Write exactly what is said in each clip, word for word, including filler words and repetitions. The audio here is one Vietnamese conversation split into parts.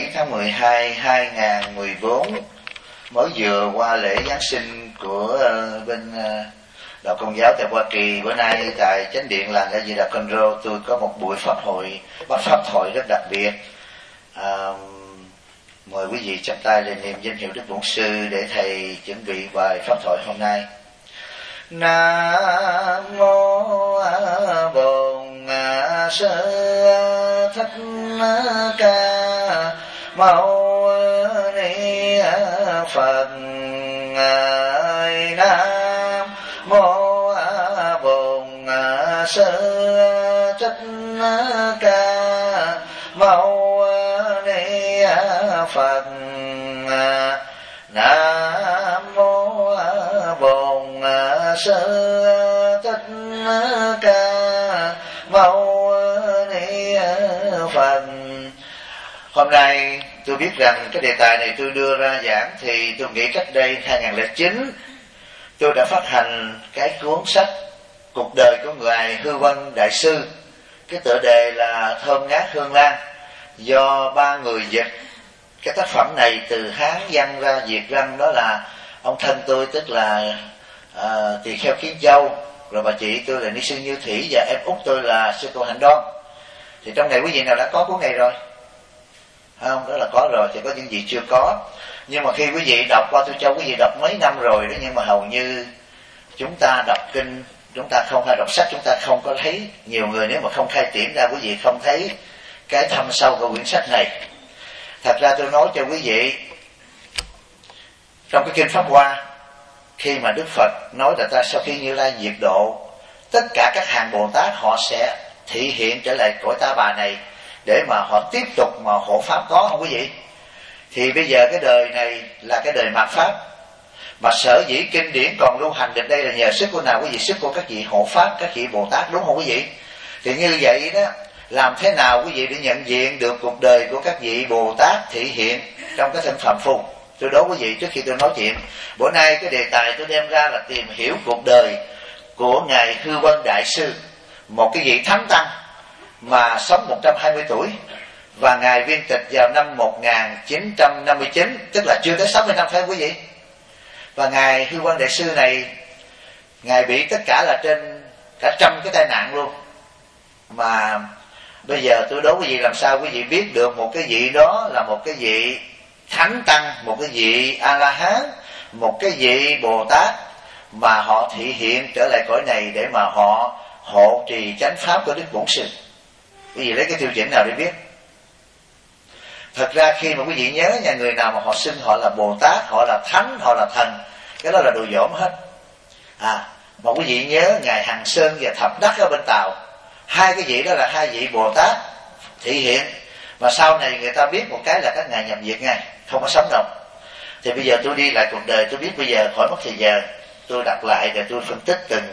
bảy tháng mười hai hai nghìn mười bốn, mới vừa qua lễ Giáng sinh của uh, bên uh, đạo Công giáo tại Hoa Kỳ. Bữa nay tại Chánh điện Làng Đại Di Đà Conroe, tôi có một buổi pháp hội, bắt pháp thoại rất đặc biệt. À, mời quý vị chắp tay lên niệm danh hiệu Đức Bổn Sư để thầy chuẩn bị bài pháp thoại hôm nay. Nam mô Bổn Sư Thích Ca Mâu Ni Phật. Nam mô Bổn Sư Thích Ca Mâu Ni Phật. Nam mô Bổn Sư Thích Ca Mâu Ni Phật. Hôm nay tôi biết rằng cái đề tài này tôi đưa ra giảng thì tôi nghĩ cách đây hai nghìn lẻ chín tôi đã phát hành cái cuốn sách Cuộc đời của Ngài Hư Vân Đại Sư. Cái tựa đề là Thơm Ngát Hương Lan, do ba người dịch. Cái tác phẩm này từ Hán văn ra Việt răng, đó là ông thân tôi, tức là uh, Tỳ Kheo Kiến Châu, rồi bà chị tôi là Ni sư Như Thủy, và em út tôi là sư cô Hạnh Đoan. Thì trong này quý vị nào đã có cuốn này rồi không? Đó là có rồi, thì có những gì chưa có. Nhưng mà khi quý vị đọc qua, tôi cho quý vị đọc mấy năm rồi đó, nhưng mà hầu như chúng ta đọc kinh, chúng ta không hay đọc sách, chúng ta không có thấy. Nhiều người nếu mà không khai triển ra, quý vị không thấy cái thâm sâu của quyển sách này. Thật ra tôi nói cho quý vị, trong cái kinh Pháp Hoa, khi mà Đức Phật nói là ta sau khi Như Lai diệt độ, tất cả các hàng Bồ Tát họ sẽ thị hiện trở lại cõi Ta Bà này để mà họ tiếp tục mà hộ pháp, có không quý vị? Thì bây giờ cái đời này là cái đời mạt Pháp, mà sở dĩ kinh điển còn lưu hành được đây là nhờ sức của nào quý vị? Sức của các vị hộ pháp, các vị Bồ Tát, đúng không quý vị? Thì như vậy đó, làm thế nào quý vị để nhận diện được cuộc đời của các vị Bồ Tát thị hiện trong cái thân phạm phu? Tôi đố quý vị trước khi tôi nói chuyện. Bữa nay cái đề tài tôi đem ra là tìm hiểu cuộc đời của Ngài Hư Vân Đại Sư, một cái vị thánh tăng mà sống một trăm hai mươi tuổi, và Ngài viên tịch vào năm một nghìn chín trăm năm mươi chín, tức là chưa tới sáu mươi năm phải không quý vị? Và Ngài Hư Vân Đại Sư này, Ngài bị tất cả là trên cả trăm cái tai nạn luôn. Mà bây giờ tôi đố quý vị, làm sao quý vị biết được một cái vị đó là một cái vị thánh tăng, một cái vị A-la-hán, một cái vị Bồ Tát mà họ thị hiện trở lại cõi này để mà họ hộ trì chánh pháp của Đức Bổn Sư? Quý vị lấy cái tiêu chuẩn nào để biết? Thật ra khi mà quý vị nhớ nha, người nào mà họ xưng họ là Bồ Tát, họ là thánh, họ là thần, cái đó là đồ dỗm hết. À, mà quý vị nhớ Ngài Hằng Sơn và Thập Đắc ở bên Tàu, hai cái vị đó là hai vị Bồ Tát thị hiện, mà sau này người ta biết một cái là các ngài nhập diệt ngay, không có sống đâu. Thì bây giờ tôi đi lại cuộc đời, tôi biết bây giờ khỏi mất thời giờ, tôi đặt lại để tôi phân tích từng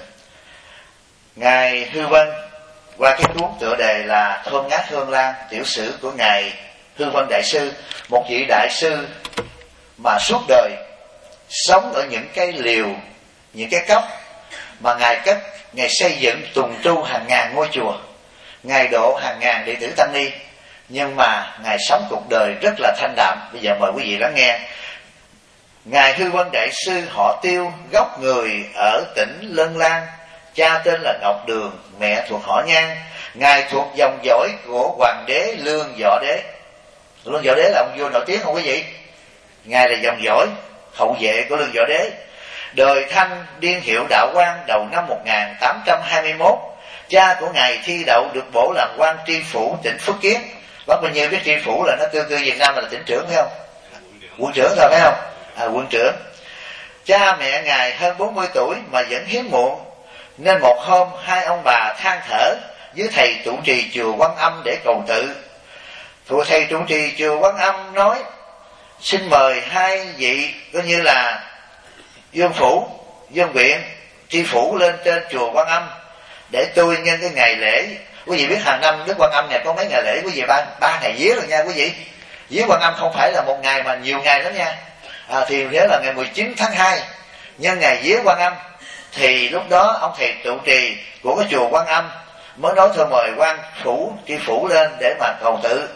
Ngài Hư Vân qua cái cuốn tựa đề là Thơm Ngát Hương Lan, tiểu sử của Ngài Hư Vân Đại Sư, một vị đại sư mà suốt đời sống ở những cái liều, những cái cốc mà Ngài cất, Ngài xây dựng tùng tu hàng ngàn ngôi chùa, Ngài độ hàng ngàn đệ tử tăng ni, nhưng mà Ngài sống cuộc đời rất là thanh đạm. Bây giờ mời quý vị lắng nghe. Ngài Hư Vân Đại Sư họ Tiêu, gốc người ở tỉnh Lân Lan, cha tên là Ngọc Đường, mẹ thuộc họ Nhan. Ngài thuộc dòng dõi của Hoàng đế Lương Võ Đế. Lương Võ Đế là ông vua nổi tiếng không quý vị? Ngài là dòng dõi hậu vệ của Lương Võ Đế. Đời Thanh niên hiệu đạo quan đầu năm một nghìn tám trăm hai mươi mốt. Cha của Ngài thi đậu được bổ làm quan tri phủ tỉnh Phước Kiến. Bác bao nhiêu biết tri phủ là nó tương tự Việt Nam là tỉnh trưởng phải không? Quân trưởng thôi phải không? À, quân trưởng. Cha mẹ Ngài hơn bốn mươi tuổi mà vẫn hiếm muộn, nên một hôm hai ông bà than thở với thầy trụ trì chùa Quan Âm để cầu tự. Thưa thầy trụ trì chùa Quan Âm nói: xin mời hai vị coi như là dương phủ, dương viện, tri phủ lên trên chùa Quan Âm để tôi nhân cái ngày lễ. Quý vị biết hàng năm Đức Quan Âm này có mấy ngày lễ quý vị? Ba, ba ngày vía rồi nha quý vị. Vía Quan Âm không phải là một ngày mà nhiều ngày lắm nha. À, thì thế là ngày mười chín tháng hai nhân ngày vía Quan Âm, thì lúc đó ông thầy trụ trì của cái chùa Quan Âm mới nói thôi mời quan phủ tri phủ lên để mà cầu tự.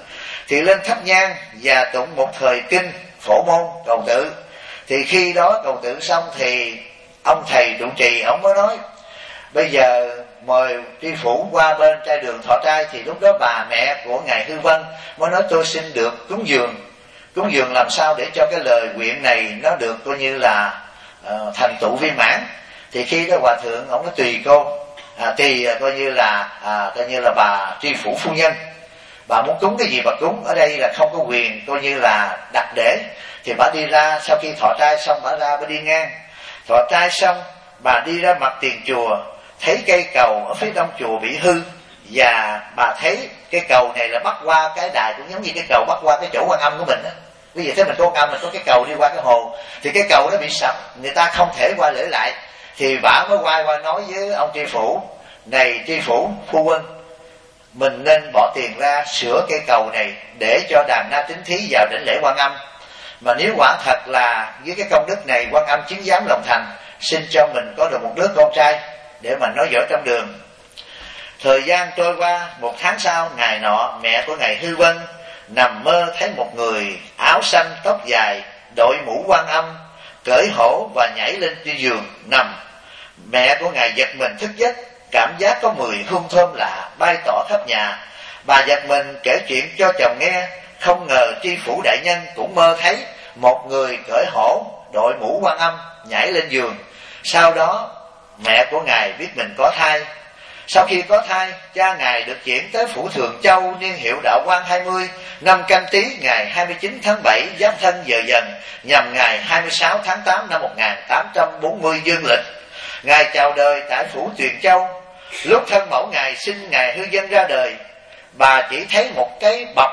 thì lên thắp nhang và tụng một thời kinh phổ môn cầu tự. Thì khi đó cầu tự xong thì ông thầy trụ trì ông mới nói bây giờ mời tri phủ qua bên trai đường thọ trai. Thì lúc đó bà mẹ của ngài Hư Vân mới nói tôi xin được cúng dường. Cúng dường làm sao để cho cái lời nguyện này nó được coi như là uh, thành tựu viên mãn. Thì khi đó hòa thượng ông nói tùy cô, à, tùy coi như là à, coi như là bà tri phủ phu nhân, bà muốn cúng cái gì bà cúng. Ở đây là không có quyền coi như là đặt để. Thì bà đi ra, sau khi thọ trai xong bà ra bà đi ngang. Thọ trai xong bà đi ra mặt tiền chùa, thấy cây cầu ở phía đông chùa bị hư, và bà thấy cái cầu này là bắc qua cái đài, cũng giống như cái cầu bắc qua cái chỗ Quan Âm của mình á. Ví dụ thế mình có Quan Âm, mình có cái cầu đi qua cái hồ, thì cái cầu nó bị sập, người ta không thể qua lễ lại. Thì bà mới quay qua nói với ông tri phủ, này tri phủ phu quân, mình nên bỏ tiền ra sửa cây cầu này để cho đàn na tín thí vào đến lễ Quan Âm. Mà nếu quả thật là với cái công đức này Quan Âm chứng giám lòng thành, xin cho mình có được một đứa con trai để mà nói giỏi trong đường. Thời gian trôi qua, một tháng sau, ngày nọ mẹ của ngài Hư Vân nằm mơ thấy một người áo xanh tóc dài, đội mũ Quan Âm, cởi hổ và nhảy lên trên giường nằm. Mẹ của ngài giật mình thức giấc, cảm giác có mùi hương thơm lạ bay tỏa khắp nhà. Bà giật mình kể chuyện cho chồng nghe. Không ngờ tri phủ đại nhân cũng mơ thấy một người cởi hổ, đội mũ Quan Âm, nhảy lên giường. Sau đó mẹ của ngài biết mình có thai. Sau khi có thai, cha ngài được chuyển tới phủ Thường Châu, niên hiệu Đạo Quang hai mươi, năm Canh Tý, ngày hai mươi chín tháng bảy Giáp Thân giờ Dần, nhằm ngày hai mươi sáu tháng tám năm một nghìn tám trăm bốn mươi dương lịch. Ngài chào đời tại phủ Tuyền Châu. Lúc thân mẫu ngài sinh ngài Hư Vân ra đời, bà chỉ thấy một cái bọc,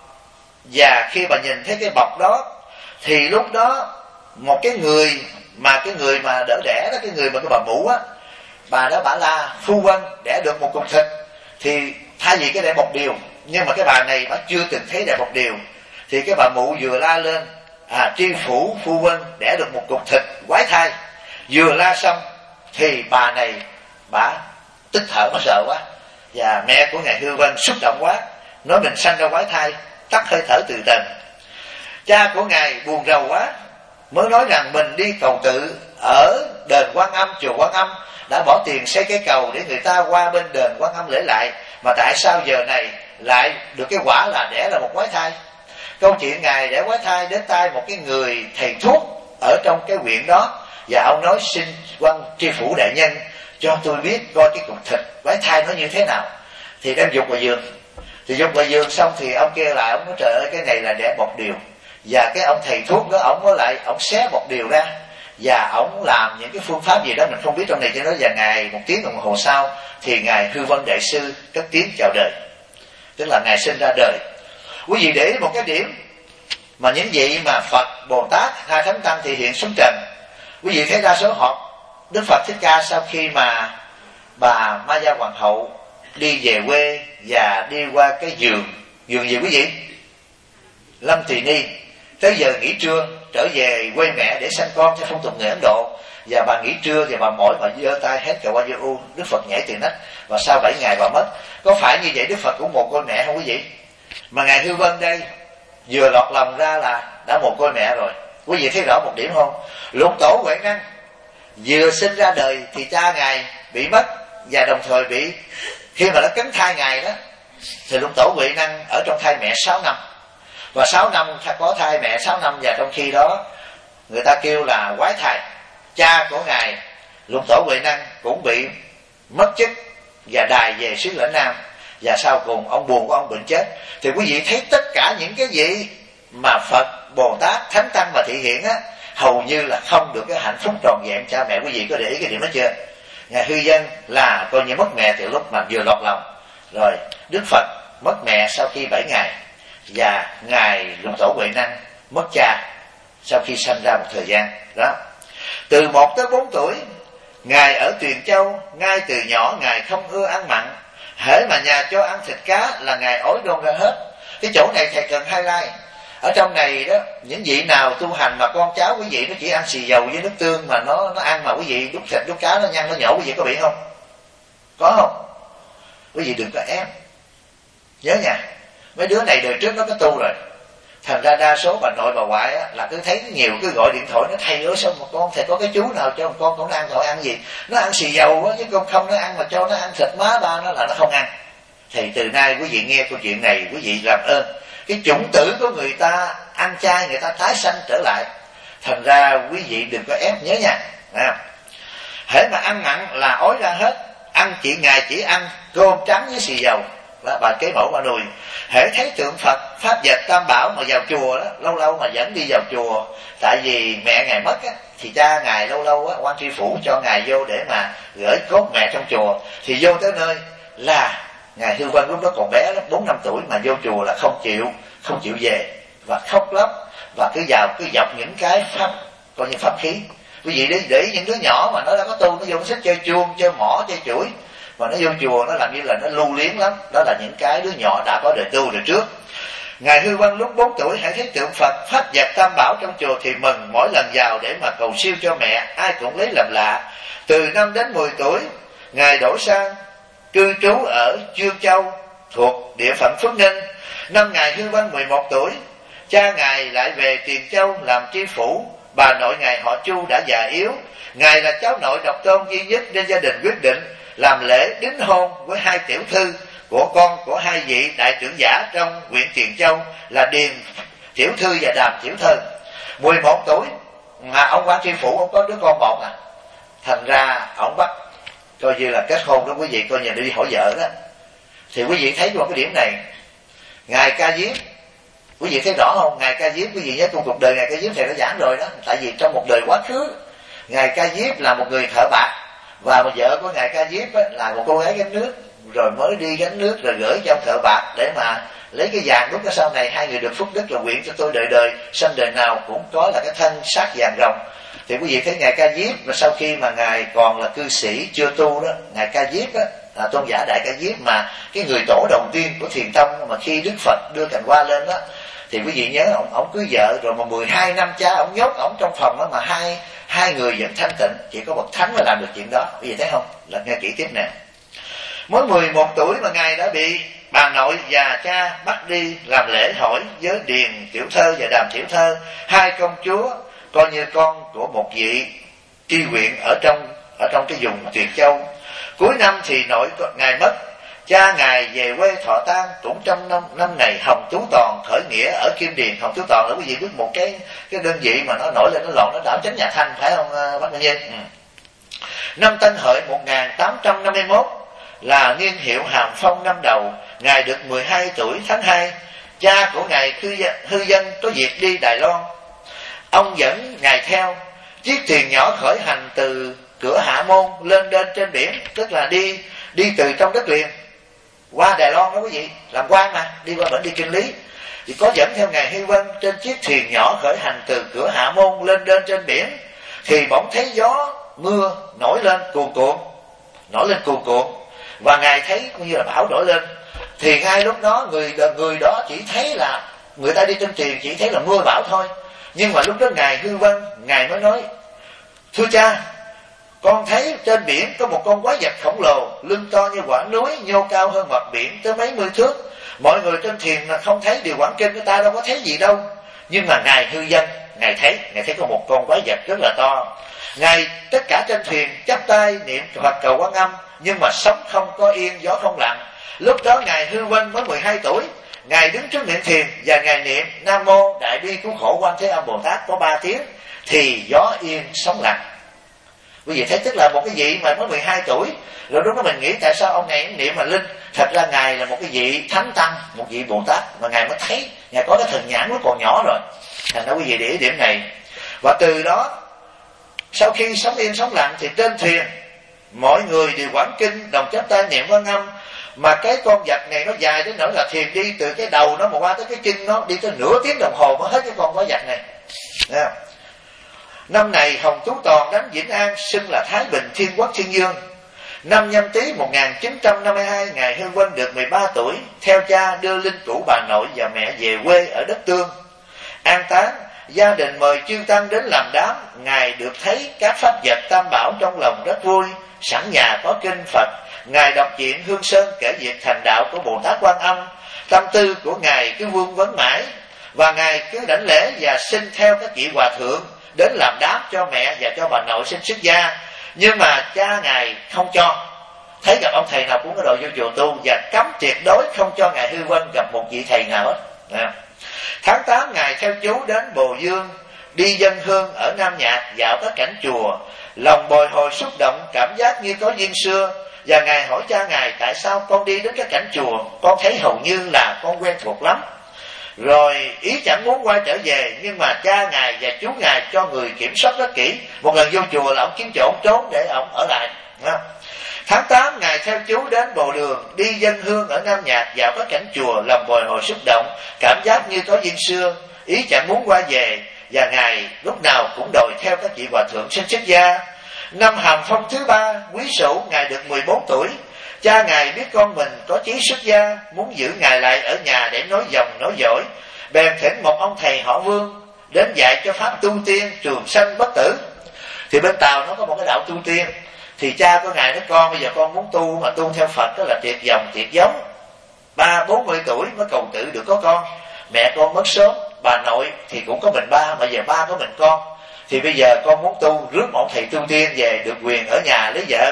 và khi bà nhìn thấy cái bọc đó thì lúc đó một cái người mà cái người mà đỡ đẻ đó, cái người mà cái bà mũ á, bà đó bả la phu quân đẻ được một cục thịt. Thì thay vì cái đẻ bọc điều, nhưng mà cái bà này bả chưa từng thấy đẻ bọc điều, thì cái bà mụ vừa la lên à tri phủ phu quân đẻ được một cục thịt quái thai. Vừa la xong thì bà này bả tức thở, nó sợ quá, và mẹ của ngài Hư Vân xúc động quá, nói mình sanh ra quái thai, tắt hơi thở từ từ. Cha của ngài buồn rầu quá, mới nói rằng mình đi cầu tự ở đền Quan Âm, chùa Quan Âm, đã bỏ tiền xây cái cầu để người ta qua bên đền Quan Âm lễ lại, mà tại sao giờ này lại được cái quả là đẻ là một quái thai. Câu chuyện ngài đẻ quái thai đến tai một cái người thầy thuốc ở trong cái huyện đó, và ông nói xin quan tri phủ đại nhân cho tôi biết coi cái cục thịt quái thai nó như thế nào. Thì đem dục vào giường, thì dục vào giường xong thì ông kêu lại, ông nói trời ơi cái này là đẻ bọc điều. Và cái ông thầy thuốc đó, ông có lại ông xé bọc điều ra, và ông làm những cái phương pháp gì đó mình không biết trong này cho nó. Và ngày một tiếng đồng hồ sau thì ngài Hư Vân đại sư cất tiếng chào đời, tức là ngài sinh ra đời. Quý vị để ý một cái điểm mà những vị mà Phật, Bồ Tát, hai thánh tăng thì hiện xuống trần, quý vị thấy đa số họ, Đức Phật Thích Ca sau khi mà bà Ma Gia Hoàng hậu đi về quê và đi qua cái giường giường gì quý vị, Lâm Tỳ Ni, tới giờ nghỉ trưa trở về quê mẹ để sanh con theo phong tục người Ấn Độ. Và bà nghỉ trưa thì bà mỏi, bà giơ tay hết cả qua giơ u, Đức Phật nhảy từ nách, và sau bảy ngày bà mất. Có phải như vậy Đức Phật cũng mồ côi mẹ không quý vị? Mà ngài Hư Vân đây vừa lọt lòng ra là đã mồ côi mẹ rồi. Quý vị thấy rõ một điểm không? Lục Tổ Huệ Năng vừa sinh ra đời thì cha ngài bị mất, và đồng thời bị, khi mà nó cấn thai ngài đó thì Lục Tổ Huệ Năng ở trong thai mẹ sáu năm, và sáu năm có thai mẹ sáu năm, và trong khi đó người ta kêu là quái thai. Cha của ngài Lục Tổ Huệ Năng cũng bị mất chức và đài về xứ Lĩnh Nam, và sau cùng ông buồn của ông bệnh chết. Thì quý vị thấy tất cả những cái gì mà Phật, Bồ Tát, Thánh Tăng mà thị hiện á, hầu như là không được cái hạnh phúc trọn vẹn cha mẹ. Quý vị có để ý cái điểm đó chưa? Ngài Hư Vân là coi như mất mẹ từ lúc mà vừa lọt lòng rồi. Đức Phật mất mẹ sau khi bảy ngày, và ngài Lục Tổ Huệ Năng mất cha sau khi sanh ra một thời gian đó. Từ một tới bốn tuổi, ngài ở Tuyền Châu, ngay từ nhỏ ngài không ưa ăn mặn. Hễ mà nhà cho ăn thịt cá là ngài ói đôn ra hết. Cái chỗ này thầy cần highlight. Ở trong này đó, những vị nào tu hành mà con cháu quý vị nó chỉ ăn xì dầu với nước tương, mà nó nó ăn mà quý vị đút thịt đút cá nó nhăn nó nhổ, quý vị có bị không? Có không? Quý vị đừng có ép, nhớ nha. Mấy đứa này đời trước nó có tu rồi, thành ra đa số bà nội bà ngoại á, là cứ thấy nhiều cứ gọi điện thoại nó thầy ơi sao mà con thầy có cái chú nào cho con con nó ăn thôi ăn gì, nó ăn xì dầu á chứ con không nó ăn, mà cho nó ăn thịt má ba nó là nó không ăn. Thì từ nay quý vị nghe câu chuyện này, quý vị làm ơn cái chủng tử của người ta ăn chay, người ta tái sanh trở lại. Thành ra quý vị đừng có ép nhớ nha. À, hễ mà ăn mặn là ói ra hết. Ăn chỉ ngày chỉ ăn cơm trắng với xì dầu đó, bà kế mẫu bà nuôi. Hễ thấy tượng Phật pháp vật Tam Bảo mà vào chùa đó, lâu lâu mà vẫn đi vào chùa, tại vì mẹ ngài mất á, thì cha ngài lâu lâu á, quan tri phủ cho ngài vô để mà gửi cốt mẹ trong chùa. Thì vô tới nơi là ngài Hư Vân lúc đó còn bé lắm, bốn năm tuổi mà vô chùa là không chịu, không chịu về và khóc lắm, và cứ vào cứ dọc những cái pháp coi như pháp khí. Quý vị để để những đứa nhỏ mà nó đã có tu, nó vô nó thích chơi chuông, chơi mỏ, chơi chuỗi, mà nó vô chùa nó làm như là nó lưu luyến lắm. Đó là những cái đứa nhỏ đã có đời tu đời trước. Ngài Hư Vân lúc bốn tuổi hãy thấy tượng Phật pháp vật Tam Bảo trong chùa thì mừng, mỗi lần vào để mà cầu siêu cho mẹ, ai cũng lấy làm lạ. Từ năm đến mười tuổi, ngài đổi sang cư trú ở Dương Châu thuộc địa phận Phước Ninh. Năm ngài Hư Vân mười một tuổi, cha ngài lại về Tiền Châu làm tri phủ. Bà nội ngài họ Chu đã già yếu, ngài là cháu nội độc tôn duy nhất nên gia đình quyết định làm lễ đính hôn với hai tiểu thư của con của hai vị đại trưởng giả trong huyện Tiền Châu là Điền tiểu thư và Đàm tiểu thư. Mười một tuổi mà ông quan tri phủ ông có đứa con một à, thành ra ông bắt coi như là kết hôn đó quý vị, coi như đi hỏi vợ đó. Thì quý vị thấy một cái điểm này, ngài Ca Diếp, quý vị thấy rõ không? Ngài Ca Diếp, quý vị nhớ trong cuộc đời ngài Ca Diếp thầy đã giảng rồi đó. Tại vì trong một đời quá khứ, ngài Ca Diếp là một người thợ bạc, và một vợ của ngài Ca Diếp là một cô gái gánh nước, rồi mới đi gánh nước rồi gửi cho ông thợ bạc để mà lấy cái vàng đúc. Cái sau này hai người được phúc đức là nguyện cho tôi đời đời sanh đời nào cũng có là cái thân xác vàng rồng. Thì quý vị thấy ngài Ca Diếp, và sau khi mà ngài còn là cư sĩ chưa tu đó, ngài Ca Diếp á, là tôn giả Đại Ca Diếp mà cái người tổ đầu tiên của Thiền Tông, mà khi Đức Phật đưa cành hoa lên đó, thì quý vị nhớ ông ông cưới vợ rồi mà mười hai năm cha ông nhốt ông trong phòng đó, mà hai hai người vẫn thanh tịnh, chỉ có bậc thánh mới làm được chuyện đó. Quý vị thấy không? Là nghe kỹ tiếp nè. Mới mười một tuổi mà ngài đã bị bà nội và cha bắt đi làm lễ hỏi với Điền tiểu thơ và Đàm tiểu thơ, hai công chúa coi như con của một vị tri huyện ở trong ở trong cái vùng Tiền Châu. Cuối năm thì nội ngài mất, cha ngài về quê thọ tang. Cũng trong năm năm này Hồng Tú Toàn khởi nghĩa ở Kim Điền. Hồng Tú Toàn là quý vị biết một cái cái đơn vị mà nó nổi lên nó loạn, nó đảo chánh nhà Thanh, phải không bác Minh Nhiên? Ừ. Năm Tân Hợi một nghìn tám trăm năm mươi mốt là niên hiệu Hàm Phong năm đầu, ngài được mười hai tuổi tháng hai. Cha của ngài Hư, Hư Dân có việc đi Đài Loan, ông dẫn ngài theo. Chiếc thuyền nhỏ khởi hành từ cửa Hạ Môn lên đến trên biển, tức là đi đi từ trong đất liền qua Đài Loan đó quý vị, làm quan mà đi qua bển đi Kinh Lý. Thì có dẫn theo ngài Hy Vân trên chiếc thuyền nhỏ khởi hành từ cửa Hạ Môn lên đến trên biển, thì bỗng thấy gió mưa nổi lên cuồn cuộn, nổi lên cuồn cuộn, và ngài thấy cũng như là bão nổi lên. Thì ngay lúc đó người người đó chỉ thấy là người ta đi trên thuyền chỉ thấy là mưa bão thôi. Nhưng mà lúc đó ngài Hư Vân ngài mới nói: thưa cha, con thấy trên biển có một con quái vật khổng lồ, lưng to như quả núi, nhô cao hơn mặt biển tới mấy mươi thước. Mọi người trên thuyền là không thấy điều quảng kinh, người ta đâu có thấy gì đâu. Nhưng mà ngài Hư Dân ngài thấy, ngài thấy có một con quái vật rất là to. Ngài tất cả trên thuyền chắp tay niệm Phật cầu Quan Âm, nhưng mà sóng không có yên, gió không lặng. Lúc đó ngài Hư Vân mới mười hai tuổi, ngài đứng trước miệng thuyền và ngài niệm Nam Mô Đại Bi Cứu Khổ Quan Thế Âm Bồ Tát có ba tiếng, thì gió yên sóng lặng. Quý vị thấy, tức là một cái vị mà mới mười hai tuổi. Rồi lúc đó mình nghĩ tại sao ông này niệm mà linh. Thật ra ngài là một cái vị thánh tăng, một vị Bồ Tát, mà ngài mới thấy, ngài có cái thần nhãn lúc còn nhỏ rồi. Thành ra quý vị để ý điểm này. Và từ đó sau khi sóng yên sóng lặng thì trên thuyền mọi người đều quảng kinh, đồng chắp tay niệm Quan Âm. Mà cái con vật này nó dài đến nỗi là thuyền đi từ cái đầu nó mà qua tới cái chân nó đi tới nửa tiếng đồng hồ mới hết cái con quái vật này. Thấy không? Năm này Hồng Tú Toàn đánh Vĩnh An, xưng là Thái Bình Thiên Quốc Thiên Dương. Năm Nhâm Tý một nghìn chín trăm năm mươi hai, ngài Hư Vân được mười ba tuổi, theo cha đưa linh cữu bà nội và mẹ về quê ở đất Tương an táng. gia đình mời chư tăng đến làm đám. Ngài được thấy các pháp vật tam bảo trong lòng rất vui. Sẵn nhà có kinh Phật, Ngài đọc chuyện Hương Sơn kể việc thành đạo của Bồ Tát Quan Âm. Tâm tư của Ngài cứ vương vấn mãi, và Ngài cứ đảnh lễ và xin theo các vị hòa thượng đến làm đám cho mẹ và cho bà nội xin xuất gia. Nhưng mà cha Ngài không cho. Thấy gặp ông thầy nào cũng có đội vô chùa tu, và cấm tuyệt đối không cho Ngài Hư Vân gặp một vị thầy nào hết. À. Tháng tám Ngài theo chú đến Bồ Dương, đi dân hương ở Nam Nhạc, dạo các cảnh chùa, lòng bồi hồi xúc động, cảm giác như có duyên xưa. Và Ngài hỏi cha Ngài, tại sao con đi đến các cảnh chùa, con thấy hầu như là con quen thuộc lắm. Rồi ý chẳng muốn quay trở về, nhưng mà cha Ngài và chú Ngài cho người kiểm soát rất kỹ. Một lần vô chùa là ông kiếm chỗ trốn để ông ở lại. Tháng tám Ngài theo chú đến Bồ Đường, đi dân hương ở Nam Nhạc, dạo các cảnh chùa, lòng bồi hồi xúc động, cảm giác như có duyên xưa, ý chẳng muốn qua về. Và Ngài lúc nào cũng đòi theo các vị hòa thượng xin xuất gia. Năm Hàm Phong thứ ba, Quý Sửu, Ngài được mười bốn tuổi. Cha Ngài biết con mình có chí xuất gia, muốn giữ Ngài lại ở nhà để nói dòng nói dõi, bèn thỉnh một ông thầy họ Vương đến dạy cho pháp tu tiên trường sanh bất tử. Thì bên Tàu nó có một cái đạo tu tiên. Thì cha của Ngài nói, con bây giờ con muốn tu mà tu theo Phật, đó là tuyệt dòng tuyệt giống. Ba bốn mươi tuổi mới cầu tự được có con. Mẹ con mất sớm, bà nội thì cũng có mình ba, mà giờ ba có mình con. Thì bây giờ con muốn tu, rước một thầy tu tiên về được quyền ở nhà lấy vợ.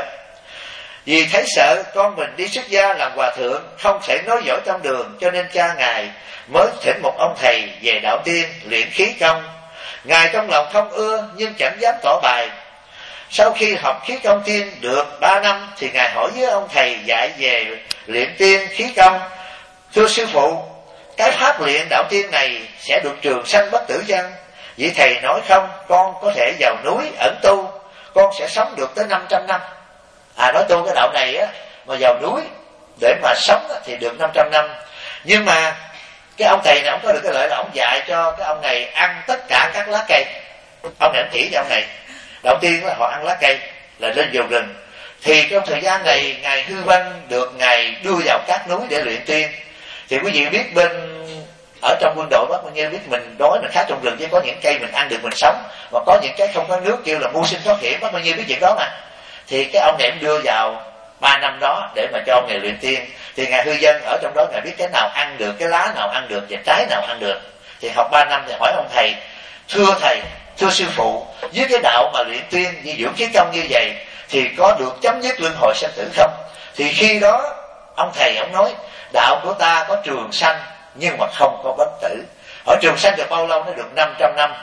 Vì thấy sợ con mình đi xuất gia làm hòa thượng, không thể nói giỏi trong đường, cho nên cha Ngài mới thỉnh một ông thầy về đạo tiên luyện khí công. Ngài trong lòng không ưa nhưng chẳng dám tỏ bài. Sau khi học khí công tiên được ba năm thì Ngài hỏi với ông thầy dạy về luyện tiên khí công, thưa sư phụ, cái pháp luyện đạo tiên này sẽ được trường sanh bất tử chăng? Vị thầy nói không, con có thể vào núi ẩn tu, con sẽ sống được tới năm trăm năm. À, nói tu cái đạo này á, mà vào núi để mà sống á, thì được năm trăm năm. Nhưng mà cái ông thầy này ông có được cái lợi là ông dạy cho cái ông này ăn tất cả các lá cây. Ông này ông chỉ cho ông này, đầu tiên là họ ăn lá cây là lên vào rừng. Thì trong thời gian này Ngài Hư Vân được Ngài đưa vào các núi để luyện tiên. Thì quý vị biết bên ở trong quân đội Bắc bao nhiêu biết mình đói mình khát trong rừng, chứ có những cây mình ăn được mình sống, mà có những cái không có nước kêu là mưu sinh thoát hiểm, Bắc bao nhiêu biết chuyện đó mà. Thì cái ông này em đưa vào ba năm đó để mà cho ông này luyện tiên. Thì Ngài Hư Dân ở trong đó Ngài biết cái nào ăn được, cái lá nào ăn được và trái nào ăn được. Thì học ba năm thì hỏi ông thầy, thưa thầy, thưa sư phụ, với cái đạo mà luyện tiên như dưỡng khí công như vậy thì có được chấm dứt luân hồi sanh tử không? Thì khi đó ông thầy ông nói, đạo của ta có trường sanh nhưng mà không có bất tử. Ở trường sanh được bao lâu? Nó được năm trăm năm.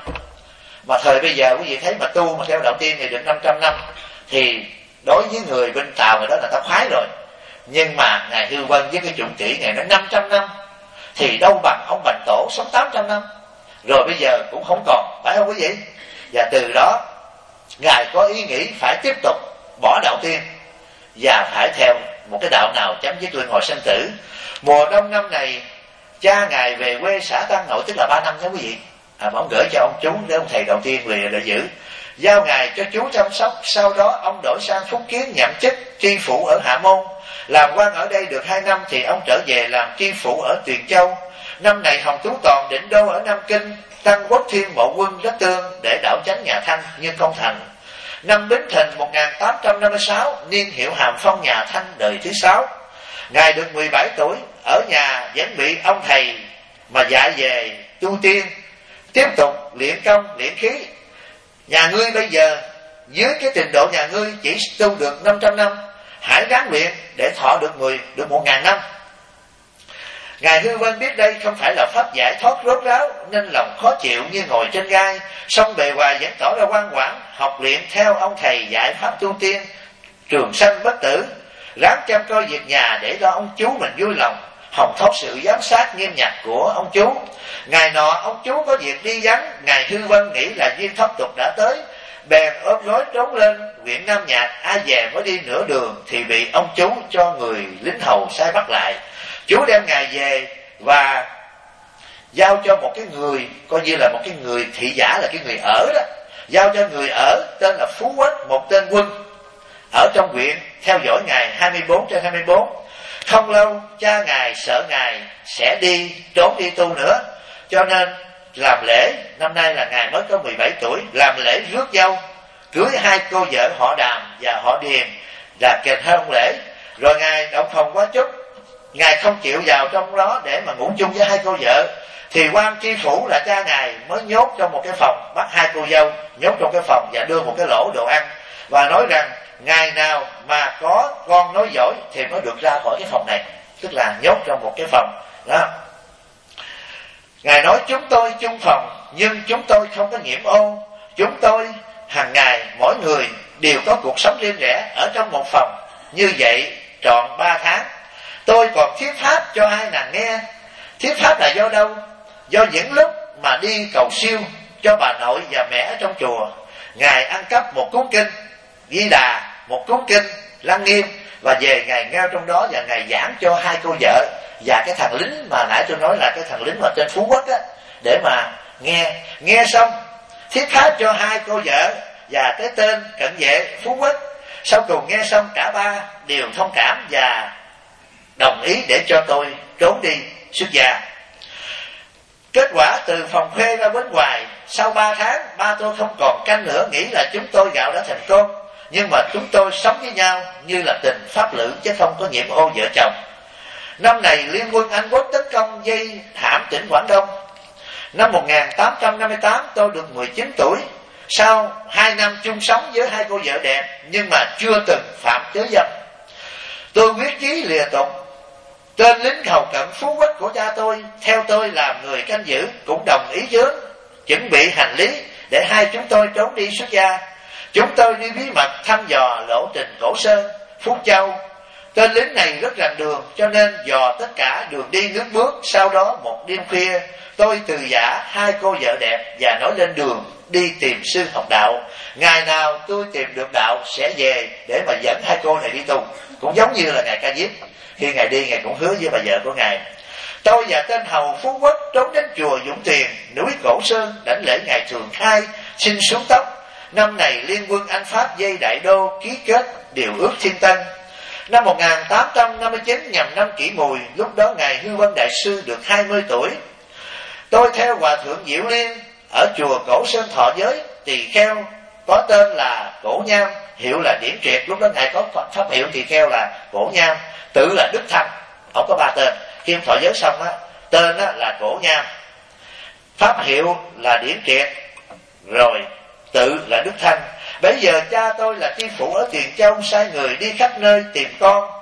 Mà thời bây giờ quý vị thấy mà tu mà theo đạo tiên thì được năm trăm năm, thì đối với người bên Tàu người đó là ta khoái rồi. Nhưng mà Ngài Hư Vân với cái chủng chỉ Ngài nói năm trăm năm thì đâu bằng ông Bành Tổ sống tám trăm năm. Rồi bây giờ cũng không còn, phải không quý vị? Và từ đó Ngài có ý nghĩ phải tiếp tục bỏ đạo tiên và phải theo một cái đạo nào chấm dứt luân hồi sanh tử. Mùa đông năm này cha Ngài về quê xã Tăng Nội, tức là ba năm đó quý vị. À, mà ông gửi cho ông chú để ông thầy đầu tiên lìa để giữ, giao Ngài cho chú chăm sóc. Sau đó ông đổi sang Phúc Kiến nhậm chức tri phủ ở Hạ Môn. Làm quan ở đây được hai năm thì ông trở về làm tri phủ ở Tuyền Châu. Năm này Hồng Tú Toàn định đô ở Nam Kinh, Tăng Quốc Thiên Mộ Quân rất tương để đảo chánh nhà Thanh nhưng không thành. Năm Bính Thìn một nghìn tám trăm năm mươi sáu, niên hiệu Hàm Phong nhà Thanh đời thứ sáu. Ngài được mười bảy tuổi, ở nhà vẫn bị ông thầy mà dạy về tu tiên, tiếp tục luyện công luyện khí. Nhà ngươi bây giờ dưới cái trình độ nhà ngươi chỉ tu được năm trăm năm, hãy ráng luyện để thọ được mười được một ngàn năm. Ngài Hư Vân biết đây không phải là pháp giải thoát rốt ráo nên lòng khó chịu như ngồi trên gai, song bề ngoài vẫn tỏ ra ngoan ngoãn học luyện theo ông thầy dạy pháp tu tiên trường sanh bất tử, ráng chăm coi việc nhà để cho ông chú mình vui lòng, hòng thoát sự giám sát nghiêm ngặt của ông chú. Ngày nọ ông chú có việc đi vắng, Ngài Hư Vân nghĩ là duyên thoát tục đã tới, bèn ôm gối trốn lên huyện Nam Nhạc. Ai về mới đi nửa đường thì bị ông chú cho người lính hầu sai bắt lại. Chú đem Ngài về và giao cho một cái người coi như là một cái người thị giả, là cái người ở đó, giao cho người ở tên là Phú Quách, một tên quân ở trong huyện, theo dõi Ngài hai mươi bốn trên hai mươi bốn. Không lâu cha Ngài sợ Ngài sẽ đi trốn đi tu nữa, cho nên làm lễ, năm nay là Ngài mới có mười bảy tuổi, làm lễ rước dâu, cưới hai cô vợ họ Đàm và họ Điền là kèm theo ông lễ. Rồi Ngài động phòng quá chúc, Ngài không chịu vào trong đó để mà ngủ chung với hai cô vợ, thì quan tri phủ là cha Ngài mới nhốt trong một cái phòng, bắt hai cô dâu nhốt trong cái phòng và đưa một cái lỗ đồ ăn, và nói rằng ngày nào mà có con nói giỏi thì mới được ra khỏi cái phòng này, tức là nhốt trong một cái phòng đó. Ngài nói chúng tôi chung phòng nhưng chúng tôi không có nhiễm ô, chúng tôi hàng ngày mỗi người đều có cuộc sống riêng rẽ ở trong một phòng, như vậy trọn ba tháng. Tôi còn thuyết pháp cho hai nàng nghe. Thuyết pháp là do đâu? Do những lúc mà đi cầu siêu cho bà nội và mẹ ở trong chùa, Ngài ăn cắp một cuốn kinh Di Đà, một cuốn kinh Lăng Nghiêm, và về Ngài nghe trong đó và Ngài giảng cho hai cô vợ và cái thằng lính mà nãy tôi nói là cái thằng lính mà trên Phú Quốc á, để mà nghe. Nghe xong thuyết pháp cho hai cô vợ và cái tên cận vệ Phú Quốc. Sau cùng nghe xong cả ba đều thông cảm và đồng ý để cho tôi trốn đi xuất gia. Kết quả từ phòng thuê ra bên ngoài, sau ba tháng ba tôi không còn canh nữa, nghĩ là chúng tôi gạo đã thành con, nhưng mà chúng tôi sống với nhau như là tình pháp lữ chứ không có nhiễm ô vợ chồng. Năm này Liên quân Anh Quốc tấn công dây thảm tỉnh Quảng Đông. Năm một nghìn tám trăm năm mươi tám tôi được mười chín tuổi. Sau hai năm chung sống với hai cô vợ đẹp nhưng mà chưa từng phạm giới dâm, tôi quyết chí lìa tục. Tên lính hầu cận Phú Quốc của cha tôi theo tôi làm người canh giữ, cũng đồng ý với chuẩn bị hành lý để hai chúng tôi trốn đi xuất gia. Chúng tôi đi bí mật thăm dò lộ trình Cổ Sơn, Phúc Châu. Tên lính này rất rành đường cho nên dò tất cả đường đi nước bước. Sau đó một đêm khuya tôi từ giả hai cô vợ đẹp và nói lên đường đi tìm sư học đạo. Ngày nào tôi tìm được đạo sẽ về để mà dẫn hai cô này đi tu. Cũng giống như là Ngài Ca Diếp, khi Ngài đi Ngài cũng hứa với bà vợ của Ngài. Tôi và tên hầu Phú Quốc trốn đến chùa Dũng Tiền, núi Cổ Sơn đảnh lễ Ngài Thường Khai, xin xuống tóc. Năm này Liên quân Anh Pháp dây Đại Đô ký kết điều ước Thiên Tân. Năm một nghìn tám trăm năm mươi chín nhằm năm Kỷ Mùi, lúc đó Ngài Hư Vân Đại Sư được hai mươi tuổi. Tôi theo Hòa Thượng Diệu Liên ở chùa Cổ Sơn thọ giới tỳ kheo có tên là Cổ Nham, hiệu là Điển Triệt. Lúc đó Ngài có pháp hiệu tỳ kheo là Cổ Nham, tự là Đức Thanh. Ông có ba tên. Khi ông thọ giới xong á, tên á là Cổ Nham, pháp hiệu là Điển Triệt, rồi tự là Đức Thanh. Bây giờ cha tôi là tri phủ ở Tiền Châu, sai người đi khắp nơi tìm con.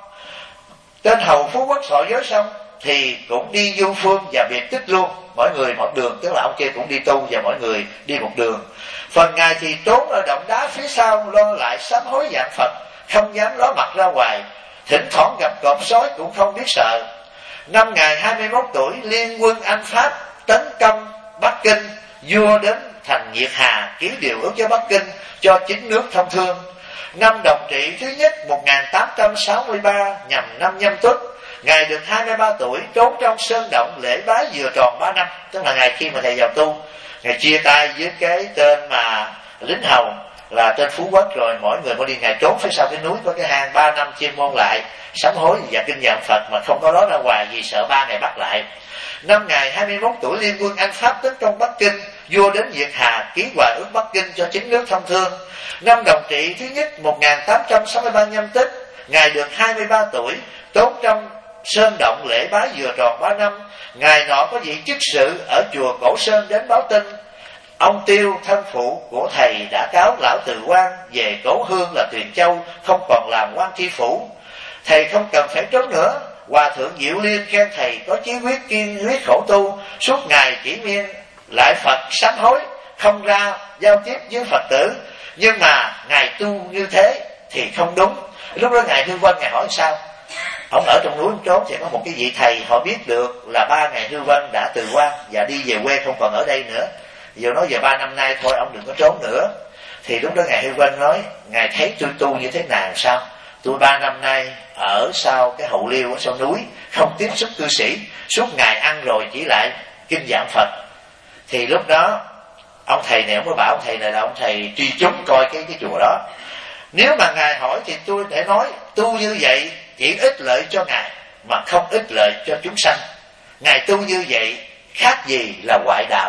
Tên hầu Phú Quốc thọ giới xong thì cũng đi du phương và biệt tích luôn, mỗi người một đường, tức là ông kia cũng đi tu và mỗi người đi một đường. Phần Ngài thì trốn ở động đá phía sau, lo lại sám hối dạng Phật, không dám ló mặt ra ngoài, thỉnh thoảng gặp cọp sói cũng không biết sợ. Năm Ngài hai mươi mốt tuổi, Liên quân Anh Pháp tấn công Bắc Kinh, vua đến thành Nhiệt Hà ký điều ước với Bắc Kinh cho chính nước thông thương. Năm Đồng Trị thứ nhất một nghìn tám trăm sáu mươi ba nhằm năm Nhâm Tuất, Ngài được hai mươi ba tuổi, trốn trong sơn động lễ bái vừa tròn ba năm. Tức là Ngài khi mà Thầy vào tu, Ngài chia tay với cái tên mà lính hầu là tên Phú Quốc, rồi mỗi người mỗi đi Ngài trốn phía sau cái núi có cái hang ba năm chuyên môn lại sám hối và kinh nghiệm Phật, mà không có nói ra ngoài vì sợ ba Ngài bắt lại. Năm Ngài hai mươi mốt tuổi, Liên quân Anh Pháp tấn công Bắc Kinh, vua đến Việt Hà ký hòa ước Bắc Kinh cho chính nước thông thương. Năm Đồng Trị thứ nhất một nghìn tám trăm sáu mươi ba Nhâm Tích, Ngài được hai mươi ba tuổi, trốn trong sơn động lễ bái vừa tròn ba năm. Ngài nọ có vị chức sự ở chùa Cổ Sơn đến báo tin ông Tiêu thân phụ của thầy đã cáo lão Từ Quan về Cổ Hương là Tuyền Châu, không còn làm quan tri phủ. Thầy không cần phải trốn nữa. Hòa Thượng Diệu Liên khen thầy có chí quyết kiên quyết khổ tu, suốt ngày chỉ miên lại Phật sám hối, không ra giao tiếp với Phật tử. Nhưng mà Ngài tu như thế thì không đúng. Lúc đó Ngài Hư Vân Ngài hỏi sao? Ông ở trong núi ông trốn thì có một cái vị thầy họ biết được là ba Ngài Hư Vân đã từ quan và đi về quê, không còn ở đây nữa. Giờ nói về ba năm nay thôi ông đừng có trốn nữa. Thì lúc đó Ngài Hư Vân nói, Ngài thấy tôi tu như thế nào sao? Tôi ba năm nay ở sau cái hậu liêu ở sau núi, không tiếp xúc cư sĩ, suốt ngày ăn rồi chỉ lại kinh giảng Phật. Thì lúc đó ông thầy này ông mới bảo ông thầy này là ông thầy truy chúng coi cái cái chùa đó. Nếu mà Ngài hỏi thì tôi để nói tu như vậy chỉ ích lợi cho Ngài mà không ích lợi cho chúng sanh. Ngài tu như vậy khác gì là ngoại đạo.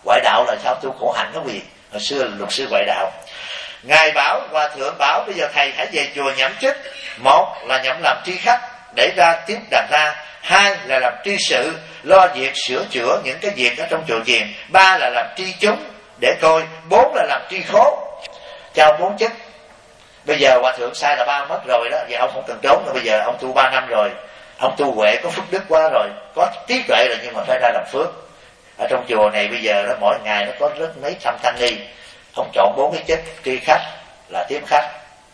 Ngoại đạo là sao? Tu khổ hạnh đó quý vị. Hồi xưa là luật sư ngoại đạo. Ngài bảo, hòa thượng bảo bây giờ thầy hãy về chùa nhậm chức. Một là nhậm làm tri khách để ra tiếp đàn ra. Hai là làm tri sự, lo việc sửa chữa những cái việc ở trong chùa chiền. Ba là làm tri chúng để coi. Bốn là làm tri khố. Cho bốn chức. Bây giờ hòa thượng sai là ba mất rồi đó, giờ ông không cần trốn nữa. Bây giờ ông tu ba năm rồi, ông tu huệ có phước đức quá rồi, có trí tuệ rồi, nhưng mà phải ra làm phước. Ở trong chùa này bây giờ đó, mỗi ngày nó có rất mấy trăm tăng ni. Ông chọn bốn cái chức: tri khách là tiếp khách,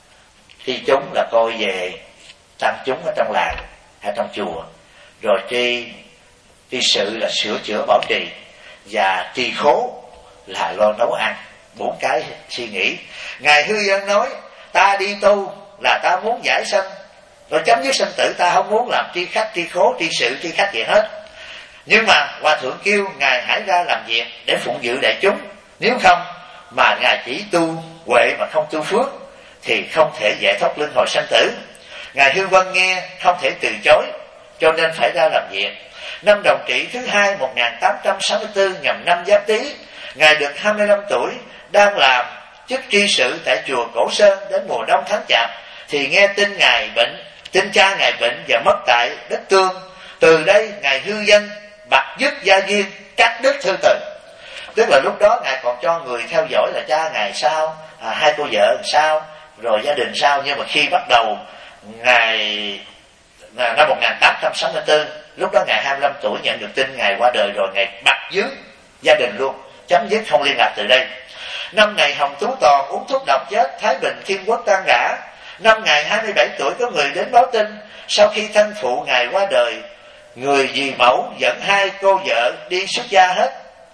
tri chúng là coi về tăng chúng ở trong làng hay trong chùa, rồi tri tri sự là sửa chữa bảo trì, và tri khố là lo nấu ăn. Bốn cái suy nghĩ. Ngài Hư Dân nói ta đi tu là ta muốn giải sanh, rồi chấm dứt sanh tử, ta không muốn làm tri khách, tri khố, tri sự, tri khách gì hết. Nhưng mà hòa thượng kêu ngài hãy ra làm việc để phụng dự đại chúng. Nếu không mà ngài chỉ tu huệ mà không tu phước thì không thể giải thoát luân hồi sanh tử. Ngài Hư Vân nghe không thể từ chối, cho nên phải ra làm việc. Năm Đồng Trị thứ hai một nghìn tám trăm sáu mươi tư nhằm năm Giáp Tý, ngài được hai mươi lăm tuổi, đang làm chức tri sự tại chùa Cổ Sơn. Đến mùa đông tháng Chạp thì nghe tin ngài bệnh, tin cha ngài bệnh và mất tại đất Tương. Từ đây ngài Hư Dân bặt dứt gia duyên, cắt đứt thư từ. Tức là lúc đó ngài còn cho người theo dõi là cha ngài sao, à, hai cô vợ sao, rồi gia đình sao. Nhưng mà khi bắt đầu ngài năm một nghìn tám trăm sáu mươi tư, lúc đó ngài hai mươi lăm tuổi, nhận được tin ngài qua đời rồi, ngài bặt dứt gia đình luôn, chấm dứt không liên lạc từ đây. Năm ngày Hồng Tú Toàn uống thuốc độc chết, Thái Bình Thiên Quốc tan rã. Năm ngày hai mươi bảy tuổi có người đến báo tin, sau khi thân phụ ngài qua đời, người dì mẫu dẫn hai cô vợ đi xuất gia hết.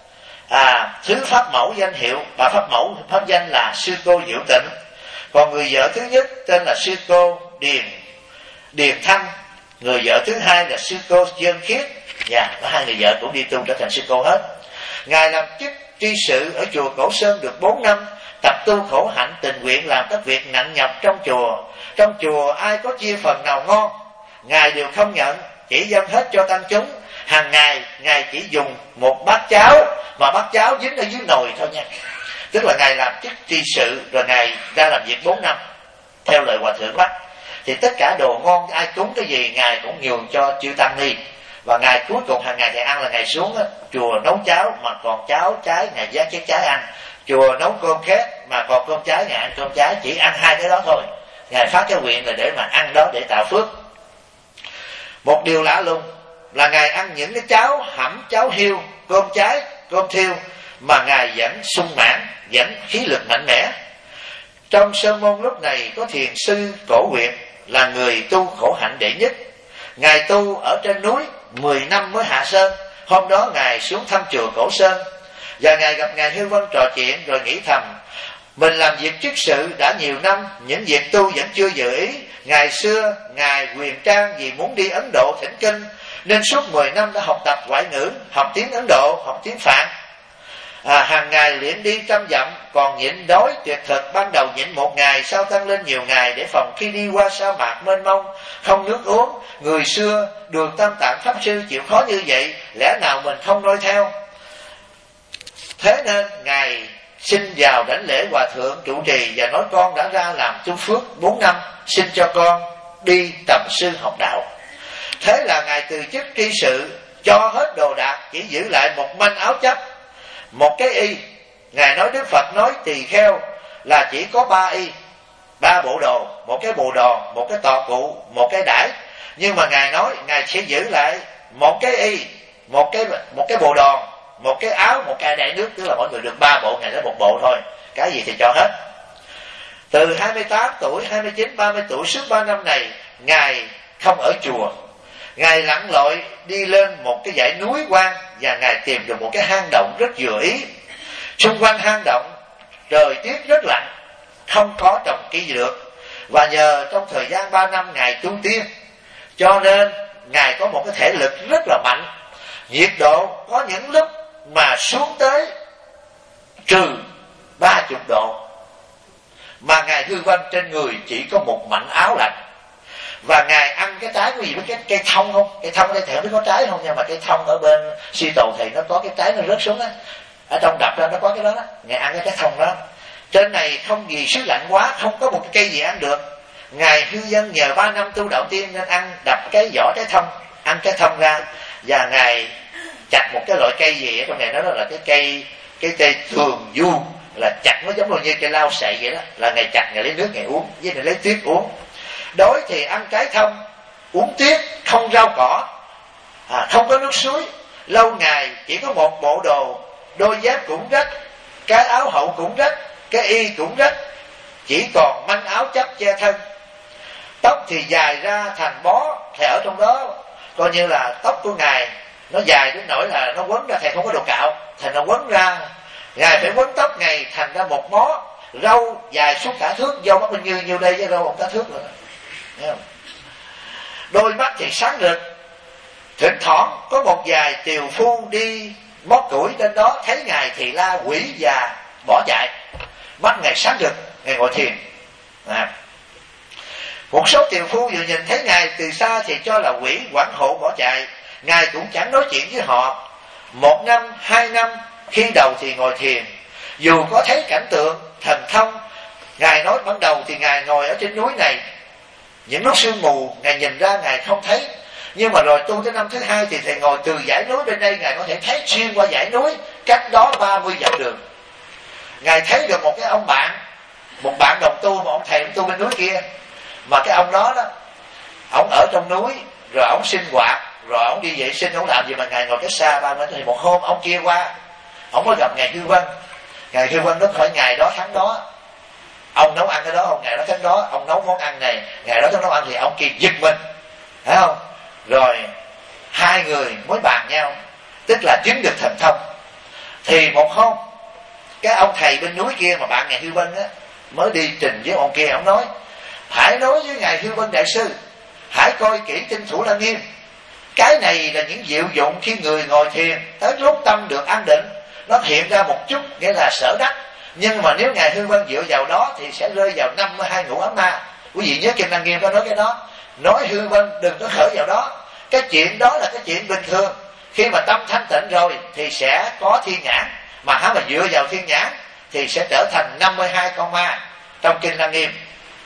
À, thứ pháp mẫu danh hiệu, bà pháp mẫu pháp danh là sư cô Diệu Tịnh. Còn người vợ thứ nhất tên là sư cô Điền Điền Thanh, người vợ thứ hai là sư cô Dân Khiết. Dạ, có hai người vợ cũng đi tu trở thành sư cô hết. Ngài làm chức tri sự ở chùa Cổ Sơn được bốn năm, tập tu khổ hạnh, tình nguyện làm các việc nặng nhọc trong chùa. Trong chùa ai có chia phần nào ngon, ngài đều không nhận, chỉ dâng hết cho tăng chúng. Hàng ngày ngài chỉ dùng một bát cháo, mà bát cháo dính ở dưới nồi thôi nha. Tức là ngài làm chức tri sự rồi ngài ra làm việc bốn năm theo lời hòa thượng bắt. Thì tất cả đồ ngon ai cúng cái gì ngài cũng nhường cho chư tăng ni. Và ngày cuối cùng hàng ngày thầy ăn là ngày xuống á, chùa nấu cháo mà còn cháo trái ngài giác chén trái ăn, chùa nấu cơm khét mà còn cơm trái ngài ăn cơm trái, chỉ ăn hai cái đó thôi. Ngài phát cái nguyện là để mà ăn đó để tạo phước. Một điều lạ lùng là ngài ăn những cái cháo hẩm, cháo hiêu, cơm trái, cơm thiêu mà ngài vẫn sung mãn, vẫn khí lực mạnh mẽ. Trong sơn môn lúc này có thiền sư Cổ Nguyệt là người tu khổ hạnh đệ nhất. Ngài tu ở trên núi mười năm mới hạ sơn. Hôm đó ngài xuống thăm chùa Cổ Sơn, và ngài gặp ngài Hư Vân trò chuyện rồi nghĩ thầm, mình làm việc chức sự đã nhiều năm, những việc tu vẫn chưa dự ý. Ngày xưa ngài Quyền Trang vì muốn đi Ấn Độ thỉnh kinh nên suốt mười năm đã học tập ngoại ngữ, học tiếng Ấn Độ, học tiếng Phạn. À, hàng ngày luyện đi trăm dặm, còn nhịn đói tuyệt thực. Ban đầu nhịn một ngày, sau tăng lên nhiều ngày, để phòng khi đi qua sa mạc mênh mông không nước uống. Người xưa Đường Tam Tạng Pháp Sư chịu khó như vậy, lẽ nào mình không noi theo? Thế nên ngài xin vào đảnh lễ hòa thượng trụ trì và nói con đã ra làm tu phước bốn năm, xin cho con đi tầm sư học đạo. Thế là ngài từ chức tri sự, cho hết đồ đạc, chỉ giữ lại một manh áo chấp, một cái y. Ngài nói Đức Phật nói tỳ kheo là chỉ có ba y, ba bộ đồ, một cái bồ đò, một cái tọa cụ, một cái đãi. Nhưng mà ngài nói ngài sẽ giữ lại một cái y, một cái một cái bồ đòn, một cái áo, một cái đại nước, tức là mỗi người được ba bộ, ngài lấy một bộ thôi, cái gì thì cho hết. Từ hai mươi tám tuổi, hai mươi chín, ba mươi tuổi, suốt ba năm này ngài không ở chùa. Ngài lặn lội đi lên một cái dãy núi hoang, và ngài tìm được một cái hang động rất vừa ý. Xung quanh hang động trời tiết rất lạnh, không có trồng cây gì được. Và nhờ trong thời gian ba năm ngài tu tiên, cho nên ngài có một cái thể lực rất là mạnh. Nhiệt độ có những lúc mà xuống tới trừ ba chục độ, mà ngài Hư Vân trên người chỉ có một mảnh áo lạnh. Và ngài ăn cái trái, cái gì biết cái cây thông không? Cây thông ở đây thèm biết có trái không, nhưng mà cây thông ở bên Si Tàu thì nó có cái trái nó rớt xuống á. ở trong đập ra nó có cái đó đó, ngài ăn cái trái thông đó. Trên này không gì xứ lạnh quá, không có một cái cây gì ăn được. Ngài Hư Vân nhờ ba năm tu đạo tiên nên ăn đập cái vỏ trái thông, ăn trái thông ra, và ngài chặt một cái loại cây gì ở trong này, đó là cái cây cái cây thường du, là chặt nó giống như cây lao sậy vậy đó, là ngài chặt, ngài lấy nước ngài uống, với ngài lấy tuyết uống. Đói thì ăn trái thông, uống tuyết, không rau cỏ, à, không có nước suối. Lâu ngày chỉ có một bộ đồ, đôi dép cũng rách, cái áo hậu cũng rách, cái y cũng rách, chỉ còn manh áo chấp che thân. Tóc thì dài ra thành bó, thầy ở trong đó coi như là tóc của ngài nó dài đến nỗi là nó quấn ra, thầy không có đồ cạo, thầy nó quấn ra, ngài phải quấn tóc ngài thành ra một mó. Râu dài suốt cả thước, do mắt bao nhiêu nhiêu đây với râu một cả thước rồi, thấy không? Đôi mắt thì sáng rực. Thỉnh thoảng có một vài tiều phu đi mót củi trên đó, thấy ngài thì la quỷ và bỏ chạy. Mắt ngài sáng rực, ngài ngồi thiền. à. Một số tiều phu vừa nhìn thấy ngài từ xa thì cho là quỷ, hoảng hộ bỏ chạy. Ngài cũng chẳng nói chuyện với họ. Một năm, hai năm, khi đầu thì ngồi thiền, dù có thấy cảnh tượng thần thông, ngài nói ban đầu thì ngài ngồi ở trên núi này, những lúc sương mù ngài nhìn ra ngài không thấy. Nhưng mà rồi tu tới năm thứ hai thì thầy ngồi từ dãy núi bên đây, ngài có thể thấy xuyên qua dãy núi, cách đó ba mươi dặm đường. Ngài thấy được một cái ông bạn, một bạn đồng tu, một ông thầy ông tu bên núi kia, mà cái ông đó đó, ông ở trong núi, rồi ông sinh hoạt, rồi ông đi vệ sinh, ông làm gì mà ngài ngồi cái xa ba mươi. Thì một hôm ông kia qua, ông mới gặp ngài Hư Vân. Ngài Hư Vân nói khỏi ngày đó tháng đó, ông nấu ăn cái đó, ông ngày đó tháng đó, ông nấu món ăn này, ngày đó tháng nấu ăn, thì ông kia giật mình, thấy không? Rồi hai người mới bàn nhau, tức là chứng được thần thông. Thì một hôm cái ông thầy bên núi kia mà bạn ngài Hư Vân á, mới đi trình với ông kia, ông nói: hãy nói với ngài Hư Vân đại sư, hãy coi kỹ kinh Thủ Lăng Nghiêm. Cái này là những diệu dụng khi người ngồi thiền, tới lúc tâm được an định, nó hiện ra một chút, nghĩa là sở đắc. Nhưng mà nếu ngài Hư Vân dựa vào đó thì sẽ rơi vào năm mươi hai ngũ ấm ma. Quý vị nhớ kinh Lăng Nghiêm có nói cái đó. Nói Hư Vân đừng có khởi vào đó. Cái chuyện đó là cái chuyện bình thường. Khi mà tâm thanh tịnh rồi thì sẽ có thiên nhãn, mà há mà dựa vào thiên nhãn thì sẽ trở thành năm mươi hai con ma trong kinh Lăng Nghiêm.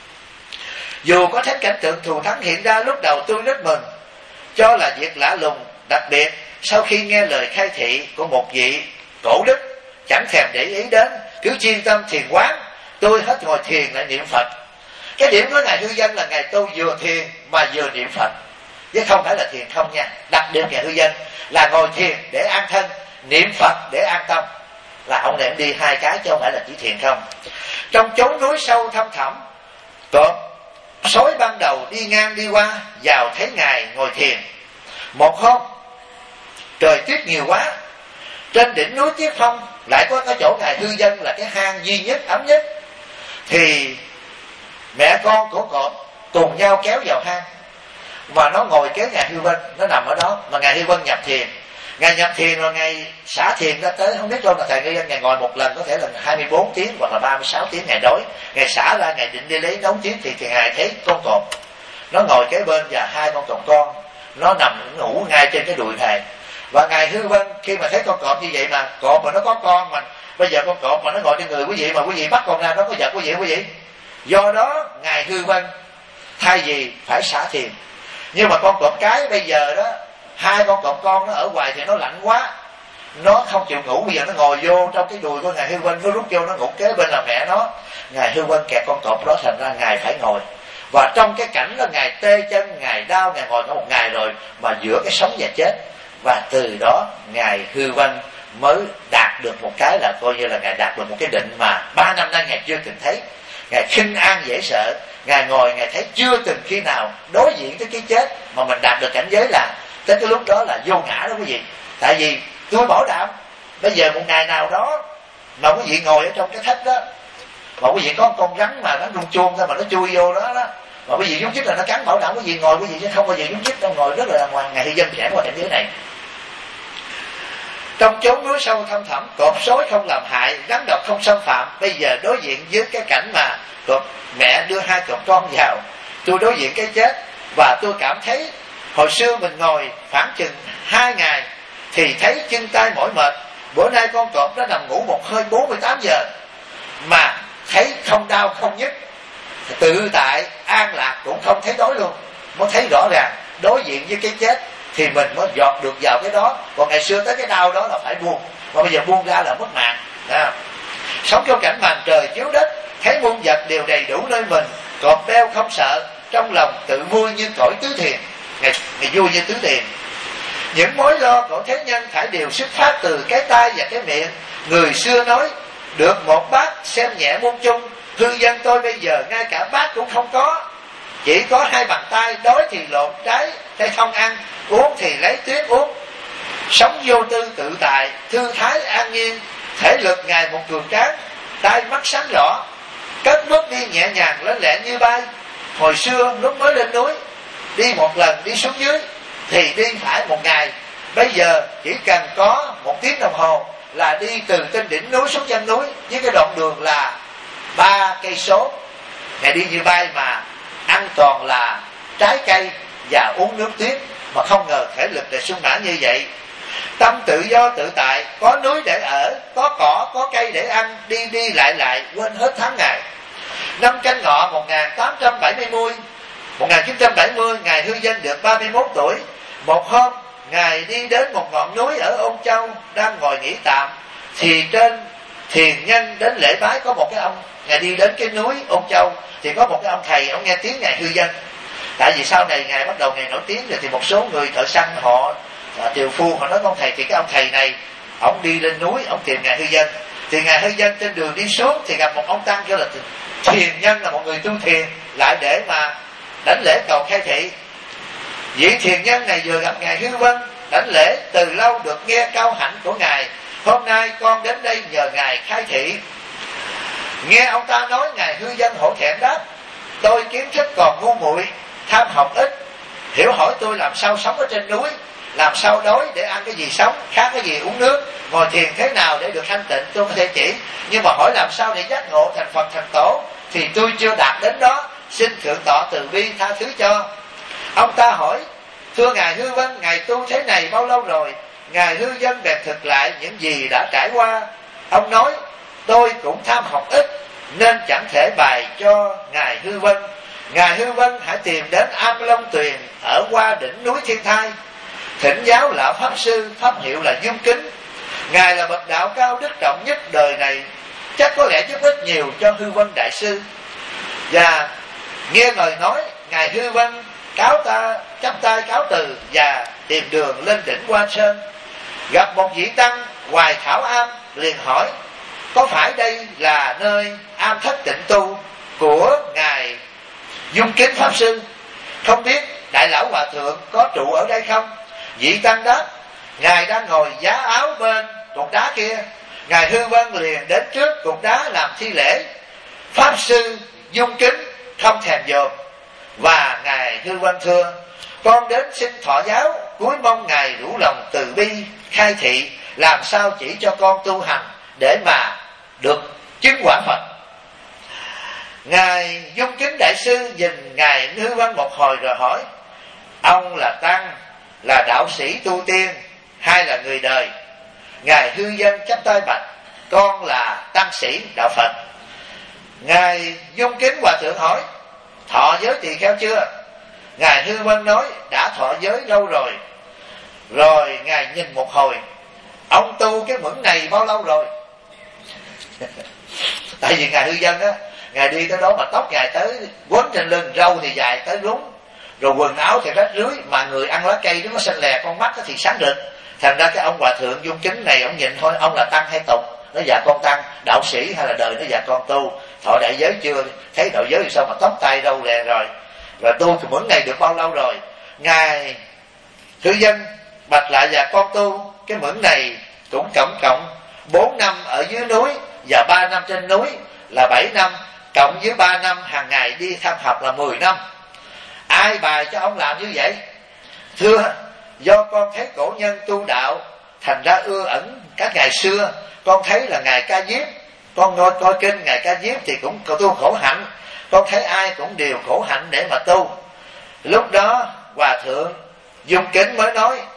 Dù có thấy cảnh tượng thù thắng hiện ra, lúc đầu tôi rất mừng, cho là việc lạ lùng. Đặc biệt sau khi nghe lời khai thị của một vị cổ đức, chẳng thèm để ý đến, cứ chuyên tâm thiền quán, tôi hết ngồi thiền lại niệm Phật. Cái điểm của ngài Hư Vân là ngài tu vừa thiền mà vừa niệm Phật, chứ không phải là thiền không nha. Đặc điểm ngài Hư Vân là ngồi thiền để an thân, niệm Phật để an tâm, là ông này đi hai cái chứ không phải là chỉ thiền không. Trong chốn núi sâu thăm thẳm, cọp sói ban đầu đi ngang đi qua, vào thấy ngài ngồi thiền. Một hôm trời tuyết nhiều quá, trên đỉnh núi Tiết Phong lại có cái chỗ ngài Hư Vân là cái hang duy nhất ấm nhất, thì mẹ con của cọp cùng nhau kéo vào hang, và nó ngồi kế ngài Hư Vân, nó nằm ở đó. Mà ngài Hư Vân nhập thiền, ngài nhập thiền rồi ngài xả thiền ra tới, không biết đâu là thầy Hư Vân ngài ngồi một lần có thể là hai mươi bốn tiếng hoặc là ba mươi sáu tiếng. Ngài đói, ngài xả ra, ngài định đi lấy nấu tiếng thì, thì ngài thấy con cọp nó ngồi kế bên, và hai con cọp con nó nằm ngủ ngay trên cái đùi thầy. Và ngài Hư Vân khi mà thấy con cọp như vậy, mà cọp mà nó có con, mà bây giờ con cọp mà nó ngồi trên người quý vị, mà quý vị bắt con ra nó có giật quý vị quý vị. Do đó ngài Hư Vân thay vì phải xả thiền, nhưng mà con cọp cái bây giờ đó, hai con cọp con nó ở ngoài thì nó lạnh quá, nó không chịu ngủ. Bây giờ nó ngồi vô trong cái đùi của ngài Hư Vân, nó rút vô nó ngủ kế bên là mẹ nó. Ngài Hư Vân kẹt con cọp đó, thành ra ngài phải ngồi. Và trong cái cảnh đó ngài tê chân, ngài đau, ngài ngồi cả một ngày rồi, mà giữa cái sống và chết. Và từ đó ngài Hư Vân mới đạt được một cái là coi như là ngài đạt được một cái định mà ba năm nay ngài chưa từng thấy. Ngài khinh an dễ sợ, ngài ngồi ngài thấy chưa từng khi nào đối diện tới cái chết mà mình đạt được cảnh giới là tới cái lúc đó là vô ngã đó quý vị. Tại vì tôi bảo đảm bây giờ một ngày nào đó mà quý vị ngồi ở trong cái thách đó, mà quý vị có con rắn mà nó rung chuông thôi mà nó chui vô đó đó, mà quý vị nhúc nhích là nó cắn, bảo đảm quý vị ngồi quý vị chứ không bao giờ nhúc nhích đâu, ngồi rất là đàng hoàng. Ngài Hư Vân sẽ qua cảnh giới này. Trong chốn núi sâu thăm thẳm, cọp sói không làm hại, rắn độc không xâm phạm. Bây giờ đối diện với cái cảnh mà cọp mẹ đưa hai cọp con vào, tôi đối diện cái chết, và tôi cảm thấy hồi xưa mình ngồi khoảng chừng hai ngày thì thấy chân tay mỏi mệt, bữa nay con cọp nó nằm ngủ một hơi bốn mươi tám giờ mà thấy không đau không nhức, tự tại an lạc cũng không thấy đói luôn, mới thấy rõ ràng đối diện với cái chết thì mình mới dọt được vào cái đó. Còn ngày xưa tới cái đau đó là phải buông, mà bây giờ buông ra là mất mạng. À, sống trong cảnh màn trời chiếu đất, thấy muôn vật đều đầy đủ nơi mình, còn đeo không sợ, trong lòng tự vui như cõi tứ thiền. Ngày, ngày vui như tứ thiền. Những mối lo của thế nhân phải đều xuất phát từ cái tai và cái miệng. Người xưa nói được một bát xem nhẹ muôn chung, hư dân tôi bây giờ ngay cả bát cũng không có, chỉ có hai bàn tay, đói thì lột trái hay không ăn, uống thì lấy tuyết uống. Sống vô tư tự tại, thư thái an nhiên, thể lực ngày một cường tráng, tai mắt sáng rõ, cất bước đi nhẹ nhàng lên lẹ như bay. Hồi xưa lúc mới lên núi, đi một lần đi xuống dưới thì đi phải một ngày, bây giờ chỉ cần có một tiếng đồng hồ là đi từ trên đỉnh núi xuống chân núi, với cái đoạn đường là ba cây số. Ngày đi như bay mà ăn toàn là trái cây và uống nước tuyết, mà không ngờ thể lực để sung mãn như vậy. Tâm tự do tự tại, có núi để ở, có cỏ, có cây để ăn, đi đi lại lại, quên hết tháng ngày. Năm Canh Ngọ một nghìn tám trăm bảy mươi, một nghìn chín trăm bảy mươi, Ngài Hư Dân được ba mươi mốt tuổi. Một hôm, Ngài đi đến một ngọn núi ở Ôn Châu, đang ngồi nghỉ tạm, thì trên thiền nhân đến lễ bái có một cái ông. Ngài đi đến cái núi Ôn Châu thì có một cái ông thầy, ông nghe tiếng Ngài Hư Dân. Tại vì sau này Ngài bắt đầu Ngài nổi tiếng rồi, thì một số người thợ săn họ tiều phu họ nói con thầy, thì cái ông thầy này ông đi lên núi ông tìm Ngài Hư Dân. Thì Ngài Hư Dân trên đường đi xuống thì gặp một ông tăng kêu là thiền nhân, là một người tu thiền, lại để mà đánh lễ cầu khai thị. Vị thiền nhân này vừa gặp Ngài Hư Vân, đảnh lễ, từ lâu được nghe cao hạnh của Ngài, hôm nay con đến đây nhờ Ngài khai thị. Nghe ông ta nói, Ngài Hư Dân hổ thẹn đáp: tôi kiến thức còn ngu muội, tham học ít, hiểu hỏi tôi làm sao sống ở trên núi, làm sao đói để ăn cái gì sống, khát cái gì uống nước, ngồi thiền thế nào để được thanh tịnh tôi có thể chỉ, nhưng mà hỏi làm sao để giác ngộ thành Phật thành Tổ thì tôi chưa đạt đến đó, xin thượng tọa từ bi tha thứ cho. Ông ta hỏi: thưa Ngài Hư Vân, Ngài tu thế này bao lâu rồi? Ngài Hư Dân bèn thực lại những gì đã trải qua. Ông nói: tôi cũng tham học ít nên chẳng thể bày cho Ngài Hư Vân. Ngài Hư Vân hãy tìm đến Am Long Tuyền ở qua đỉnh núi Thiên Thai, thỉnh giáo lão pháp sư, pháp hiệu là Dung Kính. Ngài là bậc đạo cao đức trọng nhất đời này, chắc có lẽ giúp ích nhiều cho Hư Vân đại sư. Và nghe lời nói, Ngài Hư Vân cáo ta chắp tay cáo từ và tìm đường lên đỉnh Quan Sơn. Gặp một vị tăng Hoài Thảo Am, liền hỏi: có phải đây là nơi am thất tịnh tu của Ngài Dung Kính pháp sư? Không biết đại lão hòa thượng có trụ ở đây không? Vị tăng đáp: Ngài đang ngồi giá áo bên cục đá kia. Ngài Hư Vân liền đến trước cục đá làm thi lễ. Pháp sư Dung Kính không thèm dòm, và Ngài Hư Vân thưa: con đến xin thọ giáo, cúi mong Ngài rủ lòng từ bi khai thị, làm sao chỉ cho con tu hành để mà được chứng quả Phật. Ngài Dung Kính đại sư nhìn Ngài Hư Vân một hồi rồi hỏi: ông là tăng, là đạo sĩ tu tiên, hay là người đời? Ngài Hư Dân chắp tay bạch: con là tăng sĩ đạo Phật. Ngài Dung Kính hòa thượng hỏi: thọ giới tỳ kheo chưa? Ngài Hư Vân nói: đã thọ giới lâu rồi. Rồi Ngài nhìn một hồi: ông tu cái mẫn này bao lâu rồi? Tại vì Ngài Hư Dân á, Ngài đi tới đó mà tóc Ngài tới quấn trên lưng, râu thì dài tới rúng, rồi quần áo thì rách rưới, mà người ăn lá cây nó có xanh lè, con mắt thì sáng rực. Thành ra cái ông hòa thượng Dung Kính này, ông nhìn thôi: ông là tăng hay tục? Nó dạ con tăng. Đạo sĩ hay là đời? Nó dạ con tu. Thọ đại giới chưa? Thấy đạo giới thì sao mà tóc tai râu lè rồi. Rồi tu thì mẫn này được bao lâu rồi? Ngài Hư Dân bạch lại: dạ con tu cái mẫn này cũng cộng cộng bốn năm ở dưới núi và ba năm trên núi là bảy năm, cộng với ba năm hàng ngày đi tham học là mười năm. Ai bài cho ông làm như vậy? Thưa, do con thấy cổ nhân tu đạo, thành ra ưa ẩn các ngày xưa. Con thấy là Ngài Ca Diếp, con ngồi coi kinh Ngài Ca Diếp thì cũng tu khổ hạnh. Con thấy ai cũng đều khổ hạnh để mà tu. Lúc đó Hòa thượng Dung Kính mới nói: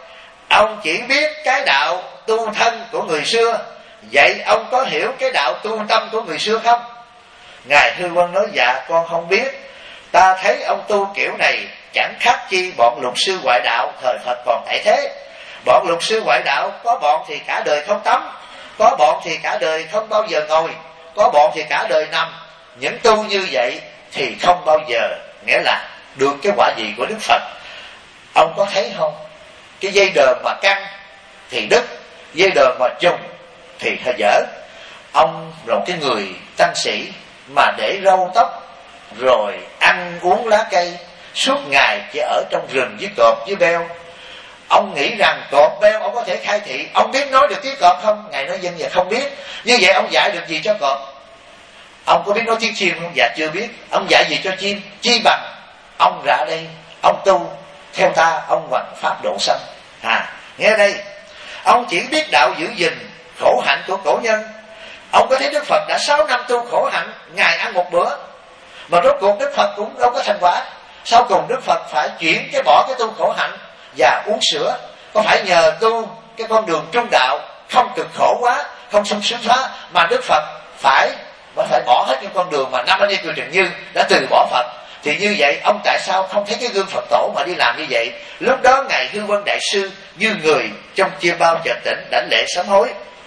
Ông chỉ biết cái đạo tu thân của người xưa, vậy ông có hiểu cái đạo tu tâm của người xưa không? Ngài Hư Vân nói: dạ con không biết. Ta thấy ông tu kiểu này chẳng khác chi bọn lục sư ngoại đạo thời Phật còn tại thế. Bọn lục sư ngoại đạo có bọn thì cả đời không tắm, có bọn thì cả đời không bao giờ ngồi, có bọn thì cả đời nằm. Những tu như vậy thì không bao giờ nghĩa là được cái quả gì của Đức Phật. Ông có thấy không? Cái dây đờn mà căng thì đứt, dây đờn mà trùng thì hơi dở. Ông là một cái người tăng sĩ mà để râu tóc rồi ăn uống lá cây, suốt ngày chỉ ở trong rừng với cọp với beo. Ông nghĩ rằng cọp beo ông có thể khai thị. Ông biết nói được tiếng cọp không? Ngài nói dân giờ không biết. Như vậy ông dạy được gì cho cọp? Ông có biết nói tiếng chim không? Dạ chưa biết. Ông dạy gì cho chim? Chi bằng ông ra đây, ông tu theo ta, ông hoằng pháp độ sanh. À, nghe đây, ông chỉ biết đạo giữ gìn khổ hạnh của cổ nhân. Ông có thấy Đức Phật đã sáu năm tu khổ hạnh, Ngài ăn một bữa, mà rốt cuộc Đức Phật cũng đâu có thành quả. Sau cùng Đức Phật phải chuyển cái bỏ cái tu khổ hạnh và uống sữa. Có phải nhờ tu cái con đường trung đạo, không cực khổ quá, không sung sướng quá, mà Đức Phật phải mà phải bỏ hết những con đường mà năm anh em Kiều Trần Như đã từ bỏ Phật. Thì như vậy ông tại sao không thấy cái gương Phật tổ mà đi làm như vậy? Lúc đó Ngài Hư Vân Đại Sư như người trong chiêm bao chợt tỉnh, đảnh lễ sám hối.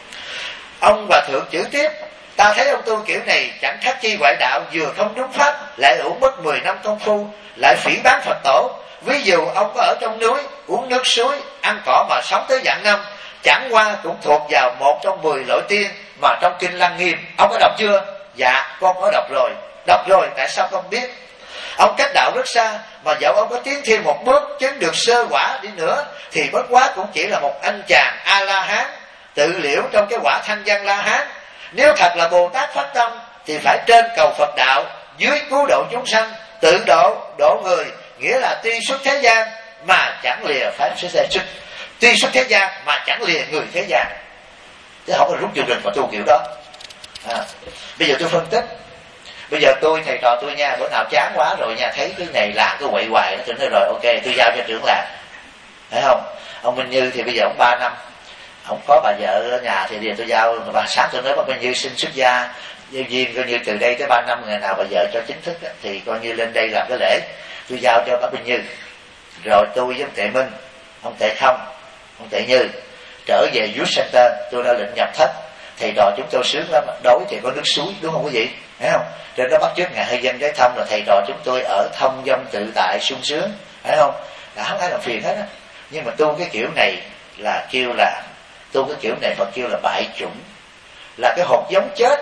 Ông Hòa Thượng chữ tiếp: ta thấy ông tu kiểu này chẳng khác chi ngoại đạo, vừa không đúng pháp, lại uổng mất mười năm công phu, lại phỉ báng Phật tổ. Ví dụ ông có ở trong núi, uống nước suối, ăn cỏ mà sống tới vạn năm, chẳng qua cũng thuộc vào một trong mười lỗi tiên mà trong kinh Lăng Nghiêm. Ông có đọc chưa? Dạ con có đọc rồi. Đọc rồi, tại sao không biết? Ông cách đạo rất xa, mà dẫu ông có tiến thêm một bước chứng được sơ quả đi nữa thì bất quá cũng chỉ là một anh chàng A-la-hán tự liễu trong cái quả thanh văn La-hán. Nếu thật là Bồ Tát phát tâm thì phải trên cầu Phật đạo, dưới cứu độ chúng sanh, tự độ độ người, nghĩa là tuy xuất thế gian mà chẳng lìa pháp xuất thế xuất, tuy xuất thế gian mà chẳng lìa người thế gian, chứ không có rút vô rừng mà tu kiểu đó. À, bây giờ tôi phân tích. Bây giờ tôi thầy trò tôi nha, bữa nào chán quá rồi nha, thấy cái này làm cái quậy hoài, tôi nói rồi ok tôi giao cho trưởng làng, thấy không? Ông Minh Như thì bây giờ ông ba năm, ông có bà vợ ở nhà thì bây giờ tôi giao. Bà sáng tôi nói bà Minh Như xin xuất gia duyên coi như từ đây tới ba năm, ngày nào bà vợ cho chính thức thì coi như lên đây làm cái lễ, tôi giao cho bà Minh Như. Rồi tôi với ông Tệ Minh, ông Tệ Không, ông Tệ Như trở về Youth Center, tôi đã lệnh nhập thất. Thầy trò chúng tôi sướng lắm, đối thì có nước suối đúng không quý vị, thấy không? Trên đó bắt chước Ngài Hơi Dân cái thông là thầy trò chúng tôi ở thông dong tự tại sung sướng, thấy không? Đã không ai làm phiền hết á. Nhưng mà tu cái kiểu này là kêu là tu cái kiểu này Phật kêu là bại chủng, là cái hột giống chết.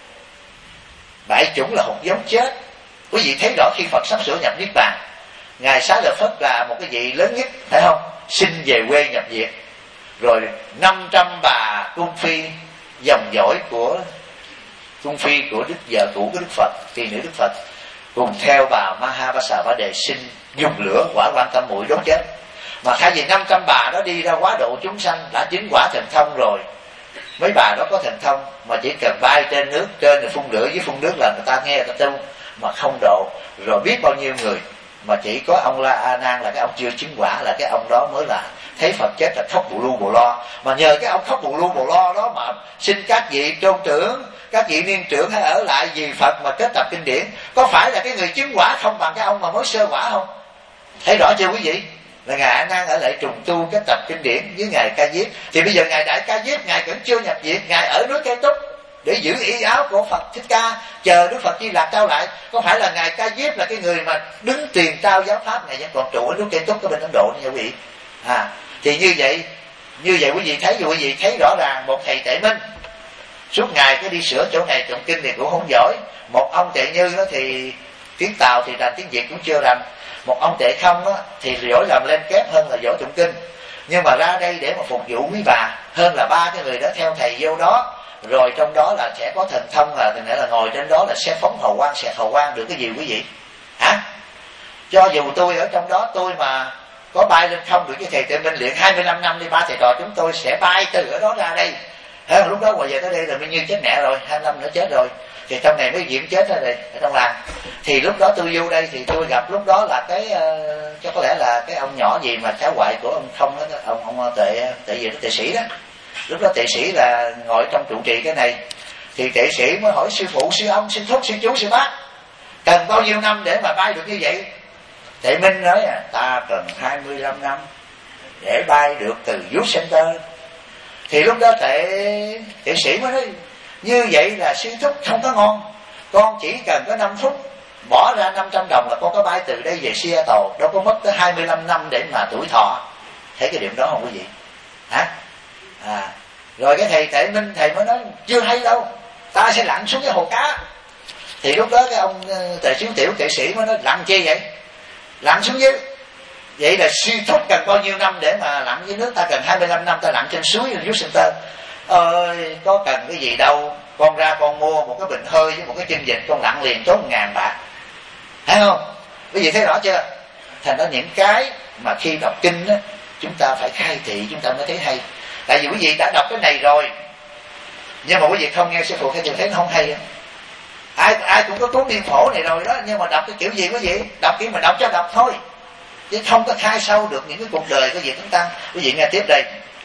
Bại chủng là hột giống chết. Quý vị thấy rõ khi Phật sắp sửa nhập niết bàn, Ngài Xá Lợi Phất là một cái vị lớn nhất, thấy không? Xin về quê nhập diệt, rồi năm trăm bà cung phi dòng dõi của cung phi của đức vợ cũ của Đức Phật, tỷ nữ Đức Phật, cùng theo bà Mahavasa Bá Đề xin dùng lửa quả quan tâm muội đốt chết. Mà thay vì năm trăm bà đó đi ra quá độ chúng sanh đã chứng quả thần thông rồi, mấy bà đó có thần thông mà chỉ cần bay trên nước, trên là phun lửa, dưới phun nước là người ta nghe người ta tu mà không độ. Rồi biết bao nhiêu người mà chỉ có ông La A Nan là cái ông chưa chứng quả, là cái ông đó mới là thấy Phật chết là khóc bù lu bù lo. Mà nhờ cái ông khóc bù lu bù lo đó mà xin các vị tôn trưởng, các vị niên trưởng hãy ở lại vì Phật mà kết tập kinh điển. Có phải là cái người chứng quả không bằng cái ông mà mới sơ quả không? Thấy rõ chưa quý vị? Là Ngài A Nan ở lại trùng tu kết tập kinh điển với Ngài Ca Diếp. Thì bây giờ Ngài Đại Ca Diếp Ngài vẫn chưa nhập viện, Ngài ở núi Cây Túc để giữ y áo của Phật Thích Ca, chờ Đức Phật Di Lạc trao lại. Có phải là Ngài Ca Diếp là cái người mà đứng tiền trao giáo pháp, Ngài vẫn còn trụ ở núi Cây Túc ở bên Ấn Độ nha quý vị. À, thì như vậy, như vậy quý vị thấy, quý vị thấy rõ ràng một thầy Tệ Minh suốt ngày cứ đi sửa chỗ này tụng kinh thì cũng không giỏi. Một ông Tệ Như đó thì tiếng Tàu thì rành, tiếng Việt cũng chưa rành. Một ông Tệ Không đó thì giỏi làm lên kép hơn là giỏi tụng kinh. Nhưng mà ra đây để mà phục vụ quý bà, hơn là ba cái người đó theo thầy vô đó, rồi trong đó là sẽ có thần thông, là nghĩa là ngồi trên đó là sẽ phóng hào quang, xẹt hào quang được cái gì quý vị? Hả? Cho dù tôi ở trong đó tôi mà có bay lên không được cái thầy Tệ Minh luyện hai mươi lăm năm đi, ba thầy trò chúng tôi sẽ bay từ ở đó ra đây Thế lúc đó hồi về tới đây là Minh Như chết mẹ rồi, hai mươi lăm nữa chết rồi, thì trong này mới diễn chết ra đây ở trong làng. Thì lúc đó tôi vô đây thì tôi gặp lúc đó là cái uh, cho có lẽ là cái ông nhỏ gì mà cháu ngoại của ông Không đó, ông ông tệ tệ gì đó, tệ sĩ đó. Lúc đó tệ sĩ là ngồi trong trụ trì cái này, thì tệ sĩ mới hỏi sư phụ, sư ông, sư thúc, sư chú, sư bác cần bao nhiêu năm để mà bay được như vậy? Tệ Minh nói à, ta cần hai mươi lăm năm để bay được từ Youth Center. Thì lúc đó tệ tệ sĩ mới nói, như vậy là sư thúc không có ngon, con chỉ cần có năm phút bỏ ra năm trăm đồng là con có bay từ đây về Seattle, đâu có mất tới hai mươi lăm năm để mà tuổi thọ. Thấy cái điểm đó không quý vị? Hả? À, rồi cái thầy Tệ Minh thầy mới nói chưa hay đâu, ta sẽ lặn xuống cái hồ cá. Thì lúc đó cái ông Tề Xíu Tiểu kệ sĩ mới nói lặn chi vậy? Lặn xuống dưới. Vậy là sư thúc cần bao nhiêu năm để mà lặn dưới nước? Ta cần hai mươi lăm năm ta lặn trên suối Youth Center. Ơi, có cần cái gì đâu, con ra con mua một cái bình hơi với một cái chân vịt, con lặn liền tốn ngàn bạc. Thấy không? Quý vị thấy rõ chưa? Thành ra những cái mà khi đọc kinh á, chúng ta phải khai thị chúng ta mới thấy hay. Tại vì quý vị đã đọc cái này rồi, nhưng mà quý vị không nghe sư phụ khai thị thấy nó không hay. Ai ai cũng có cuốn Niệm Phổ này rồi đó, nhưng mà đọc cái kiểu gì quý vị? Đọc kiểu mà đọc cho đọc thôi, chứ không có khai sâu được những cái cuộc đời của vị chúng ta. Quý vị nghe tiếp đây.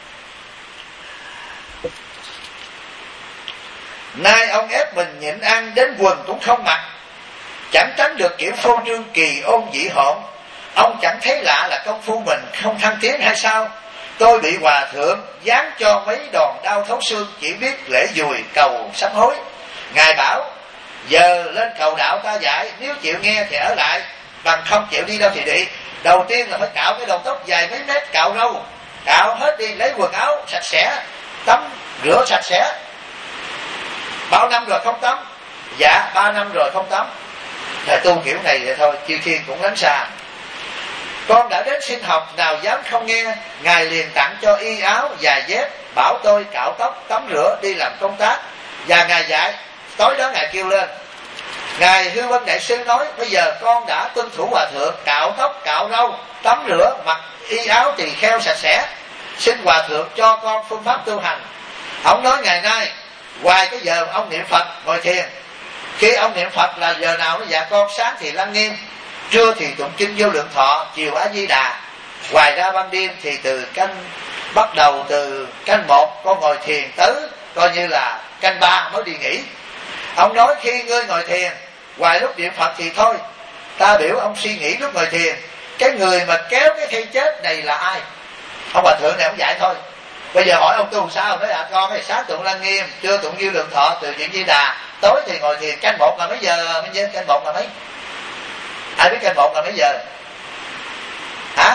Nay ông ép mình nhịn ăn đến quần cũng không mặc, chẳng tránh được kiểu phô trương kỳ ôn dị hỗn. Ông chẳng thấy lạ là công phu mình không thăng tiến hay sao? Tôi bị hòa thượng dán cho mấy đòn đau thấu xương, chỉ biết lễ dùi cầu sám hối. Ngài bảo giờ lên cầu đạo ta dạy, nếu chịu nghe thì ở lại, bằng không chịu đi đâu thì đi. Đầu tiên là phải cạo cái đầu tóc dài mấy mét, cạo râu, cạo hết đi, lấy quần áo sạch sẽ, tắm rửa sạch sẽ. Bao năm rồi không tắm? Dạ ba năm rồi không tắm. Thầy tu kiểu này vậy thôi, chư thiên cũng lánh xa. Con đã đến xin học, nào dám không nghe. Ngài liền tặng cho y áo, giày dép, bảo tôi cạo tóc, tắm rửa, đi làm công tác. Và Ngài dạy, tối đó Ngài kêu lên. Ngài Hư Vân Đại Sư nói, bây giờ con đã tuân thủ hòa thượng, cạo tóc, cạo râu, tắm rửa, mặc y áo tỳ kheo sạch sẽ. Xin hòa thượng cho con phương pháp tu hành. Ông nói ngày nay, ngoài cái giờ ông niệm Phật ngồi thiền, khi ông niệm Phật là giờ nào nó dạ con? Sáng thì Lăng Nghiêm, trưa thì tụng kinh Vô Lượng Thọ, chiều A Di Đà. Ngoài ra ban đêm thì từ canh bắt đầu từ canh một con ngồi thiền tới coi như là canh ba mới đi nghỉ. Ông nói khi ngươi ngồi thiền, ngoài lúc niệm Phật thì thôi, ta biểu ông suy nghĩ lúc ngồi thiền, cái người mà kéo cái cây chết này là ai? Ông hòa thượng này ông dạy thôi. Bây giờ hỏi ông tu sao? Nói à con phải sáng tụng Lăng Nghiêm, trưa tụng Vô Lượng Thọ, từ chuyện Di Đà, tối thì ngồi thiền. Canh một là mấy giờ? Minh Dân, canh một là mấy? Ai biết canh một là mấy giờ? Hả?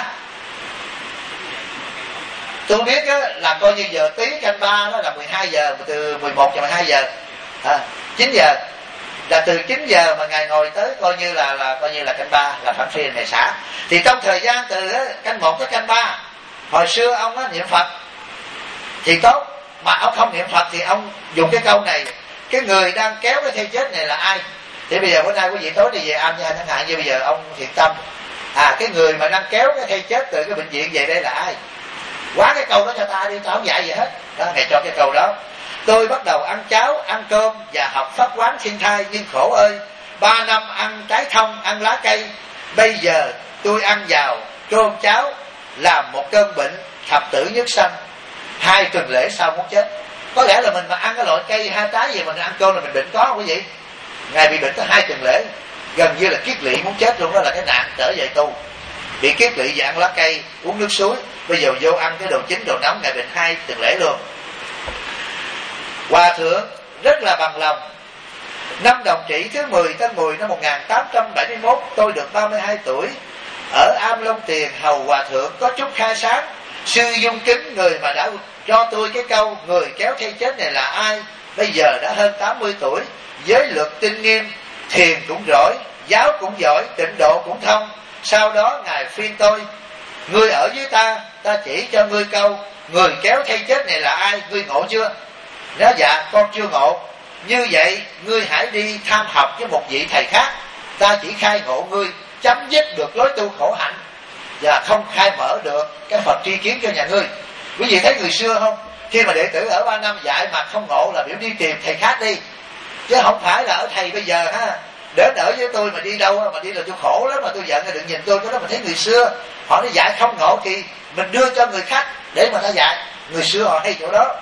Tôi biết á, là coi như giờ tí canh ba đó là mười hai giờ, từ mười một giờ mười hai giờ, à, chín giờ, là từ chín giờ mà Ngài ngồi tới coi như là là coi như là canh ba, là Phạm Phiền này xả. Thì trong thời gian từ á, canh một tới canh ba, hồi xưa ông á, niệm Phật thì tốt, mà ông không niệm Phật thì ông dùng cái câu này, cái người đang kéo cái thây chết này là ai? Thì bây giờ bữa nay quý vị tối đi về ăn nha, chẳng hạn như bây giờ ông thiện tâm, à cái người mà đang kéo cái thây chết từ cái bệnh viện về đây là ai? Quá cái câu đó cho ta đi, ta không dạy gì hết đó. Ngày cho cái câu đó. Tôi bắt đầu ăn cháo, ăn cơm và học pháp quán thiên thai, nhưng khổ ơi, ba năm ăn trái thông, ăn lá cây, bây giờ tôi ăn vào cơm cháo làm một cơn bệnh thập tử nhất sanh, hai tuần lễ sau muốn chết. Có lẽ là mình mà ăn cái loại cây hai trái gì mình ăn cơm là mình bệnh có không quý vị? Ngài bị bệnh tới hai tuần lễ, gần như là kiết lỵ muốn chết luôn. Đó là cái nạn trở về tu, bị kiết lỵ và ăn lá cây, uống nước suối. Bây giờ vô ăn cái đồ chín đồ nóng, Ngài bệnh hai tuần lễ luôn. Hòa thượng rất là bằng lòng. Năm Đồng Trị thứ mười tháng mười năm một nghìn tám trăm bảy mươi mốt, tôi được ba mươi hai tuổi, ở Am Long Tiền hầu hòa thượng có chút khai sáng. Sư dung kính người mà đã cho tôi cái câu người kéo thây chết này là ai. Bây giờ đã hơn tám mươi tuổi, giới luật tinh nghiêm, thiền cũng giỏi, giáo cũng giỏi, tịnh độ cũng thông. Sau đó Ngài phiên tôi, ngươi ở với ta, ta chỉ cho ngươi câu người kéo thây chết này là ai, ngươi ngộ chưa? Nói dạ con chưa ngộ. Như vậy ngươi hãy đi tham học với một vị thầy khác, ta chỉ khai ngộ ngươi, chấm dứt được lối tu khổ hạnh và không khai mở được cái Phật tri kiến cho nhà ngươi. Quý vị thấy người xưa không? Khi mà đệ tử ở ba năm dạy mà không ngộ là biểu đi tìm thầy khác đi, chứ không phải là ở thầy bây giờ ha, đến ở với tôi mà đi đâu mà đi là tôi khổ lắm, mà tôi giận đừng nhìn tôi. Cái đó mà thấy người xưa họ đi dạy không ngộ thì mình đưa cho người khác để mà ta dạy. Người xưa họ hay chỗ đó.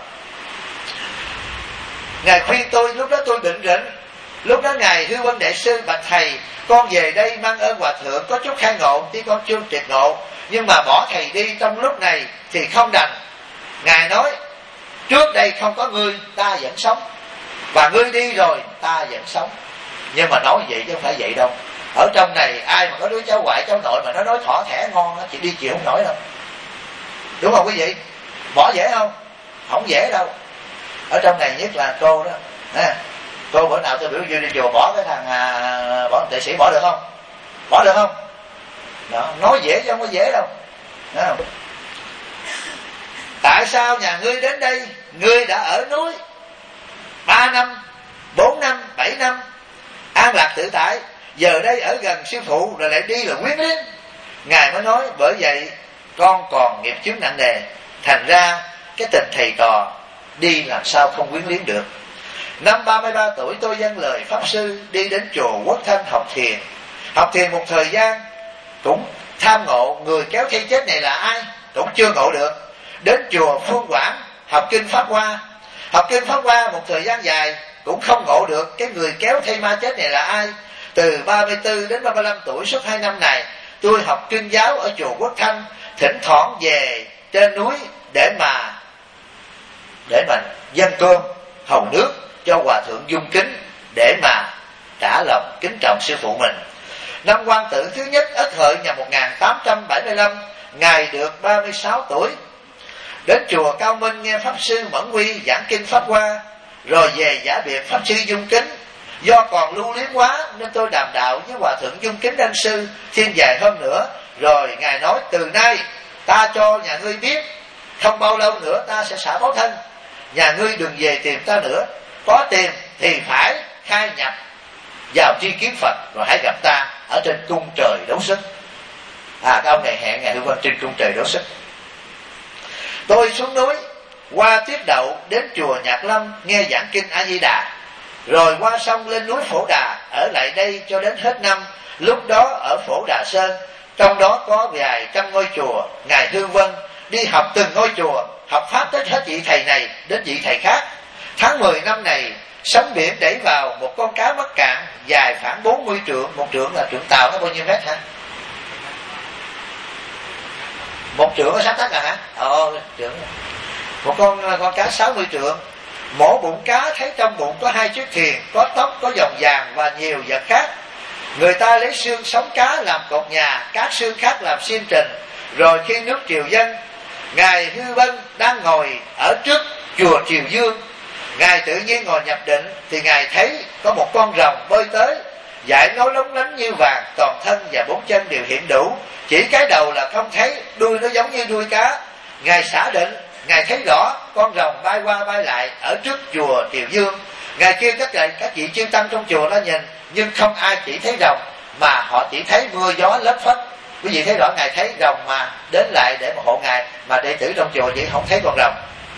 Ngài khuyên tôi, lúc đó tôi định rỉnh. Lúc đó Ngài Hư Vân Đại Sư bạch thầy, con về đây mang ơn Hòa Thượng, có chút khai ngộ tí con chưa triệt ngộ, nhưng mà bỏ thầy đi trong lúc này thì không đành. Ngài nói trước đây không có ngươi ta vẫn sống, và ngươi đi rồi ta vẫn sống. Nhưng mà nói vậy chứ không phải vậy đâu. Ở trong này ai mà có đứa cháu ngoại cháu nội mà nó nói thỏ thẻ ngon á, chị đi chịu không nổi đâu. Đúng không quý vị? Bỏ dễ không? Không dễ đâu. Ở trong này nhất là cô đó à, cô bữa nào tôi biểu dương đi chùa bỏ cái thằng à, bỏ đệ sĩ bỏ được không? Bỏ được không? Đó, nói dễ chứ không có dễ đâu. Đúng không? Tại sao nhà ngươi đến đây, ngươi đã ở núi ba năm, bốn năm, bảy năm an lạc tự tại, giờ đây ở gần sư phụ rồi lại đi là quyến luyến. Ngài mới nói bởi vậy con còn nghiệp chướng nặng nề, thành ra cái tình thầy trò đi làm sao không quyến luyến được. Năm ba mươi ba tuổi tôi dâng lời pháp sư đi đến chùa Quốc Thanh học thiền. Học thiền một thời gian cũng tham ngộ người kéo thay chết này là ai, cũng chưa ngộ được. Đến chùa Phương Quảng học kinh Pháp Hoa. Học kinh Pháp Hoa một thời gian dài cũng không ngộ được cái người kéo thay ma chết này là ai. Từ ba mươi tư đến ba mươi lăm tuổi suốt hai năm này tôi học kinh giáo ở chùa Quốc Thanh, thỉnh thoảng về trên núi để mà để mà dâng cơm hầu nước cho Hòa Thượng Dung Kính để mà trả lòng kính trọng sư phụ mình. Năm Quan Tự thứ nhất Ất Hợi năm một nghìn tám trăm bảy mươi lăm, Ngài được ba mươi sáu tuổi. Đến chùa Cao Minh nghe Pháp Sư Mẫn Quy giảng kinh Pháp Hoa, rồi về giả biệt Pháp Sư Dung Kính. Do còn lưu luyến quá nên tôi đàm đạo với Hòa Thượng Dung Kính Đăng Sư thêm vài hôm nữa. Rồi Ngài nói từ nay ta cho nhà ngươi biết, không bao lâu nữa ta sẽ xả báo thân, nhà ngươi đừng về tìm ta nữa, có tìm thì phải khai nhập vào tri kiến Phật, rồi hãy gặp ta ở trên cung trời đấu sức. À, cái ông này hẹn Ngài Hư Vân trên cung trời đấu sức. Tôi xuống núi qua Tiếp Đậu đến chùa Nhạc Lâm nghe giảng kinh A Di Đà, rồi qua sông lên núi Phổ Đà ở lại đây cho đến hết năm. Lúc đó ở Phổ Đà Sơn, trong đó có vài trăm ngôi chùa. Ngài Hư Vân đi học từng ngôi chùa, học pháp tới hết vị thầy này đến vị thầy khác. Tháng mười năm này, sóng biển đẩy vào một con cá mắc cạn dài khoảng bốn mươi trượng. Một trượng là trượng tàu nó bao nhiêu mét hả? Một trượng có sắp tắc à hả? Ồ, trượng. Một con con cá sáu mươi trượng. Mổ bụng cá thấy trong bụng có hai chiếc thuyền, có tóc, có vòng vàng và nhiều vật khác. Người ta lấy xương sống cá làm cột nhà, các xương khác làm xiên trình. Rồi khi nước triều dâng, Ngài Hư Vân đang ngồi ở trước chùa Triều Dương. Ngài tự nhiên ngồi nhập định thì Ngài thấy có một con rồng bơi tới, dải nó lóng lánh như vàng, toàn thân và bốn chân đều hiện đủ, chỉ cái đầu là không thấy, đuôi nó giống như đuôi cá. Ngài xả định, Ngài thấy rõ con rồng bay qua bay lại ở trước chùa Triều Dương. Ngài kêu các vị các vị chư tăng trong chùa nó nhìn, nhưng không ai chỉ thấy rồng, mà họ chỉ thấy mưa gió lất phất. Quý vị thấy rõ Ngài thấy rồng mà đến lại để mà hộ Ngài, mà đệ tử trong chùa chỉ không thấy con rồng.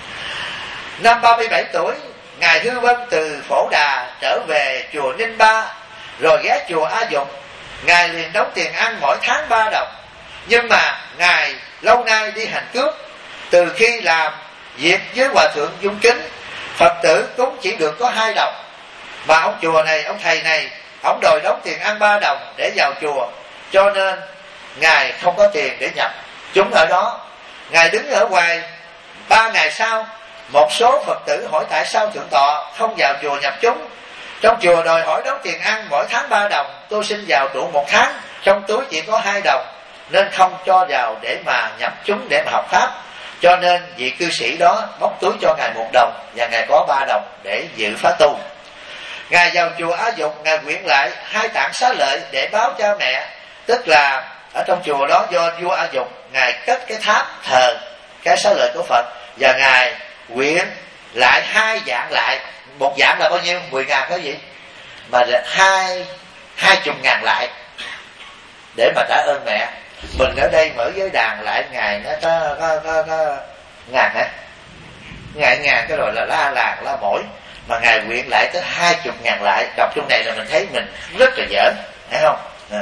Năm ba mươi bảy tuổi, Ngài Hư Vân từ Phổ Đà trở về chùa Ninh Ba, rồi ghé chùa A Dục. Ngài liền đóng tiền ăn mỗi tháng ba đồng. Nhưng mà Ngài lâu nay đi hành cướp. Từ khi làm việc với Hòa Thượng Dung Kính, Phật tử cúng chỉ được có hai đồng. Mà ông chùa này, ông thầy này, ông đòi đóng tiền ăn ba đồng để vào chùa, cho nên Ngài không có tiền để nhập chúng ở đó. Ngài đứng ở ngoài. Ba ngày sau, một số Phật tử hỏi tại sao Thượng Tọa không vào chùa nhập chúng. Trong chùa đòi hỏi đóng tiền ăn mỗi tháng ba đồng, tôi xin vào trụ một tháng, trong túi chỉ có hai đồng, nên không cho vào để mà nhập chúng để mà học pháp. Cho nên vị cư sĩ đó bóc túi cho Ngài một đồng, và Ngài có ba đồng để dự phá tu. Ngài vào chùa Á Dục, Ngài quyện lại hai tạng xá lợi để báo cha mẹ. Tức là ở trong chùa đó do vua A Dục, Ngài cất cái tháp thờ cái xá lợi của Phật, và Ngài quyện lại hai dạng lại. Một dạng là bao nhiêu? Mười ngàn cái gì? Mà hai hai chục ngàn lại để mà trả ơn mẹ. Mình ở đây mở giới đàn lại Ngài nó có, có, có, có ngàn hả? Ngài ngàn cái rồi là la làng la mỏi, mà Ngài nguyện lại tới hai chục ngàn lại. Đọc trong này là mình thấy mình rất là dở, thấy không? À.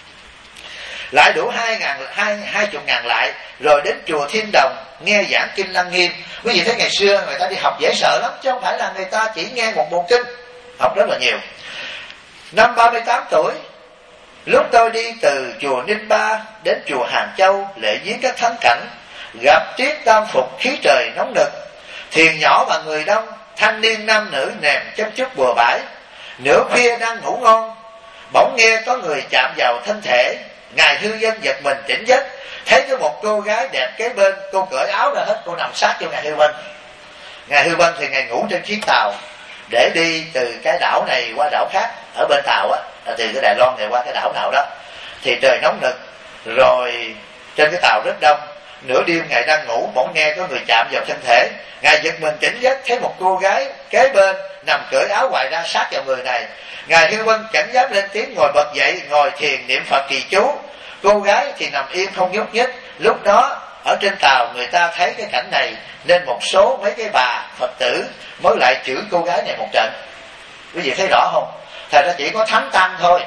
Lại đủ hai ngàn hai hai chục ngàn lại, rồi đến chùa Thiên Đồng nghe giảng kinh Lăng Nghiêm. Quý vị thấy ngày xưa người ta đi học dễ sợ lắm, chứ không phải là người ta chỉ nghe một bộ kinh, học rất là nhiều. Năm ba mươi tám tuổi, lúc tôi đi từ chùa Ninh Ba đến chùa Hàng Châu lễ viếng các thắng cảnh, gặp tiết tam phục khí trời nóng nực, thuyền nhỏ và người đông, thanh niên nam nữ nèm chăm chút bừa bãi. Nửa khuya đang ngủ ngon, bỗng nghe có người chạm vào thân thể. Ngài Hư Vân giật mình tỉnh giấc, thấy có một cô gái đẹp kế bên, cô cởi áo ra hết, cô nằm sát cho Ngài Hư Vân. Ngài Hư Vân thì Ngài ngủ trên chiếc tàu để đi từ cái đảo này qua đảo khác ở bên tàu á, từ cái Đài Loan này qua cái đảo nào đó. Thì trời nóng nực, rồi trên cái tàu rất đông. Nửa đêm Ngài đang ngủ, bỗng nghe có người chạm vào thân thể. Ngài giật mình tỉnh giấc, thấy một cô gái kế bên nằm cởi áo ngoài ra sát vào người này. Ngài Hư Vân cảnh giác lên tiếng, ngồi bật dậy, ngồi thiền niệm Phật trì chú. Cô gái thì nằm yên không nhúc nhích. Lúc đó ở trên tàu người ta thấy cái cảnh này, nên một số mấy cái bà Phật tử mới lại chửi cô gái này một trận. Quý vị thấy rõ không? Thật ra chỉ có thắng tăng thôi.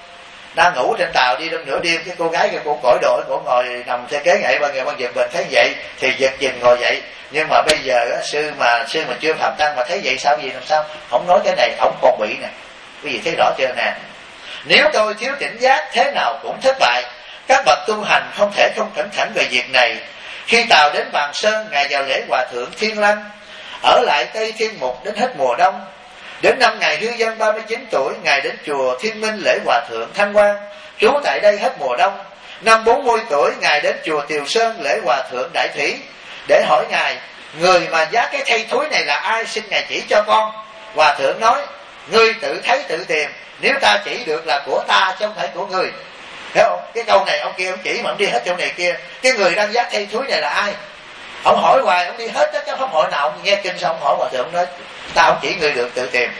Đang ngủ trên tàu đi đêm nửa đêm, cái cô gái kia cô cởi đội, cô ngồi nằm theo kế Ngài Văn Ngài Văn giật mình thấy vậy thì giật mình ngồi dậy. Nhưng mà bây giờ á, sư mà sư mà chưa phạm tăng mà thấy vậy sao gì làm sao? Không nói cái này, ông còn bị nè. Quý vị thấy rõ chưa nè? Nếu tôi thiếu tỉnh giác thế nào cũng thất bại. Các bậc tu hành không thể không cẩn thận về việc này. Khi tàu đến Vàng Sơn, Ngài vào lễ Hòa Thượng Thiên Lăng, ở lại Tây Thiên Mục đến hết mùa đông. Đến năm Ngài Hư Vân ba mươi chín tuổi, Ngài đến chùa Thiên Minh lễ Hòa Thượng Thanh Quang, trú tại đây hết mùa đông. Năm bốn mươi tuổi, Ngài đến chùa Tiều Sơn lễ Hòa Thượng Đại Thủy, để hỏi Ngài, người mà vác cái thây thúi này là ai, xin Ngài chỉ cho con. Hòa Thượng nói, ngươi tự thấy tự tìm, nếu ta chỉ được là của ta chứ không phải của ngươi. Thấy không? Cái câu này ông kia ông chỉ mà ông đi hết chỗ này kia. Cái người đang vác thây thúi này là ai? Ông hỏi hoài, ông đi hết tất cả pháp hội nào ông nghe kinh xong ông hỏi Hòa Thượng nói, ta không chỉ người được tự tìm.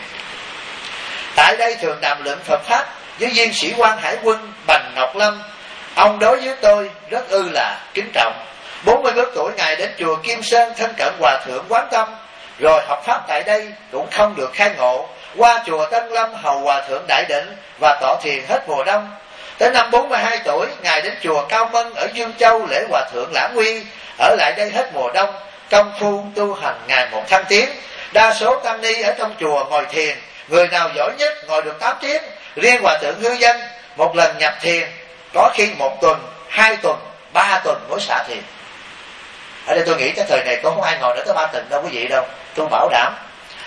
Tại đây thường đàm luận Phật pháp với viên sĩ quan hải quân Bành Ngọc Lâm. Ông đối với tôi rất ư là kính trọng. bốn mươi mốt tuổi, Ngài đến chùa Kim Sơn thân cận Hòa Thượng Quán Tâm, rồi học pháp tại đây cũng không được khai ngộ. Qua chùa Tân Lâm hầu Hòa Thượng Đại Định và tọa thiền hết mùa đông. Tới năm bốn mươi hai tuổi, Ngài đến chùa Cao Mân ở Dương Châu lễ Hòa Thượng Lãng Nguy, ở lại đây hết mùa đông. Công phu tu hành ngày một thăng tiến. Đa số tăng ni ở trong chùa ngồi thiền, người nào giỏi nhất ngồi được tám tiếng. Riêng Hòa Thượng Hư Vân một lần nhập thiền có khi một tuần, hai tuần, ba tuần mới xả thiền. Ở đây tôi nghĩ cái thời này có không ai ngồi nữa tới ba tuần đâu quý vị đâu, tôi bảo đảm.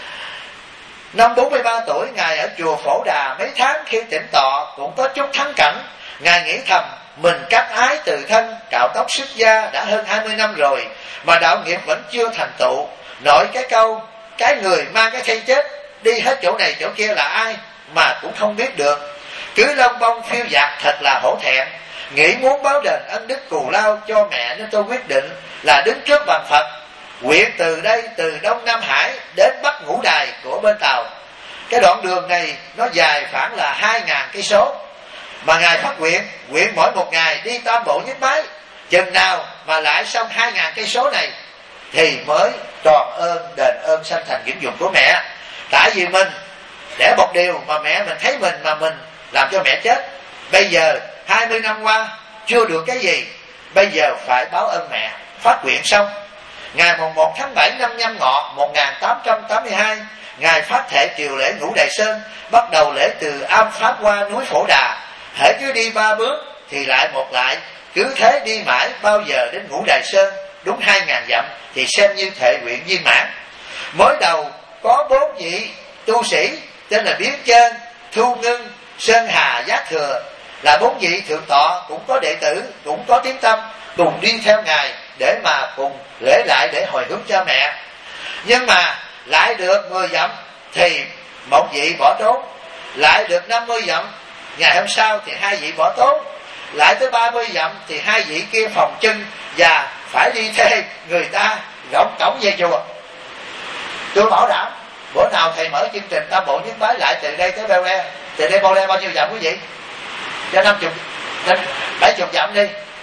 Năm bốn mươi ba tuổi, Ngài ở chùa Phổ Đà mấy tháng, khi tĩnh tọa cũng có chút thắng cảnh. Ngài nghĩ thầm, mình cắt ái từ thân, cạo tóc xuất gia đã hơn hai mươi năm rồi, mà đạo nghiệp vẫn chưa thành tựu. Nội cái câu, cái người mang cái thây chết, đi hết chỗ này chỗ kia là ai, mà cũng không biết được. Cứ lông bông phiêu dạt thật là hổ thẹn. Nghĩ muốn báo đền ân đức cù lao cho mẹ, nên tôi quyết định là đứng trước bàn Phật, nguyện từ đây, từ Đông Nam Hải đến Bắc Ngũ Đài của bên Tàu. Cái đoạn đường này nó dài khoảng là hai ngàn cây số, mà Ngài phát nguyện, nguyện mỗi một ngày đi tam bộ nhất bái. Chừng nào mà lại xong hai ngàn cây số này thì mới tròn ơn đền ơn sanh thành dưỡng dụng của mẹ. Tại vì mình để một điều mà mẹ mình thấy mình mà mình làm cho mẹ chết. Bây giờ hai mươi năm qua chưa được cái gì, bây giờ phải báo ơn mẹ. Phát nguyện xong, ngày mùng một tháng bảy năm Nhâm Ngọ một nghìn tám trăm tám mươi hai, Ngài phát thệ triều lễ Ngũ Đài Sơn, bắt đầu lễ từ Am Pháp qua núi Phổ Đà. Hễ cứ đi ba bước thì lại một lại, cứ thế đi mãi bao giờ đến Ngũ Đài Sơn đúng hai ngàn dặm thì xem như thệ nguyện viên mãn. Mới đầu có bốn vị tu sĩ tên là Biến Chơn, Thu Ngưng, Sơn Hà, Giác Thừa, là bốn vị thượng tọa, cũng có đệ tử, cũng có tiếng tâm, cùng đi theo Ngài để mà cùng lễ lại để hồi hướng cho mẹ. Nhưng mà lại được mười dặm thì một vị bỏ trốn, lại được năm mươi dặm, ngày hôm sau thì hai vị bỏ trốn, lại tới ba mươi dặm thì hai vị kia phòng chân và phải đi thuê người ta gõng cổng về chùa. Tôi bảo đảm bữa nào thầy mở chương trình tam bộ nhất bái lại từ đây tới Beo Le, từ đây Beo Le bao nhiêu dặm quý vị? Cho năm chục, bảy chục dặm đi.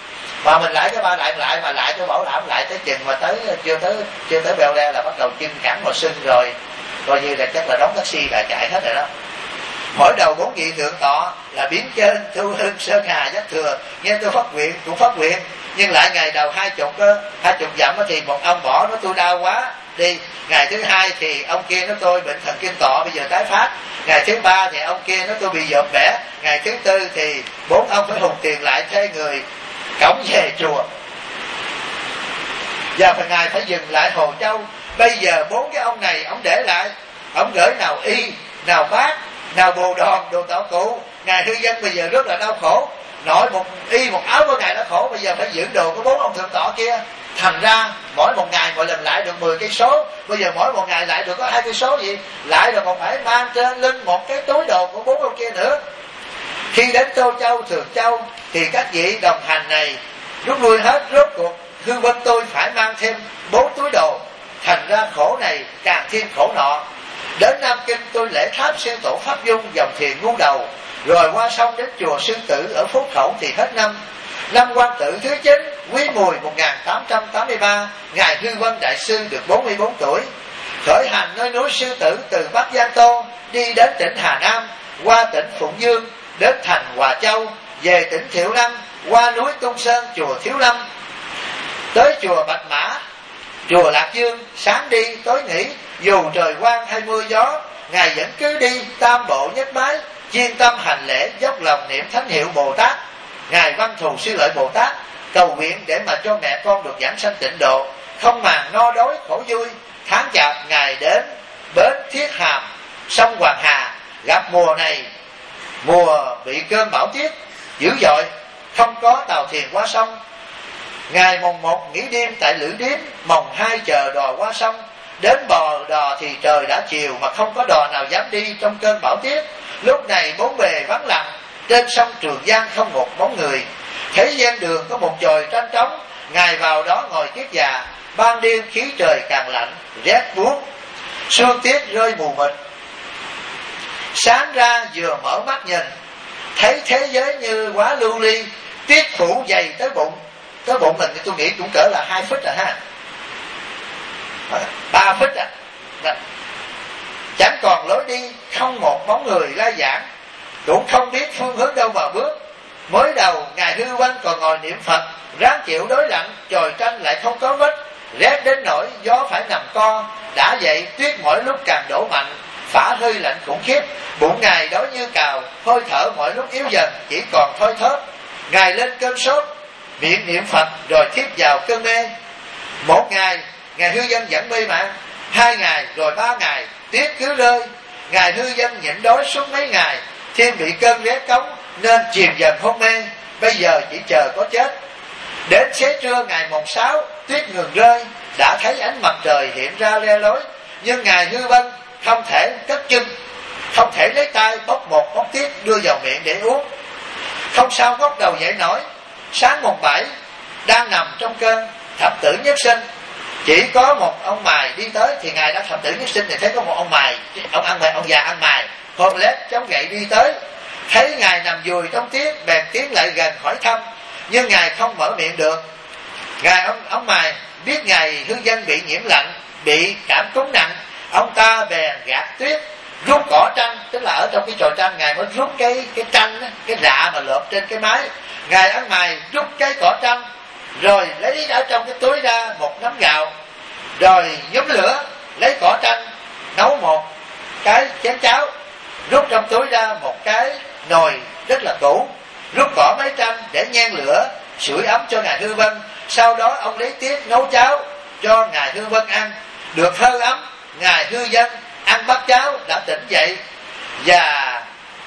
mà mình lại cái ba lại lại mà lại cái bảo đảm lại tới chừng mà tới chưa tới chưa tới Beo Le là bắt đầu chân cẳng màu sưng rồi, coi như là chắc là đón taxi là chạy hết rồi đó. Mỗi đầu bốn vị thượng tọa là biến trên thu hương sơn hà giác thừa, nghe tôi phát nguyện cũng phát nguyện, nhưng lại ngày đầu hai chục hai chục dặm thì một ông bỏ nó tôi đau quá đi, ngày thứ hai thì ông kia nó tôi bệnh thần kinh tọa bây giờ tái phát, ngày thứ ba thì ông kia nó tôi bị dột bẻ, ngày thứ tư thì bốn ông phải hùng tiền lại thuê người cõng về chùa, và phần ngài phải dừng lại Hồ Châu. Bây giờ bốn cái ông này ông để lại, ông gửi nào y nào bác nào bồ đòn đồ tảo cụ. Ngài Hư Dân bây giờ rất là đau khổ, nội một y một áo của ngài đã khổ, bây giờ phải giữ đồ của bốn ông thượng tọa kia, thành ra mỗi một ngày mỗi lần lại được mười cây số, bây giờ mỗi một ngày lại được có hai cây số gì, lại rồi còn phải mang trên lưng một cái túi đồ của bốn ông kia nữa. Khi đến Tô Châu Thường Châu thì các vị đồng hành này rút lui hết, rốt cuộc Hư Vân tôi phải mang thêm bốn túi đồ, thành ra khổ này càng thêm khổ nọ. Đến Nam Kinh tôi lễ tháp sư tổ Pháp Dung dòng thiền ngu đầu, rồi qua sông đến chùa Sư Tử ở Phúc Khẩu thì hết năm. Năm Quan Tử thứ chín Quý Mùi một nghìn tám trăm tám mươi ba, ngài Hư Vân đại sư được bốn mươi bốn tuổi, khởi hành nơi núi Sư Tử từ Bắc Giang Tô đi đến tỉnh Hà Nam, qua tỉnh Phụng Dương đến thành Hòa Châu, về tỉnh Thiệu Lâm, qua núi Tung Sơn chùa Thiếu Lâm, tới chùa Bạch Mã, chùa Lạc Dương. Sáng đi tối nghỉ, dù trời quang hay mưa gió, ngài vẫn cứ đi tam bộ nhất bái, chuyên tâm hành lễ, dốc lòng niệm thánh hiệu Bồ Tát. Ngài Văn Thù Sư Lợi Bồ Tát cầu nguyện để mà cho mẹ con được giảng sanh tịnh độ, không màng no đói khổ vui. Tháng Chạp ngài đến bến Thiết Hàm sông Hoàng Hà, gặp mùa này mùa bị cơn bão tuyết dữ dội, không có tàu thuyền qua sông. Ngày mồng một nghỉ đêm tại Lữ Điếm, mồng hai chờ đò qua sông. Đến bò đò thì trời đã chiều mà không có đò nào dám đi trong cơn bão tuyết. Lúc này bốn bề vắng lặng, trên sông Trường Giang không một bóng người. Thấy gian đường có một chòi tranh trống, ngài vào đó ngồi kiết già. Ban đêm khí trời càng lạnh, rét buốt, sương tuyết rơi mù mịt. Sáng ra vừa mở mắt nhìn, thấy thế giới như quá lưu ly, tuyết phủ dày tới bụng. Tới bụng mình thì tôi nghĩ cũng cỡ là hai phút rồi ha, ba phút à. Chẳng còn lối đi, không một bóng người la giảng, cũng không biết phương hướng đâu mà bước. Mới đầu ngài Hư Vân còn ngồi niệm Phật, ráng chịu đối lạnh, chòi tranh lại không có vết, rét đến nỗi gió phải nằm co. Đã vậy tuyết mỗi lúc càng đổ mạnh, phả hơi lạnh khủng khiếp. Bụng ngài đói như cào, hơi thở mỗi lúc yếu dần, chỉ còn thôi thóp. Ngài lên cơn sốt, miệng niệm Phật rồi thiếp vào cơn mê. Một ngày ngài Hư Dân vẫn mê man, hai ngày rồi ba ngày tuyết cứ rơi. Ngài Hư Dân nhịn đói suốt mấy ngày, thêm bị cơn rét cống nên chìm dần hôn mê. Bây giờ chỉ chờ có chết. Đến xế trưa ngày mồng sáu, tuyết ngừng rơi, đã thấy ánh mặt trời hiện ra le lối. Nhưng ngài Hư Vân không thể cất chân, không thể lấy tay bóc một móc tuyết đưa vào miệng để uống. Không sao ngóc đầu dậy nổi. Sáng mùng bảy, đang nằm trong cơn thập tử nhất sinh, chỉ có một ông mài đi tới. Thì ngài đã thập tử nhất sinh thì thấy có một ông mài, ông ăn mài, ông già ăn mài, hôn lết chống gậy đi tới, thấy ngài nằm vùi trong tuyết, bèn tiến lại gần hỏi thăm, nhưng ngài không mở miệng được. Ngài ông ông mài biết ngài Hư Dân bị nhiễm lạnh, bị cảm cúm nặng, ông ta bèn gạt tuyết, rút cỏ tranh, tức là ở trong cái chòi tranh ngài mới rút cái cái tranh đó, cái rạ mà lợp trên cái mái. Ngài ăn mài rút cái cỏ tranh, rồi lấy ở trong cái túi ra một nắm gạo, rồi nhóm lửa lấy cỏ tranh nấu một cái chén cháo, rút trong túi ra một cái nồi rất là cũ, rút cỏ mấy tranh để nhen lửa sưởi ấm cho ngài Hư Vân. Sau đó ông lấy tiếp nấu cháo cho ngài Hư Vân ăn. Được hơi ấm, ngài Hư Dân ăn bát cháo đã tỉnh dậy và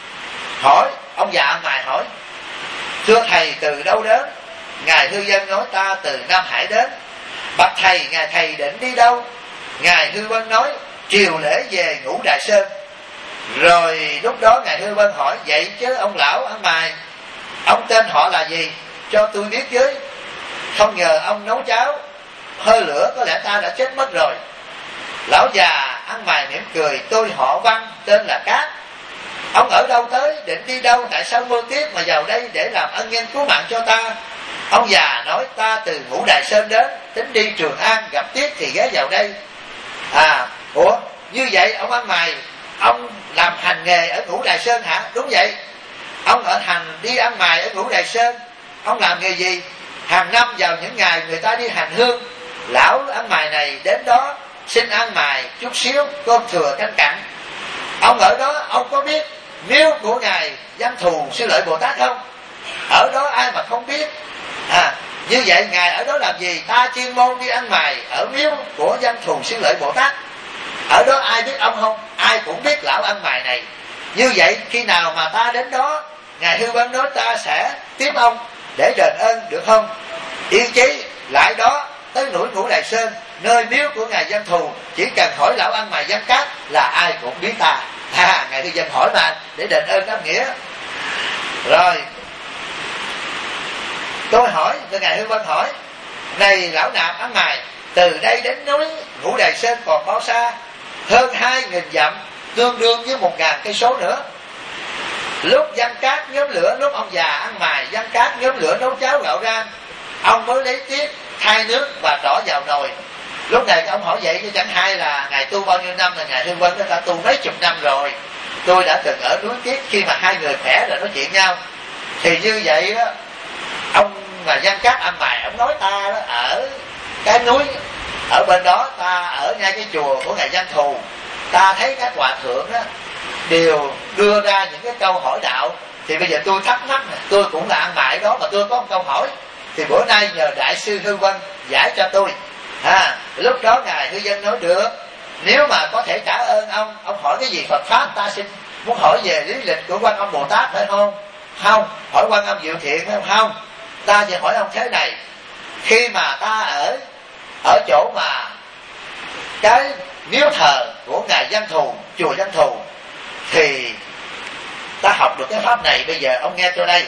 hỏi ông già ăn mài hỏi: thưa thầy từ đâu đến? Ngài Hư Dân nói: ta từ Nam Hải đến. Bạch thầy, ngài thầy định đi đâu? Ngài Hư Vân nói: chiều lễ về Ngũ Đại Sơn. Rồi lúc đó ngài Hư Vân hỏi: vậy chứ ông lão ăn mài, ông tên họ là gì, cho tôi biết với, không nhờ ông nấu cháo hơi lửa có lẽ ta đã chết mất rồi. Lão già ăn mài mỉm cười: tôi họ Văn, tên là Cát. Ông ở đâu tới, định đi đâu, tại sao mưa tuyết mà vào đây để làm ân nhân cứu mạng cho ta? Ông già nói: ta từ Ngũ Đài Sơn đến, tính đi Trường An, gặp Tiết thì ghé vào đây. À, ủa như vậy ông ăn mày, ông làm hành nghề ở Ngũ Đài Sơn hả? Đúng vậy, ông ở hành đi ăn mày ở Ngũ Đài Sơn. Ông làm nghề gì? Hàng năm vào những ngày người ta đi hành hương, lão ăn mày này đến đó xin ăn mày chút xíu cơm thừa canh cặn. Ông ở đó ông có biết miếu của ngài Văn Thù Sư Lợi Bồ Tát không? Ở đó ai mà không biết. À, như vậy ngài ở đó làm gì? Ta chuyên môn đi ăn mày ở miếu của Văn Thù Sư Lợi Bồ Tát. Ở đó ai biết ông không? Ai cũng biết lão ăn mày này. Như vậy khi nào mà ta đến đó, ngài Hư Vân nói ta sẽ tiếp ông để đền ơn, được không? Yên chí lại đó tới núi Ngũ Đài Sơn, nơi miếu của ngài Văn Thù, chỉ cần hỏi lão ăn mày Văn Cát là ai cũng biết ta. À, ngài Hư Vân hỏi mà để đền ơn đáp nghĩa. Rồi tôi hỏi, từ ngài Hư Vân hỏi: này lão nạp ăn mày, từ đây đến núi Ngũ Đài Sơn còn bao xa? Hơn hai nghìn dặm, tương đương với một ngàn cây số nữa. Lúc Văn Cát nhóm lửa, lúc ông già ăn mày, Văn Cát nhóm lửa nấu cháo gạo rang, ông mới lấy tiết thay nước và trỏ vào nồi. Lúc này ông hỏi vậy chứ chẳng hay là ngài tu bao nhiêu năm, là ngài Hư Vân đã tu mấy chục năm rồi. Tôi đã từng ở núi Tiết, khi mà hai người khỏe rồi nói chuyện nhau. Thì như vậy đó, ông mà Văn Cát ăn mày, ông nói ta đó ở cái núi ở bên đó, ta ở ngay cái chùa của ngài Văn Thù, ta thấy các hòa thượng đó đều đưa ra những cái câu hỏi đạo. Thì bây giờ tôi thắc mắc, tôi cũng là ăn mày đó mà tôi có một câu hỏi, thì bữa nay nhờ đại sư Hư Vân giải cho tôi. À, lúc đó ngài Hư Vân nói được, nếu mà có thể trả ơn ông, ông hỏi cái gì Phật pháp ta xin. Muốn hỏi về lý lịch của Quan Âm Bồ Tát phải không? Không. Hỏi Quan Âm Diệu Thiện phải không? Ta chỉ hỏi ông thế này: khi mà ta ở ở chỗ mà cái miếu thờ của ngài Văn Thù, chùa Văn Thù, thì ta học được cái pháp này. Bây giờ ông nghe cho đây.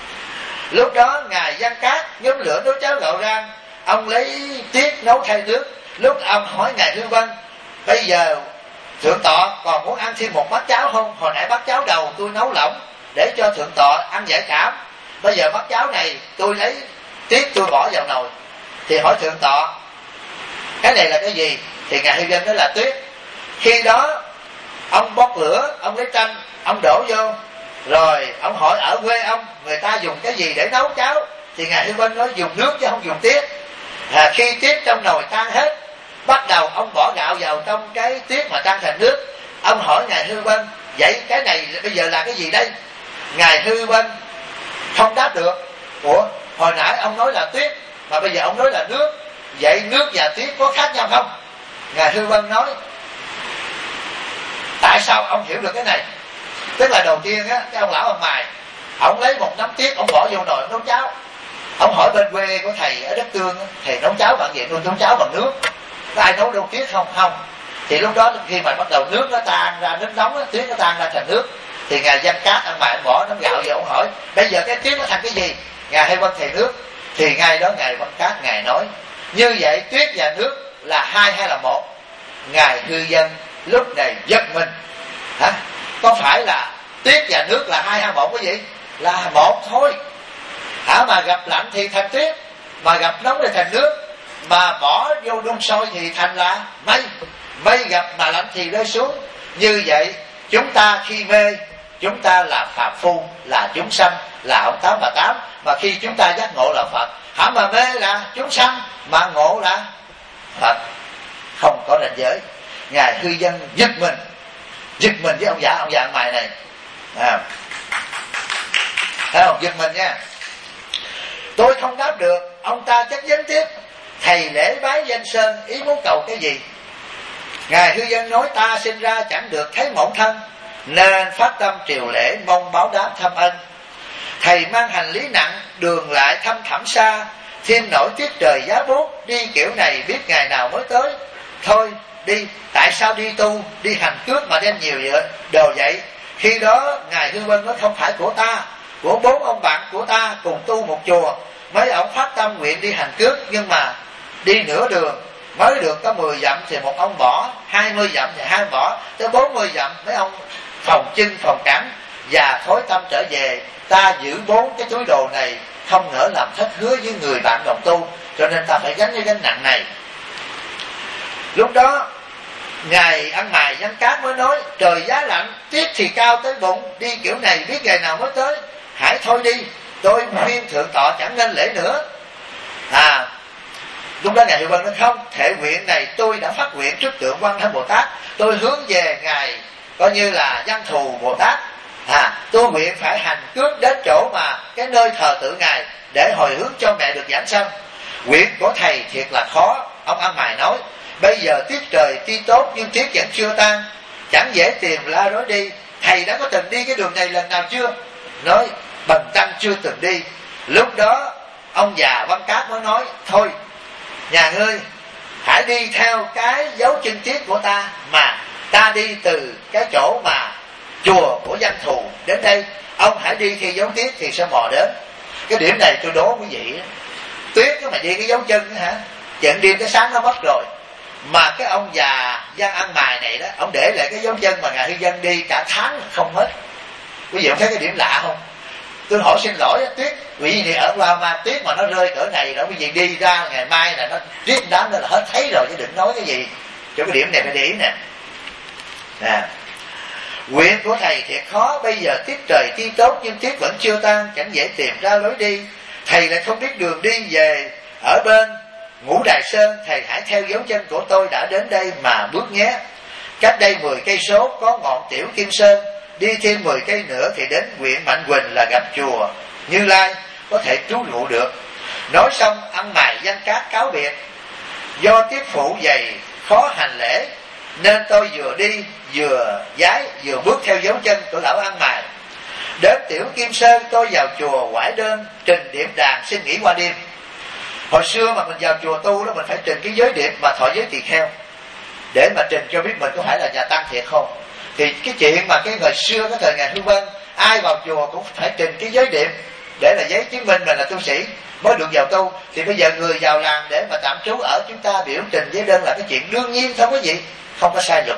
Lúc đó ngài Văn Cát nhóm lửa nấu cháo gạo rang, ông lấy tiết nấu thay nước. Lúc ông hỏi ngài Hư Vân: bây giờ thượng tọa còn muốn ăn thêm một bát cháo không? Hồi nãy bát cháo đầu tôi nấu lỏng để cho thượng tọa ăn giải cảm, bây giờ bát cháo này tôi lấy tiết tôi bỏ vào nồi. Thì hỏi thượng tọa cái này là cái gì? Thì ngài Hư Vân nói là tuyết. Khi đó ông bốc lửa, ông lấy tranh, ông đổ vô. Rồi ông hỏi ở quê ông người ta dùng cái gì để nấu cháo? Thì ngài Hư Vân nói dùng nước chứ không dùng tiết. À, khi tiết trong nồi tan hết, bắt đầu ông bỏ gạo vào trong cái tiết mà tan thành nước. Ông hỏi ngài Hư Vân: vậy cái này bây giờ là cái gì đây? Ngài Hư Vân không đáp được. Ủa, hồi nãy ông nói là tuyết mà bây giờ ông nói là nước, vậy nước và tuyết có khác nhau không? Ngài Hư Vân nói: tại sao ông hiểu được cái này? Tức là đầu tiên á, cái ông lão ông mài, ông lấy một nắm tiết, ông bỏ vô nồi nấu cháo. Ông hỏi bên quê của thầy ở đất Tương, thầy nấu cháo bằng gì? Tôi nấu cháo bằng nước. Có ai nấu đâu tiết không? Không. Thì lúc đó khi mà bắt đầu nước nó tan ra, nước nóng á, tuyết nó tan ra thành nước. Thì ngài Văn Cát ông mài bỏ nắm gạo vô, ông hỏi bây giờ cái tuyết nó thành cái gì? Ngài Hư Vân thầy nước. Thì ngay đó ngài Văn Cát ngài nói: như vậy tuyết và nước là hai hay là một? Ngài Hư Vân lúc này giật mình. Hả? Có phải là tuyết và nước là hai hay một cái gì? Là một thôi. Hả? Mà gặp lạnh thì thành tuyết, mà gặp nóng thì thành nước, mà bỏ vô đun sôi thì thành là mây. Mây gặp mà lạnh thì rơi xuống. Như vậy chúng ta khi mê, chúng ta là phàm phu, là chúng sanh, là ông tám bà tám. Mà khi chúng ta giác ngộ là Phật. Hả? Mà mê là chúng sanh, mà ngộ là Phật. Không có ranh giới. Ngài Hư Vân giật mình, giật mình với ông già ông già mày này. À, thấy không? Giật mình nha. Tôi không đáp được. Ông ta chắc vấn tiếp: thầy lễ bái danh sơn, ý muốn cầu cái gì? Ngài Hư Vân nói: ta sinh ra chẳng được thấy mẫu thân, nên phát tâm triều lễ mong báo đáp thâm ân. Thầy mang hành lý nặng, đường lại thăm thẳm xa, thêm nổi tiết trời giá buốt, đi kiểu này biết ngày nào mới tới. Thôi đi. Tại sao đi tu, đi hành cước mà đem nhiều đồ vậy? Khi đó ngài Hư Vân nói: không phải của ta, của bốn ông bạn của ta cùng tu một chùa. Mấy ông phát tâm nguyện đi hành cước, nhưng mà đi nửa đường mới được có mười dặm thì một ông bỏ, hai mươi dặm thì hai ông bỏ, tới bốn mươi dặm mấy ông phòng chân phòng cẳng và thối tâm trở về. Ta giữ bốn cái túi đồ này không ngỡ làm thất hứa với người bạn đồng tu, cho nên ta phải gánh cái gánh nặng này. Lúc đó ngài Ăn Mày Văn Cát mới nói: trời giá lạnh, tuyết thì cao tới bụng, đi kiểu này biết ngày nào mới tới, hãy thôi đi, tôi khuyên thượng tọa chẳng nên lễ nữa. À, lúc đó ngài Hư Vân nói: không, thệ nguyện này tôi đã phát nguyện trước tượng Quan Thế Bồ Tát, tôi hướng về ngài coi như là Văn Thù Bồ Tát. À, tôi nguyện phải hành cước đến chỗ mà cái nơi thờ tự ngài để hồi hướng cho mẹ được giảng sanh. Nguyện của thầy thiệt là khó. Ông Ăn Mày nói: bây giờ tiết trời tuy tốt nhưng tiết vẫn chưa tan, chẳng dễ tìm la rối đi. Thầy đã có từng đi cái đường này lần nào chưa? Nói: bần tăng chưa từng đi. Lúc đó ông già Văn Cát mới nói: thôi, nhà ngươi hãy đi theo cái dấu chân tiết của ta, mà ta đi từ cái chỗ mà chùa của Văn Thù đến đây, ông hãy đi theo dấu tiết thì sẽ mò đến. Cái điểm này tôi đố quý vị, tuyết mà đi cái dấu chân hả, trận đêm tới sáng nó mất rồi. Mà cái ông già Văn Ăn Mày này đó, ông để lại cái dấu chân mà ngài Hư Vân đi cả tháng không hết. Quý vị không thấy cái điểm lạ không? Tôi hỏi xin lỗi, tuyết quý vị ở qua ma tuyết mà nó rơi cỡ này đó, quý vị đi ra ngày mai là nó tuyết đám đó là hết thấy rồi, chứ đừng nói cái gì. Cho cái điểm này phải để ý nè. Nè, nguyện của thầy thiệt khó, bây giờ tiết trời tuy tốt nhưng tiết vẫn chưa tan, chẳng dễ tìm ra lối đi. Thầy lại không biết đường đi về ở bên Ngũ Đài Sơn, thầy hãy theo dấu chân của tôi đã đến đây mà bước nhé. Cách đây mười cây số có ngọn Tiểu Kim Sơn, đi thêm mười cây nữa thì đến huyện Mạnh Quỳnh là gặp chùa Như Lai, có thể trú ngụ được. Nói xong Ăn Mày Văn Cát cáo biệt: do tiết phụ dày khó hành lễ, nên tôi vừa đi vừa giái vừa bước theo dấu chân của lão Ăn Mày. Đến Tiểu Kim Sơn tôi vào chùa quải đơn trình điểm đàn xin nghỉ qua đêm. Hồi xưa mà mình vào chùa tu đó, mình phải trình cái giới điệp mà thọ giới tỳ kheo để mà trình cho biết mình có phải là nhà tăng thiệt không. Thì cái chuyện mà cái ngày xưa cái thời ngài Hư Vân, ai vào chùa cũng phải trình cái giới điệp để là giấy chứng minh mình là tu sĩ mới được vào tu. Thì bây giờ người vào làng để mà tạm trú ở, chúng ta biểu trình giấy đơn là cái chuyện đương nhiên không có gì, không có sai lầm.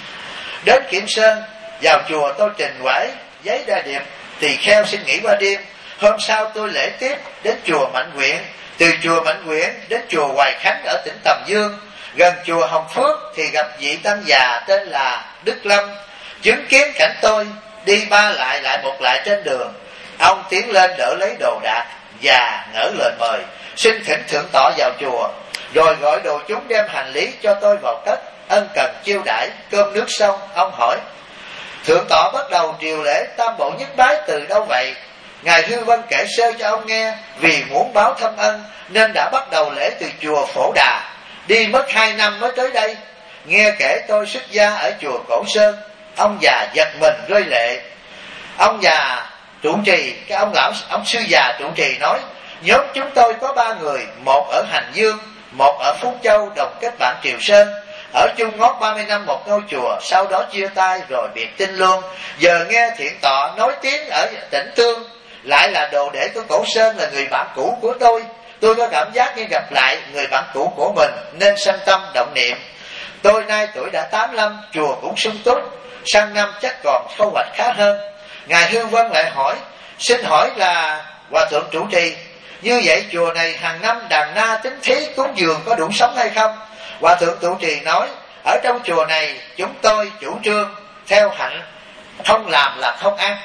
Đến Kim Sơn vào chùa tôi trình quải giấy đa điệp tỳ kheo xin nghỉ qua đêm. Hôm sau tôi lễ tiếp đến chùa Mạnh Nguyện, từ chùa Mạnh Nguyện đến chùa Hoài Khánh ở tỉnh Tầm Dương. Gần chùa Hồng Phước thì gặp vị tăng già tên là Đức Lâm, chứng kiến cảnh tôi đi ba lại lại một lại trên đường. Ông tiến lên đỡ lấy đồ đạc và ngỡ lời mời, xin thỉnh thượng tọa vào chùa, rồi gọi đồ chúng đem hành lý cho tôi vào cất, ân cần chiêu đãi. Cơm nước xong, ông hỏi: thượng tọa bắt đầu triều lễ tam bộ nhất bái từ đâu vậy? Ngài Hư Vân kể sơ cho ông nghe, vì muốn báo thâm ân nên đã bắt đầu lễ từ chùa Phổ Đà, đi mất hai năm mới tới đây. Nghe kể tôi xuất gia ở chùa Cổ Sơn. Ông già giật mình rơi lệ. Ông già trụ trì, cái ông lão ông sư già trụ trì nói: nhóm chúng tôi có ba người, một ở Hành Dương, một ở Phú Châu, đồng kết bạn Triều Sơn, ở chung ngót ba mươi năm một ngôi chùa, sau đó chia tay rồi biệt tinh luôn. Giờ nghe thiện tọa nói tiếng ở tỉnh Tương, lại là đồ đệ của Cổ Sơn, là người bạn cũ của tôi. Tôi có cảm giác như gặp lại người bạn cũ của mình nên sanh tâm động niệm. Tôi nay tuổi đã tám mươi lăm, chùa cũng sung túc, sang năm chắc còn thu hoạch khá hơn. Ngài Hương Vân lại hỏi: xin hỏi là hòa thượng trụ trì, như vậy chùa này hàng năm đàn na tính thí cúng dường có đủ sống hay không? Hòa thượng trụ trì nói: ở trong chùa này chúng tôi chủ trương theo hạnh không làm là không ăn.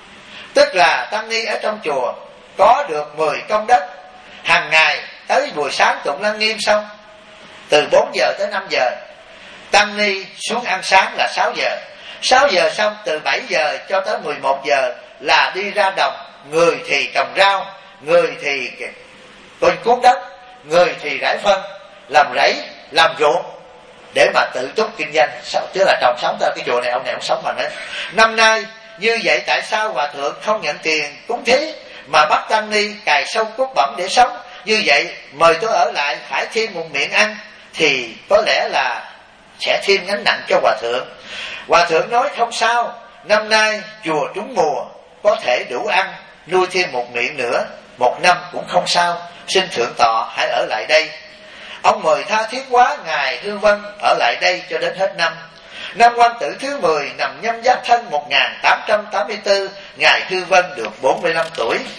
Tức là tăng ni ở trong chùa có được mười công đất, hàng ngày tới buổi sáng tụng lăng nghiêm xong, từ bốn giờ tới năm giờ, tăng ni xuống ăn sáng là sáu giờ. Sáu giờ xong, từ bảy giờ cho tới mười một giờ là đi ra đồng, người thì trồng rau, người thì coi cuốc đất, người thì rải phân, làm rẫy, làm ruộng để mà tự túc kinh doanh, tức là trồng sống. Tới cái chùa này ông này ông sống mà nói: năm nay như vậy tại sao hòa thượng không nhận tiền cúng thí mà bắt tăng ni cài sâu cuốc bẩm để sống? Như vậy mời tôi ở lại phải thêm một miệng ăn, thì có lẽ là sẽ thêm gánh nặng cho hòa thượng. Hòa thượng nói: không sao, năm nay chùa trúng mùa, có thể đủ ăn, nuôi thêm một miệng nữa, một năm cũng không sao, xin thượng tọa hãy ở lại đây. Ông mời tha thiết quá, ngài Hư Vân ở lại đây cho đến hết năm. Năm Quan Tử thứ mười nằm nhâm Giáp Thân một nghìn tám trăm tám mươi tư, ngài Hư Vân được bốn mươi lăm tuổi.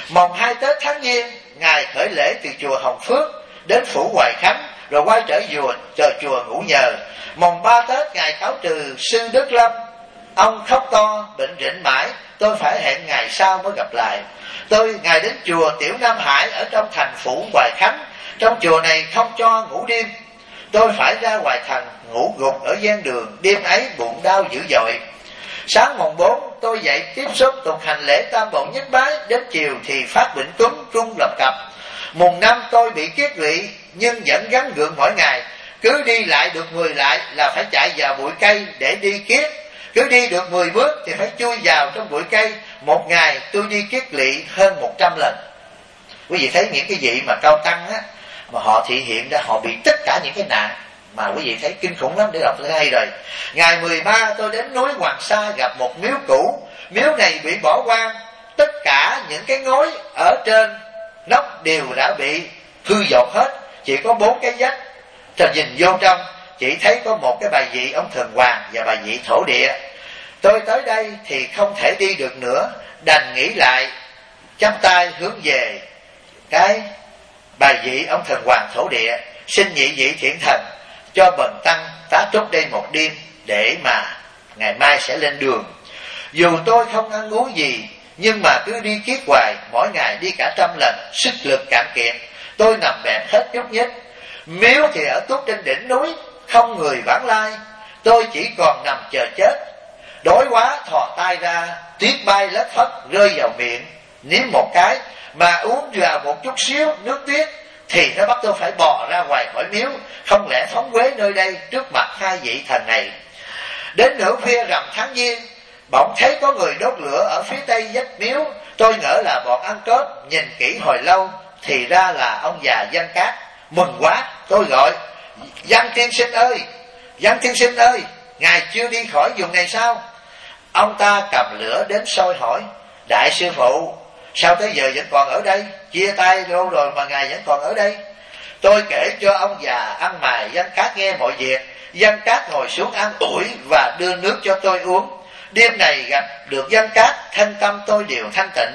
Mồng hai Tết tháng Giêng, Ngài khởi lễ từ chùa Hồng Phước đến phủ Hoài Khánh, rồi quay trở chùa chờ chùa Ngũ Nhờ. Mồng ba Tết Ngài khấu trừ sư Đức Lâm, ông khóc to bệnh rịnh mãi, tôi phải hẹn ngày sau mới gặp lại. Tôi Ngài đến chùa Tiểu Nam Hải ở trong thành phủ Hoài Khánh, trong chùa này không cho ngủ đêm, tôi phải ra ngoài thành ngủ gục ở gian đường, đêm ấy bụng đau dữ dội. Sáng mùng bốn tôi dậy tiếp xúc tục hành lễ tam bộ nhất bái, đến chiều thì phát bệnh tuấn trung lập cập. Mùng năm tôi bị kiết lỵ nhưng vẫn gắng gượng mỗi ngày, cứ đi lại được mười lại là phải chạy vào bụi cây để đi kiết, cứ đi được mười bước thì phải chui vào trong bụi cây. Một ngày tôi đi kiết lỵ hơn một trăm lần. Quý vị thấy những cái vị mà cao tăng á, mà họ thị hiện ra họ bị tất cả những cái nạn mà quý vị thấy kinh khủng lắm, để đọc tôi hay rồi. Ngày mười ba tôi đến núi Hoàng Sa gặp một miếu cũ, miếu này bị bỏ hoang, tất cả những cái ngói ở trên nóc đều đã bị hư dột hết, chỉ có bốn cái vách. Rồi nhìn vô trong chỉ thấy có một cái bài vị ông Thần Hoàng và bài vị Thổ Địa. Tôi tới đây thì không thể đi được nữa, đành nghĩ lại, chắp tay hướng về cái bài vị ông Thần Hoàng Thổ Địa, xin nhị vị thiện thần cho bần tăng tá túc đây một đêm để mà ngày mai sẽ lên đường. Dù tôi không ăn uống gì nhưng mà cứ đi kiết hoài, mỗi ngày đi cả trăm lần, sức lực cạn kiệt, tôi nằm bẹp hết nhúc nhích. Miếu thì ở tuốt trên đỉnh núi, không người vãng lai, tôi chỉ còn nằm chờ chết. Đói quá thò tay ra, tuyết bay lất phất rơi vào miệng, nếm một cái mà uống vào một chút xíu nước tuyết thì nó bắt tôi phải bò ra ngoài khỏi miếu, không lẽ phóng quế nơi đây trước mặt hai vị thần này. Đến nửa khuya rằm tháng Giêng, bỗng thấy có người đốt lửa ở phía tây vách miếu, tôi ngỡ là bọn ăn cướp, nhìn kỹ hồi lâu thì ra là ông già Văn Cát. Mừng quá, tôi gọi: Văn tiên sinh ơi, Văn tiên sinh ơi, ngài chưa đi khỏi vùng này sao? Ông ta cầm lửa đến soi hỏi: đại sư phụ, sao tới giờ vẫn còn ở đây? Chia tay lâu rồi mà ngài vẫn còn ở đây? Tôi kể cho ông già ăn mày Văn Cát nghe mọi việc. Văn Cát ngồi xuống ăn ủi và đưa nước cho tôi uống. Đêm này gặp được Văn Cát, thân tâm tôi đều thanh tịnh.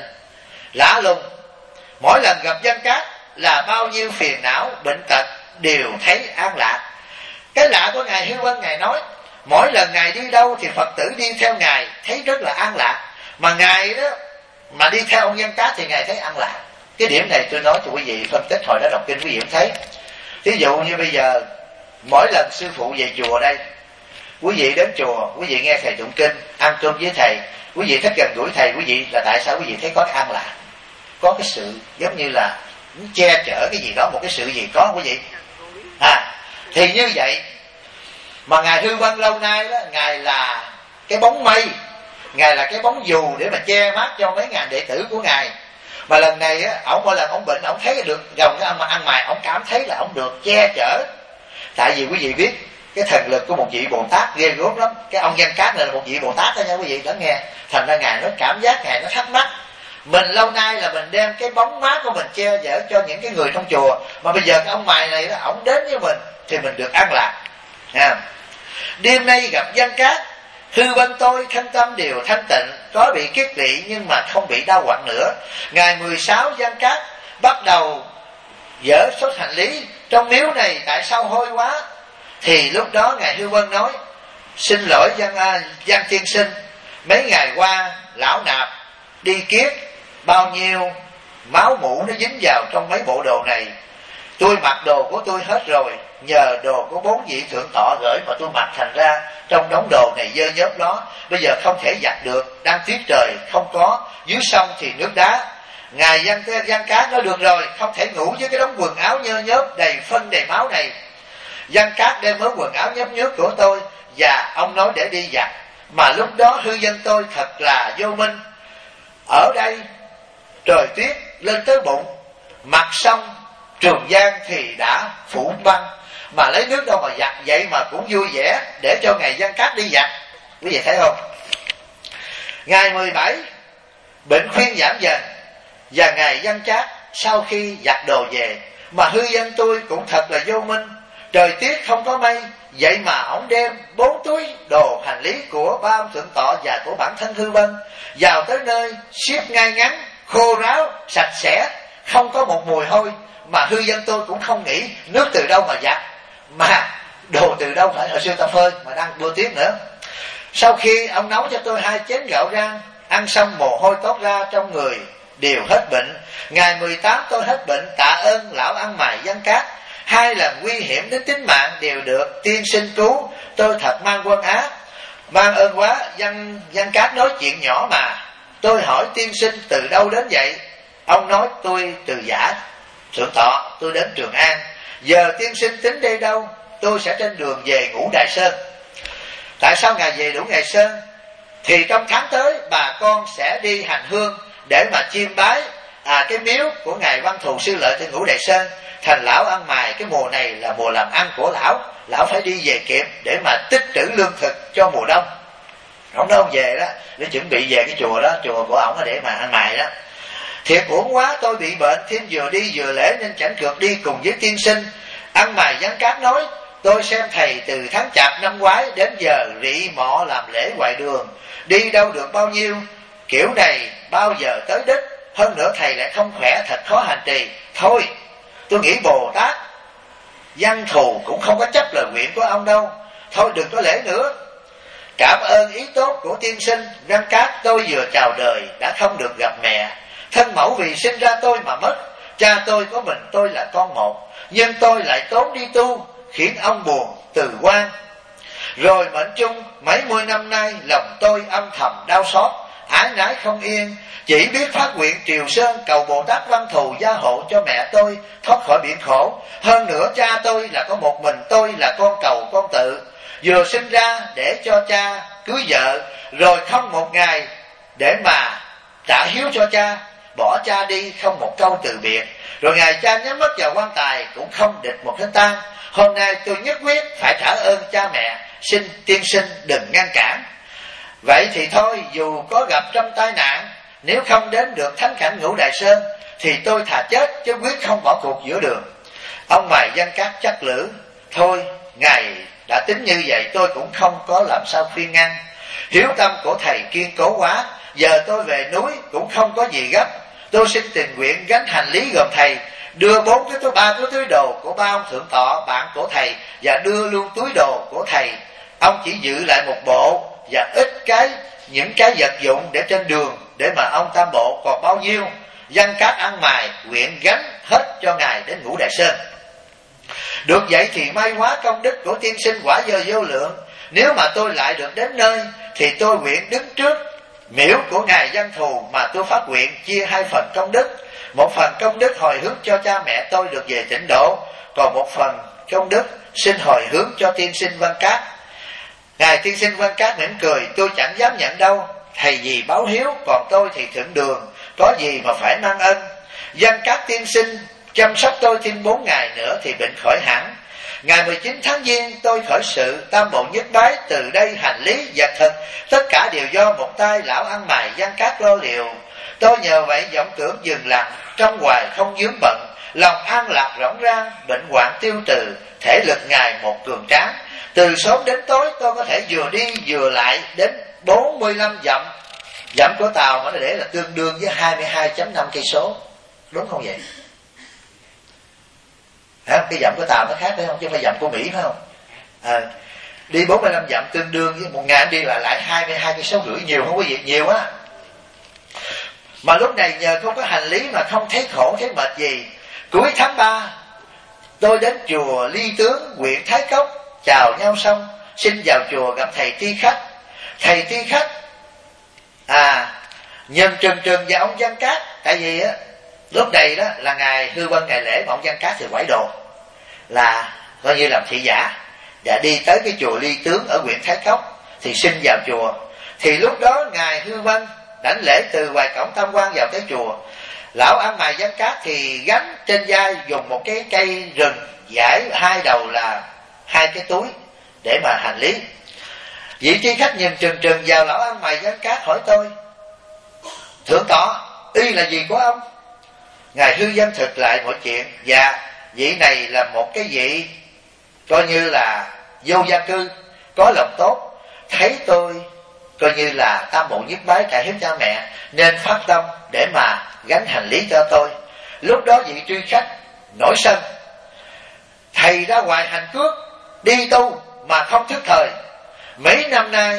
Lạ lùng, mỗi lần gặp Văn Cát là bao nhiêu phiền não bệnh tật đều thấy an lạc. Cái lạ của ngài Hư Vân, ngài nói mỗi lần ngài đi đâu thì Phật tử đi theo ngài thấy rất là an lạc, mà ngài đó mà đi theo ông Văn Cát thì ngài thấy an lạc. Cái điểm này tôi nói cho quý vị phân tích hồi đó đọc kinh quý vị cũng thấy. Ví dụ như bây giờ mỗi lần sư phụ về chùa đây, quý vị đến chùa, quý vị nghe thầy tụng kinh, ăn cơm với thầy, quý vị thích gần gũi thầy, quý vị là tại sao quý vị thấy có cái an lạc, có cái sự giống như là che chở cái gì đó, một cái sự gì có quý vị à. Thì như vậy mà ngài Hư Vân lâu nay đó, ngài là cái bóng mây, ngài là cái bóng dù để mà che mát cho mấy ngàn đệ tử của ngài. Mà lần này á, ổng mỗi lần ổng bệnh, ổng thấy được dòng cái ăn mà ăn mày, ổng cảm thấy là ổng được che chở. Tại vì quý vị biết cái thần lực của một vị Bồ Tát ghê gớm lắm. Cái ông Văn Cát này là một vị Bồ Tát đó nha quý vị, lắng nghe. Thành ra ngài nó cảm giác, ngài nó thắc mắc, mình lâu nay là mình đem cái bóng mát của mình che chở cho những cái người trong chùa, mà bây giờ cái ông mày này đó, ổng đến với mình thì mình được an lạc nha. Đêm nay gặp Văn Cát, Hư Vân tôi thân tâm đều thanh tịnh, có bị kiết lỵ nhưng mà không bị đau quặn nữa. Ngày mười sáu Văn Cát bắt đầu dỡ số hành lý trong miếu này, tại sao hôi quá? Thì lúc đó ngài Hư Vân nói: xin lỗi Văn, à, Văn tiên sinh, mấy ngày qua lão nạp đi kiết, bao nhiêu máu mũ nó dính vào trong mấy bộ đồ này. Tôi mặc đồ của tôi hết rồi, nhờ đồ của bốn vị thượng tọa gửi mà tôi mặc, thành ra trong đống đồ này dơ nhớp đó, bây giờ không thể giặt được, đang tiết trời không có, dưới sông thì nước đá. Ngài Văn, Văn Cát nói: được rồi, không thể ngủ với cái đống quần áo nhơ nhớp đầy phân đầy máu này. Văn Cát đem mớ quần áo nhớp nhớp của tôi và ông nói để đi giặt. Mà lúc đó hư dân tôi thật là vô minh. Ở đây trời tuyết lên tới bụng, mặt sông Trường Giang thì đã phủ băng, mà lấy nước đâu mà giặt, vậy mà cũng vui vẻ để cho ngài Văn Cát đi giặt. Quý vị thấy không? Ngày mười bảy bệnh khuyên giảm dần, và ngài Văn Cát sau khi giặt đồ về, mà hư dân tôi cũng thật là vô minh. Trời tuyết không có mây, vậy mà ông đem bốn túi đồ hành lý của ba ông thượng tọa và của bản thân Hư Vân vào tới nơi, xếp ngay ngắn khô ráo, sạch sẽ, không có một mùi hôi, mà hư dân tôi cũng không nghĩ nước từ đâu mà giặt, mà đồ từ đâu phải hồi xưa ta phơi mà đang bưa tiếp nữa. Sau khi ông nấu cho tôi hai chén gạo rang, ăn xong mồ hôi toát ra trong người, đều hết bệnh. Ngày mười tám tôi hết bệnh, tạ ơn lão ăn mày Văn Cát. Hai lần nguy hiểm đến tính mạng đều được tiên sinh cứu, tôi thật mang quân ác. Mang ơn quá. Văn, Văn Cát nói chuyện nhỏ mà. Tôi hỏi tiên sinh từ đâu đến vậy? Ông nói tôi từ Giả Thượng Thọ, tôi đến Trường An. Giờ tiên sinh tính đi đâu? Tôi sẽ trên đường về Ngũ Đại Sơn. Tại sao ngài về Ngũ Đại Sơn? Thì trong tháng tới bà con sẽ đi hành hương để mà chiêm bái à, cái miếu của ngài Văn Thù Sư Lợi trên Ngũ Đại Sơn. Thành lão ăn mày cái mùa này là mùa làm ăn của lão, lão phải đi về kịp để mà tích trữ lương thực cho mùa đông. Ông nói ông về đó để chuẩn bị về cái chùa đó, chùa của ổng để mà ăn mày đó. Thiệt uổng quá, tôi bị bệnh, thêm vừa đi vừa lễ nên chẳng được đi cùng với tiên sinh. Ăn mày Văn Cát nói, tôi xem thầy từ tháng Chạp năm ngoái đến giờ rị mọ làm lễ ngoài đường, đi đâu được bao nhiêu. Kiểu này bao giờ tới đích, hơn nữa thầy lại không khỏe, thật khó hành trì. Thôi tôi nghĩ Bồ Tát Văn Thù cũng không có chấp lời nguyện của ông đâu, thôi đừng có lễ nữa. Cảm ơn ý tốt của tiên sinh Văn Cát, tôi vừa chào đời đã không được gặp mẹ. Thân mẫu vì sinh ra tôi mà mất, cha tôi có mình tôi là con một, nhưng tôi lại trốn đi tu, khiến ông buồn từ quan. Rồi mệnh chung mấy mươi năm nay, lòng tôi âm thầm đau xót, ái nái không yên, chỉ biết phát nguyện triều sơn cầu Bồ Tát Văn Thù gia hộ cho mẹ tôi thoát khỏi biển khổ. Hơn nữa cha tôi là có một mình tôi là con cầu con tự, vừa sinh ra để cho cha cưới vợ, rồi không một ngày để mà trả hiếu cho cha, bỏ cha đi không một câu từ biệt. Rồi ngày cha nhắm mắt vào quan tài cũng không địch một cái tang. Hôm nay tôi nhất quyết phải trả ơn cha mẹ, xin tiên sinh đừng ngăn cản. Vậy thì thôi, dù có gặp trong tai nạn, nếu không đến được thánh cảnh Ngũ Đại Sơn thì tôi thà chết chứ quyết không bỏ cuộc giữa đường. Ông mày Văn Cát chắc lưỡi, thôi ngài đã tính như vậy tôi cũng không có làm sao khuyên ngăn. Hiếu tâm của thầy kiên cố quá, giờ tôi về núi cũng không có gì gấp. Tôi xin tình nguyện gánh hành lý gồm thầy, đưa bốn cái túi ba cái túi đồ của ba ông Thượng Tọa bạn của thầy, và đưa luôn túi đồ của thầy. Ông chỉ giữ lại một bộ và ít cái những cái vật dụng để trên đường để mà ông tam bộ, còn bao nhiêu Văn Cát ăn mày nguyện gánh hết cho ngài đến Ngũ Đại Sơn. Được vậy thì may quá, công đức của tiên sinh quả giờ vô lượng. Nếu mà tôi lại được đến nơi thì tôi nguyện đứng trước miếu của ngài Văn Thù mà tôi phát nguyện chia hai phần công đức. Một phần công đức hồi hướng cho cha mẹ tôi được về tịnh độ, còn một phần công đức xin hồi hướng cho tiên sinh Văn Cát. Ngài tiên sinh Văn Cát mỉm cười, tôi chẳng dám nhận đâu, thầy gì báo hiếu, còn tôi thì thượng đường, có gì mà phải mang ân. Văn Cát tiên sinh chăm sóc tôi thêm bốn ngày nữa thì bệnh khỏi hẳn. Ngày mười chín tháng Giêng tôi khởi sự tam bộ nhất bái, từ đây hành lý vật thực tất cả đều do một tay lão ăn mày Văn Cát lo liệu. Tôi nhờ vậy vọng tưởng dừng lặng, trong hoài không vướng bận, lòng an lạc rỗng rang, bệnh hoạn tiêu trừ, thể lực ngày một cường tráng. Từ sớm đến tối tôi có thể vừa đi vừa lại đến bốn mươi lăm dặm. Dặm của Tàu mà nó để là tương đương với hai mươi hai phẩy năm cây số, đúng không vậy? Hả? Cái dặm của Tàu nó khác phải không, chứ không phải dặm của Mỹ phải không? À, đi bốn mươi lăm dặm tương đương với một ngày đi lại lại hai mươi hai cây số rưỡi, nhiều không có việc nhiều á. Mà lúc này nhờ không có hành lý mà không thấy khổ thấy mệt gì. Cuối tháng ba tôi đến chùa Ly Tướng, huyện Thái Cốc, chào nhau xong xin vào chùa gặp thầy Ti Khách. Thầy Ti Khách à nhân Trừng Trừng và ông Văn Cát, tại vì á lúc này đó là ngày hư vân ngày lễ, mà ông Văn Cát thì quải đồ là coi như làm thị giả, và đi tới cái chùa Ly Tướng ở huyện Thái Cốc thì xin vào chùa. Thì lúc đó ngài hư vân đảnh lễ từ ngoài cổng tam quan vào tới chùa. Lão ăn mày Văn Cát thì gánh trên vai dùng một cái cây rừng giải hai đầu là hai cái túi để mà hành lý. Vị Ti Khách nhìn Trừng Trừng vào lão ăn mày Văn Cát hỏi tôi, Thượng Tọa y là gì của ông? Ngài hư dân thực lại mọi chuyện. Dạ, vị này là một cái vị coi như là vô gia cư, có lòng tốt, thấy tôi coi như là tam bộ nhiếp bái cải hiếp cha mẹ, nên phát tâm để mà gánh hành lý cho tôi. Lúc đó vị truy khách nổi sân, thầy ra ngoài hành cước đi tu mà không thức thời, mấy năm nay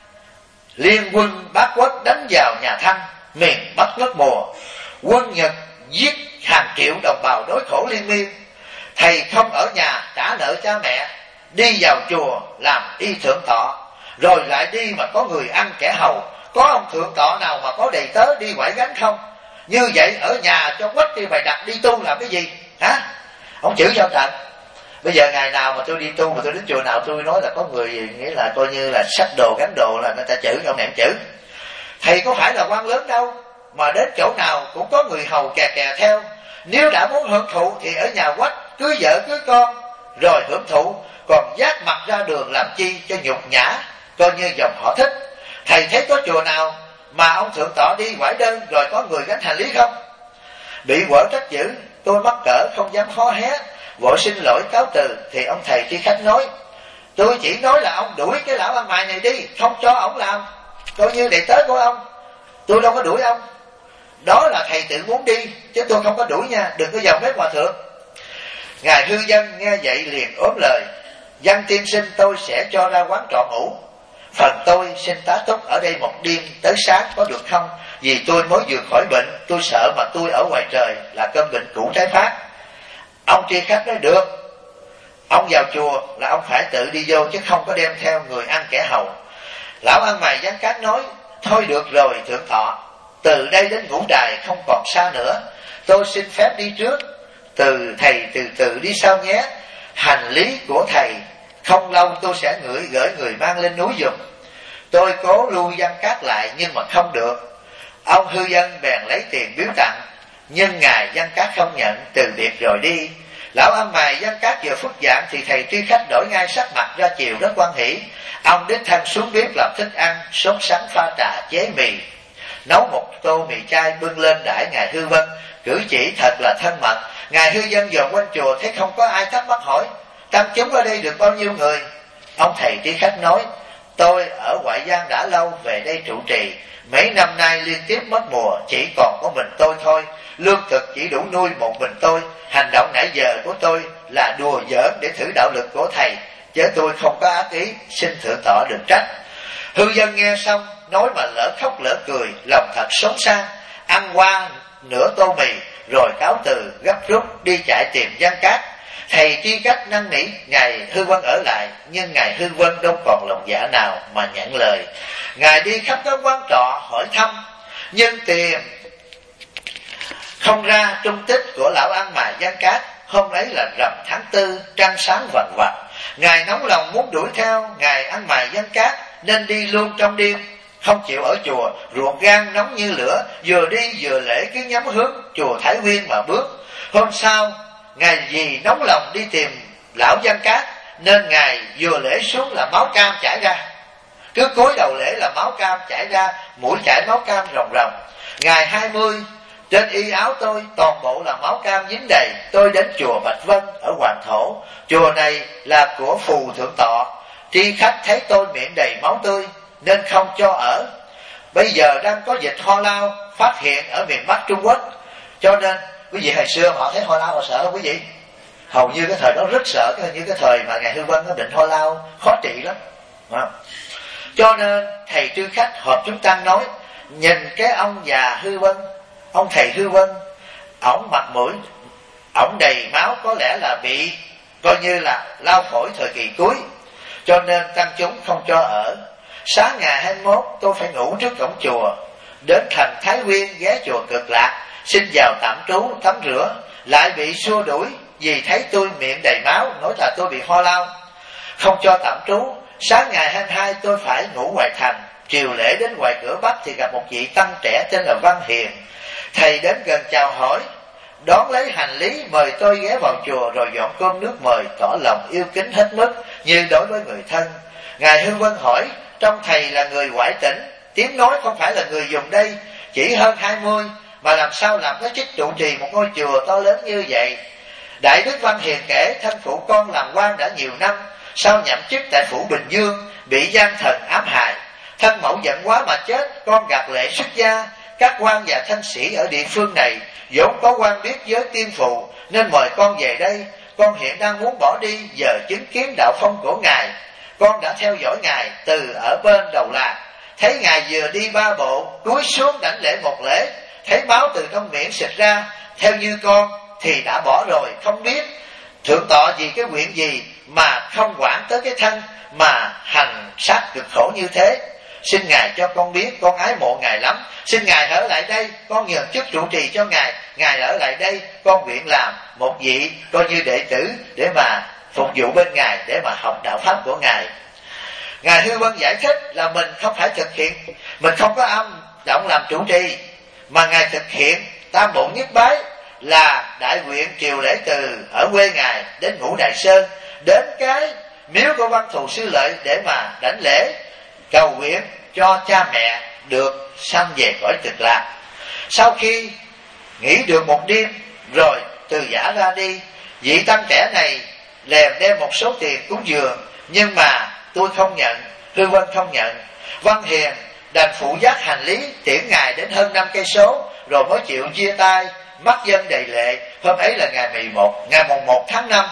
liên quân bát quốc đánh vào nhà Thanh, miền Bắc mất mùa, quân Nhật giết hàng triệu đồng bào đối khổ liên miên. Thầy không ở nhà trả nợ cha mẹ, đi vào chùa làm y thượng tọa, rồi lại đi mà có người ăn kẻ hầu. Có ông thượng tọa nào mà có đầy tớ đi quải gánh không? Như vậy ở nhà cho quách đi bày đặt đi tu làm cái gì hả? Ông chửi sao trời? Bây giờ ngày nào mà tôi đi tu mà tôi đến chùa nào tôi nói là có người nghĩa là coi như là xách đồ gánh đồ là người ta chửi, ông này chửi. Thầy có phải là quan lớn đâu mà đến chỗ nào cũng có người hầu kè kè theo. Nếu đã muốn hưởng thụ thì ở nhà quách cưới vợ cưới con rồi hưởng thụ, còn vác mặt ra đường làm chi cho nhục nhã, coi như dòng họ thích. Thầy thấy có chùa nào mà ông thượng tọa đi quải đơn rồi có người gánh hành lý không? Bị quở trách dữ, tôi mắc cỡ không dám hó hé, vội xin lỗi cáo từ. Thì ông thầy tri khách nói, tôi chỉ nói là ông đuổi cái lão ăn mày này đi, không cho ổng làm, coi như đệ tớ của ông, tôi đâu có đuổi ông. Đó là thầy tự muốn đi chứ tôi không có đuổi nha, đừng có vào bếp hòa thượng. Ngài Hư Dân nghe vậy liền ốm lời, Văn tiên sinh tôi sẽ cho ra quán trọ ngủ, phần tôi xin tá túc ở đây một đêm tới sáng có được không? Vì tôi mới vừa khỏi bệnh, tôi sợ mà tôi ở ngoài trời là cơn bệnh cũ tái phát. Ông tri khách nói được, ông vào chùa là ông phải tự đi vô chứ không có đem theo người ăn kẻ hầu. Lão ăn mày Gián Cát nói, thôi được rồi thượng tọa, từ đây đến Ngũ Đài không còn xa nữa, tôi xin phép đi trước, từ thầy từ từ đi sau nhé. Hành lý của thầy không lâu tôi sẽ gửi gửi người mang lên núi giùm. Tôi cố lưu Gián Cát lại nhưng mà không được. Ông Hư Dân bèn lấy tiền biếu tặng, nhưng ngài Gián Cát không nhận, từ biệt rồi đi. Lão ăn mày Gián Cát vừa phức dạng thì thầy tri khách đổi ngay sắc mặt ra chiều rất hoan hỉ. Ông đích thân xuống bếp làm thức ăn, sốt sắng pha trà chế mì, nấu một tô mì chay bưng lên đãi ngài Hư Vân, cử chỉ thật là thân mật. Ngài Hư Dân dò quanh chùa thấy không có ai thắc mắc hỏi, tăng chúng ở đây được bao nhiêu người? Ông thầy tri khách nói, tôi ở ngoại gian đã lâu, về đây trụ trì, mấy năm nay liên tiếp mất mùa, chỉ còn có mình tôi thôi, lương thực chỉ đủ nuôi một mình tôi. Hành động nãy giờ của tôi là đùa giỡn để thử đạo lực của thầy, chứ tôi không có ác ý, xin thượng tọa đừng trách. Hư Dân nghe xong nói mà lỡ khóc lỡ cười, lòng thật xốn sang, ăn qua nửa tô mì rồi cáo từ gấp rút đi chạy tìm Gián Cát. Thầy tri cách năn nỉ ngài Hư Vân ở lại, nhưng ngài Hư Vân đâu còn lòng dạ nào mà nhận lời. Ngài đi khắp các quán trọ hỏi thăm, nhưng tìm không ra tung tích của lão ăn mày Gián Cát. Hôm ấy là rằm tháng tư, trăng sáng vằn vặt. Ngài nóng lòng muốn đuổi theo ngài ăn mày Gián Cát nên đi luôn trong đêm, không chịu ở chùa, ruột gan nóng như lửa, vừa đi vừa lễ cứ nhắm hướng chùa Thái Nguyên mà bước. Hôm sau ngài vì nóng lòng đi tìm lão Gián Cát nên ngài vừa lễ xuống là máu cam chảy ra, cứ cúi đầu lễ là máu cam chảy ra, mũi chảy máu cam ròng ròng. Ngày hai mươi trên y áo tôi toàn bộ là máu cam dính đầy. Tôi đến chùa Bạch Vân ở Hoàng Thổ, chùa này là của phù thượng tọa. Tri khách thấy tôi miệng đầy máu tươi nên không cho ở. Bây giờ đang có dịch ho lao phát hiện ở miền Bắc Trung Quốc, cho nên quý vị hồi xưa họ thấy ho lao họ sợ không quý vị? Hầu như cái thời đó rất sợ, cái như cái thời mà ngài Hư Vân nó định ho lao khó trị lắm. Cho nên thầy tri khách họp chúng tăng nói, nhìn cái ông già Hư Vân, ông thầy Hư Vân, ổng mặt mũi ổng đầy máu, có lẽ là bị coi như là lao phổi thời kỳ cuối, cho nên tăng chúng không cho ở. Sáng ngày hai mươi mốt tôi phải ngủ trước cổng chùa, đến thành Thái Nguyên ghé chùa Cực Lạc xin vào tạm trú tắm rửa, lại bị xua đuổi vì thấy tôi miệng đầy máu, nói là tôi bị ho lao, không cho tạm trú. Sáng ngày hai mươi hai tôi phải ngủ ngoài thành, chiều lễ đến ngoài cửa Bắc thì gặp một vị tăng trẻ tên là Văn Hiền. Thầy đến gần chào hỏi, đón lấy hành lý, mời tôi ghé vào chùa rồi dọn cơm nước mời, tỏ lòng yêu kính hết mức như đối với người thân. Ngài Hư Vân hỏi, trong thầy là người ngoại tỉnh, tiếng nói không phải là người dùng đây, chỉ hơn hai mươi mà làm sao làm cái chức trụ trì một ngôi chùa to lớn như vậy? Đại đức Văn Hiền kể thân phụ con làm quan đã nhiều năm, sau nhậm chức tại phủ Bình Dương bị gian thần ám hại, Thân mẫu giận quá mà chết, con gạt lệ xuất gia. Các quan và thân sĩ ở địa phương này vốn có quan biết với tiên phụ, nên mời con về đây. Con hiện đang muốn bỏ đi, giờ chứng kiến đạo phong của ngài. Con đã theo dõi ngài từ ở bên đầu làng, thấy ngài vừa đi ba bộ, cúi xuống đảnh lễ một lễ, thấy máu từ trong miệng xịt ra. Theo như con thì đã bỏ rồi, không biết thượng tọa vì cái nguyện gì mà không quản tới cái thân mà hành sát cực khổ như thế. Xin ngài cho con biết, con ái mộ ngài lắm. Xin ngài ở lại đây, con nhường chức trụ trì cho ngài. Ngài ở lại đây, con nguyện làm một vị coi như đệ tử để mà phục vụ bên ngài, để mà học đạo pháp của ngài. Ngài Hư Vân giải thích là mình không phải thực hiện, mình không có âm động làm trụ trì, mà ngài thực hiện tam bộ nhất bái, là đại nguyện triều lễ từ ở quê ngài đến Ngũ Đài Sơn, đến cái miếu của Văn Thù Sư Lợi để mà đảnh lễ cầu nguyện cho cha mẹ được sanh về cõi Cực Lạc. Sau khi nghỉ được một đêm rồi từ giả ra đi, vị tăng trẻ này lèm đem một số tiền cúng dường, nhưng mà tôi không nhận, Hư Vân không nhận. Văn Hiền đành phụ giác hành lý tiễn ngài đến hơn năm cây số, rồi mới chịu chia tay, mắt dân đầy lệ. Hôm ấy là ngày mười một, ngày mùng một tháng năm.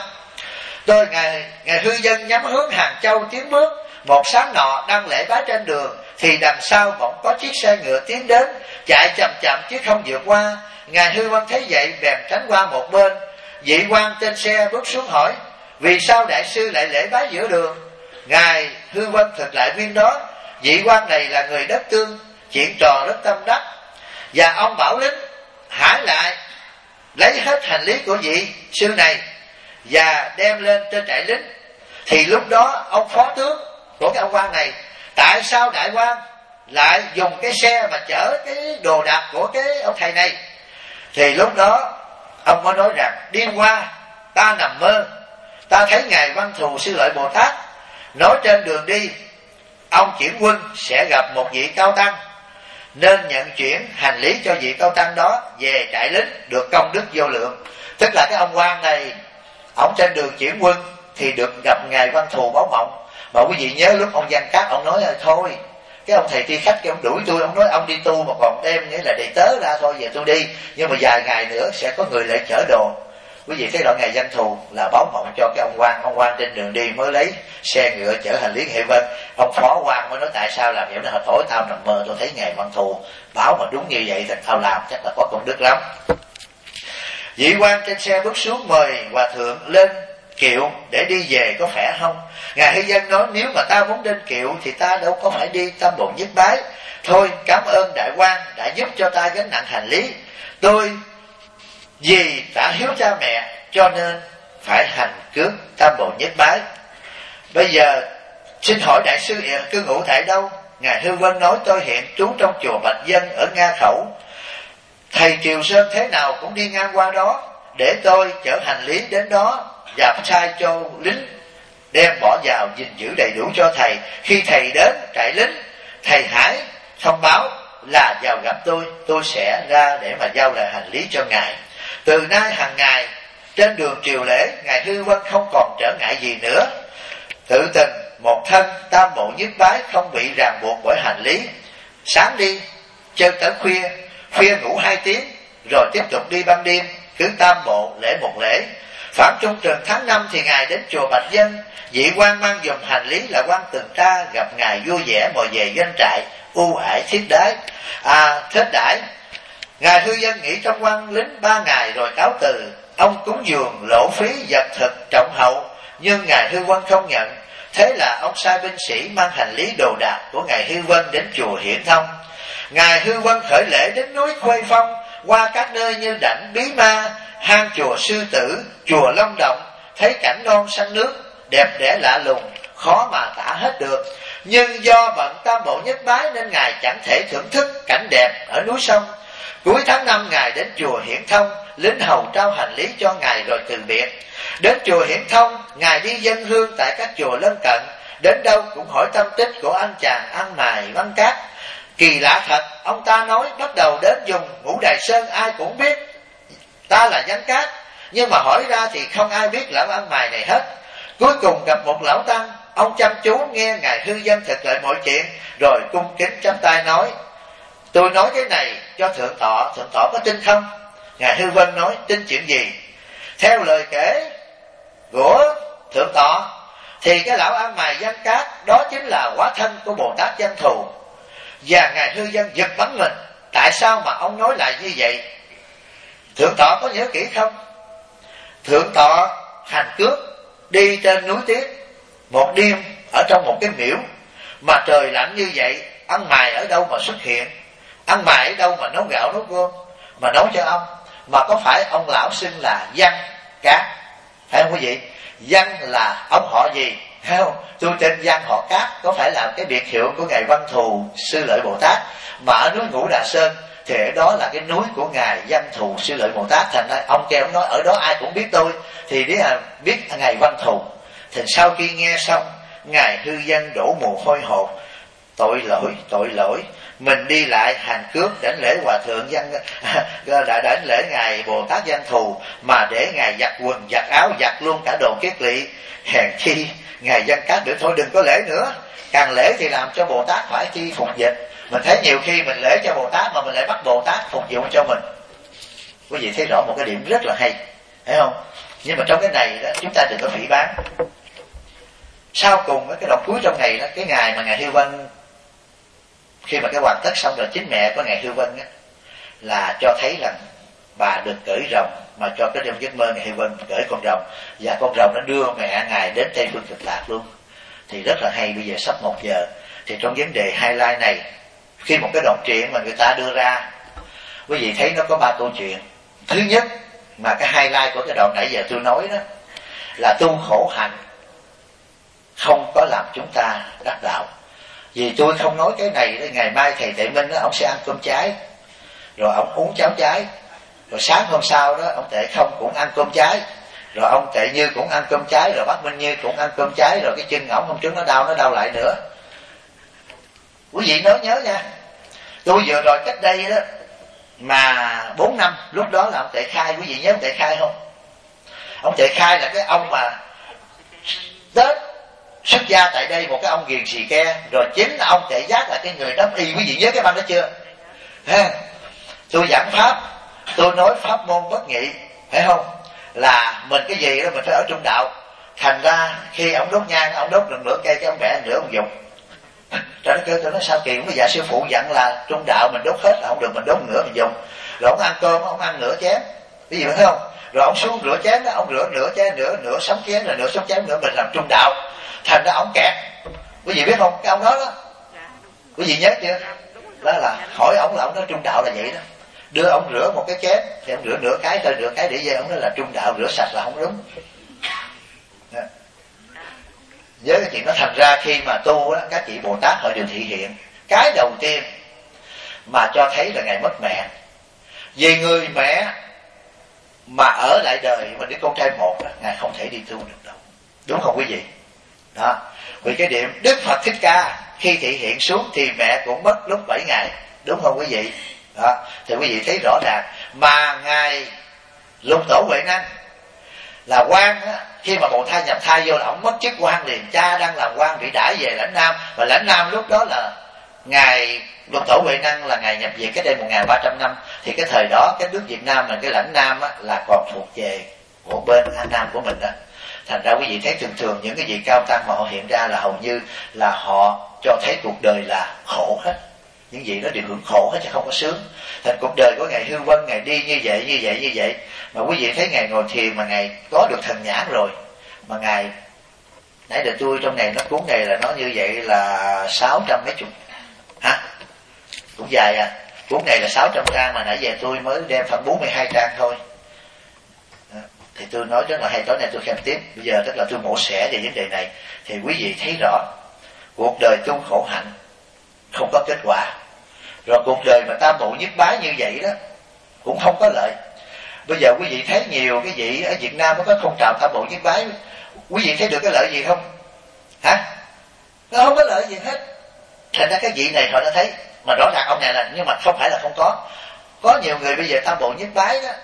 Tôi ngài ngài Hư Dân nhắm hướng Hàng Châu tiến bước. Một sáng nọ đang lễ bái trên đường, thì đằng sau bỗng có chiếc xe ngựa tiến đến, chạy chậm chậm chứ không vượt qua. Ngài Hư Vân thấy vậy bèn tránh qua một bên. Vị quan trên xe bước xuống hỏi: vì sao đại sư lại lễ bái giữa đường? Ngài Hư Vân thực lại viên đó: vị quan này là người đất Tương, chuyện trò rất tâm đắc, và ông bảo lính hãy lại lấy hết hành lý của vị sư này và đem lên trên trại lính. Thì lúc đó ông phó tướng của cái ông quan này: tại sao đại quan lại dùng cái xe mà chở cái đồ đạc của cái ông thầy này? Thì lúc đó ông mới nói rằng: đêm qua ta nằm mơ, ta thấy ngài Văn Thù Sư Lợi Bồ Tát nói trên đường đi ông chuyển quân sẽ gặp một vị cao tăng, nên nhận chuyển hành lý cho vị cao tăng đó về trại lính, được công đức vô lượng. Tức là cái ông quan này, ông trên đường chuyển quân thì được gặp ngài Văn Thù báo mộng. Mà quý vị nhớ lúc ông Văn Cát ông nói thôi, cái ông thầy ti khách cái ông đuổi tôi, ông nói ông đi tu một vòng đêm, nghĩa là đầy tớ ra thôi, về tôi đi, nhưng mà vài ngày nữa sẽ có người lại chở đồ. Quý vị thấy đoạn ngày Văn Thù là báo mộng cho cái ông quan. Ông quan trên đường đi mới lấy xe ngựa chở hành lý Hệ Vân. Ông phó quan mới nói: tại sao làm vậy? Nó hỏi: thổi tao nằm mơ tôi thấy ngài Văn Thù báo mà đúng như vậy thì tao làm chắc là có công đức lắm. Vị quan trên xe bước xuống mời hòa thượng lên kiệu để đi về có khỏe không? Ngài Hư Dân nói: nếu mà ta muốn lên kiệu thì ta đâu có phải đi tam bộ nhất bái. Thôi cảm ơn đại quan đã giúp cho ta gánh nặng hành lý. Tôi vì đã hiếu cha mẹ cho nên phải hành cước tam bộ nhất bái. Bây giờ xin hỏi đại sư cư ngụ tại đâu? Ngài Hư Vân nói: tôi hiện trú trong chùa Bạch Dân ở Nga Khẩu. Thầy Triều Sơn thế nào cũng đi ngang qua đó, để tôi chở hành lý đến đó và sai cho lính đem bỏ vào gìn giữ đầy đủ cho thầy. Khi thầy đến trại lính, thầy hãy thông báo là vào gặp tôi, tôi sẽ ra để mà giao lại hành lý cho ngài. Từ nay hàng ngày trên đường triều lễ, ngài Hư Vân không còn trở ngại gì nữa, tự tình một thân tam bộ nhất bái, không bị ràng buộc bởi hành lý. Sáng đi chơi tới khuya, khuya ngủ hai tiếng, rồi tiếp tục đi ban đêm, cứ tam bộ lễ một lễ. Phạm trung trường tháng năm thì ngài đến chùa Bạch Dân. Vị quan mang dùm hành lý là quan tuần tra gặp ngài vui vẻ mời về doanh trại, ưu ải thiết đái à thiết đãi. Ngài Hư Dân nghỉ trong quan lính ba ngày rồi cáo từ. Ông cúng dường lỗ phí vật thực trọng hậu, nhưng ngài Hư Vân không nhận. Thế là ông sai binh sĩ mang hành lý đồ đạc của ngài Hư Vân đến chùa Hiển Thông. Ngài Hư Vân khởi lễ đến núi Khuê Phong, qua các nơi như Đảnh Bí Ma, hang chùa Sư Tử, chùa Long Động, thấy cảnh non xanh nước đẹp đẽ lạ lùng, khó mà tả hết được. Nhưng do bận tam bộ nhất bái nên ngài chẳng thể thưởng thức cảnh đẹp ở núi sông. Cuối tháng năm ngài đến chùa Hiển Thông, lính hầu trao hành lý cho ngài rồi từ biệt. Đến chùa Hiển Thông, ngài đi dâng hương tại các chùa lân cận, đến đâu cũng hỏi tâm tích của anh chàng ăn mài Văn Cát. Kỳ lạ thật, ông ta nói bắt đầu đến vùng Ngũ Đài Sơn ai cũng biết ta là Văn Cát, nhưng mà hỏi ra thì không ai biết lão ăn mài này hết. Cuối cùng gặp một lão tăng, Ông chăm chú nghe Ngài Hư Vân thuật lại mọi chuyện, rồi cung kính chắp tay nói: tôi nói cái này cho thượng tọa, thượng tọa có tin không? Ngài Hư Vân nói: tin chuyện gì? Theo lời kể của thượng tọa thì cái lão ăn mày Văn Cát đó chính là hóa thân của Bồ Tát Văn Thù. Và Ngài Hư Vân giật bắn mình: tại sao mà ông nói lại như vậy? Thượng tọa có nhớ kỹ không? Thượng tọa hành cước đi trên núi Tuyết một đêm ở trong một cái miễu, mà trời lạnh như vậy, ăn mày ở đâu mà xuất hiện? Ăn mày ở đâu mà nấu gạo nấu cơm mà nấu cho ông? Mà có phải ông lão xưng là Văn Cát, phải không quý vị? Văn là ông họ gì, thấy không? Tôi tên Văn họ Cát, có phải là cái biệt hiệu của Ngài Văn Thù Sư Lợi Bồ Tát. Mà ở núi Ngũ Đà Sơn thì ở đó là cái núi của Ngài Văn Thù Sư Lợi Bồ Tát. Thành ra ông kêu ông nói ở đó ai cũng biết tôi, thì biết là biết Ngài Văn Thù. Thì sau khi nghe xong, Ngài Hư Vân đổ mồ hôi hột: tội lỗi, tội lỗi, mình đi lại hành cước đảnh lễ hòa thượng Văn đã đảnh lễ Ngài Bồ Tát Văn Thù, mà để Ngài giặt quần giặt áo giặt luôn cả đồ kiết lỵ. Hèn chi Ngài Văn Cát được thôi đừng có lễ nữa, càng lễ thì làm cho Bồ Tát phải chi phục dịch. Mình thấy nhiều khi mình lễ cho Bồ Tát mà mình lại bắt Bồ Tát phục vụ cho mình. Quý vị thấy rõ một cái điểm rất là hay, thấy không? Nhưng mà trong cái này đó, chúng ta đừng có phỉ báng. Sau cùng cái đoạn cuối trong này đó, cái ngày mà Ngài Hư Vân khi mà cái hoàn tất xong rồi, chính mẹ của Ngài Hư Vân á, là cho thấy rằng bà được cởi rồng, mà cho cái trong giấc mơ Ngài Hư Vân cởi con rồng, và con rồng nó đưa mẹ Ngài đến Tây Phương Cực Lạc luôn. Thì rất là hay. Bây giờ sắp một giờ, thì trong vấn đề highlight này, khi một cái đoạn truyện mà người ta đưa ra, quý vị thấy nó có ba câu chuyện. Thứ nhất mà cái highlight của cái đoạn nãy giờ tôi nói đó là tu khổ hạnh không có làm chúng ta đắc đạo. Vì tôi không nói cái này đó, ngày mai thầy Tệ Minh đó, ông sẽ ăn cơm trái, rồi ông uống cháo trái, rồi sáng hôm sau đó ông Tệ Không cũng ăn cơm trái, rồi ông Tệ Như cũng ăn cơm trái, rồi bác Minh Như cũng ăn cơm trái, rồi cái chân ổng hôm trước nó đau nó đau lại nữa. Quý vị nhớ nhớ nha, tôi vừa rồi cách đây đó mà bốn năm, lúc đó là ông Tệ Khai. Quý vị nhớ ông Tệ Khai không? Ông Tệ Khai là cái ông mà Tết xuất gia tại đây, một cái ông ghiền xì ke, rồi chính là ông Tệ Giác là cái người đắp y. Quý vị nhớ cái băng đó chưa? Ha. Tôi giảng pháp, tôi nói pháp môn bất nghị, phải không? Là mình cái gì đó mình phải ở trung đạo. Thành ra khi ông đốt nhang, ông đốt được nửa cây, cái ông bẻ nửa ông dùng. Trời đất ơi, tôi nói sao kỳ, cái dạ sư phụ dặn là trung đạo mình đốt hết, là không được mình đốt nửa mình dùng. Rồi ông ăn cơm, ông ăn nửa chén, cái gì phải không? Rồi ông xuống rửa chén đó, ông rửa nửa chén, nửa nửa sống chén, rồi nửa sống chén nữa, mình làm trung đạo. Thành ra ông kẹt. Quý vị biết không, cái ông đó đó, quý vị nhớ chưa? Đó là hỏi ông là ông nói trung đạo là vậy đó. Đưa ông rửa một cái chén thì ông rửa nửa cái thôi, nửa cái để về ông nói là trung đạo, rửa sạch là không đúng. Đó. Với cái chuyện đó, thành ra khi mà tu đó, các vị Bồ Tát họ đều thị hiện. Cái đầu tiên mà cho thấy là Ngài mất mẹ. Vì người mẹ mà ở lại đời mà đứa con trai một đó, Ngài không thể đi tu được đâu. Đúng không quý vị? Đó. Vì cái điểm Đức Phật Thích Ca khi thị hiện xuống thì mẹ cũng mất lúc bảy ngày. Đúng không quý vị? Đó. Thì quý vị thấy rõ ràng. Mà Ngài Lục Tổ Huệ Năng là quan á, khi mà Bồ Tát nhập thai vô là ông mất chức quan liền. Cha đang làm quan bị đãi về lãnh Nam, và lãnh Nam lúc đó là Ngài Lục Tổ Huệ Năng là Ngài nhập viện cách đây một nghìn ba trăm năm. Thì cái thời đó cái nước Việt Nam mình, cái lãnh Nam á, là còn thuộc về của bên An Nam của mình đó. Thành ra quý vị thấy thường thường những cái vị cao tăng mà họ hiện ra là hầu như là họ cho thấy cuộc đời là khổ hết. Những vị đó đều hưởng khổ hết chứ không có sướng. Thành cuộc đời của Ngài Hư Vân, Ngài đi như vậy, như vậy, như vậy. Mà quý vị thấy Ngài ngồi thiền mà Ngài có được thần nhãn rồi. Mà Ngài, nãy giờ tôi trong này nó cuốn này là nó như vậy là sáu trăm mấy chục. Hả? Cũng dài à. Cuốn này là sáu trăm trang mà nãy giờ tôi mới đem khoảng bốn mươi hai trang thôi. Thì tôi nói rất là hay, tối nay tôi khen tiếp. Bây giờ tức là tôi mổ xẻ về vấn đề này. Thì quý vị thấy rõ cuộc đời tu khổ hạnh không có kết quả. Rồi cuộc đời mà tam bộ nhất bái như vậy đó cũng không có lợi. Bây giờ quý vị thấy nhiều cái vị ở Việt Nam nó có phong trào tam bộ nhất bái, quý vị thấy được cái lợi gì không? Hả? Nó không có lợi gì hết. Thành ra cái vị này họ đã thấy. Mà rõ ràng ông này là, nhưng mà không phải là không có. Có nhiều người bây giờ tam bộ nhất bái đó,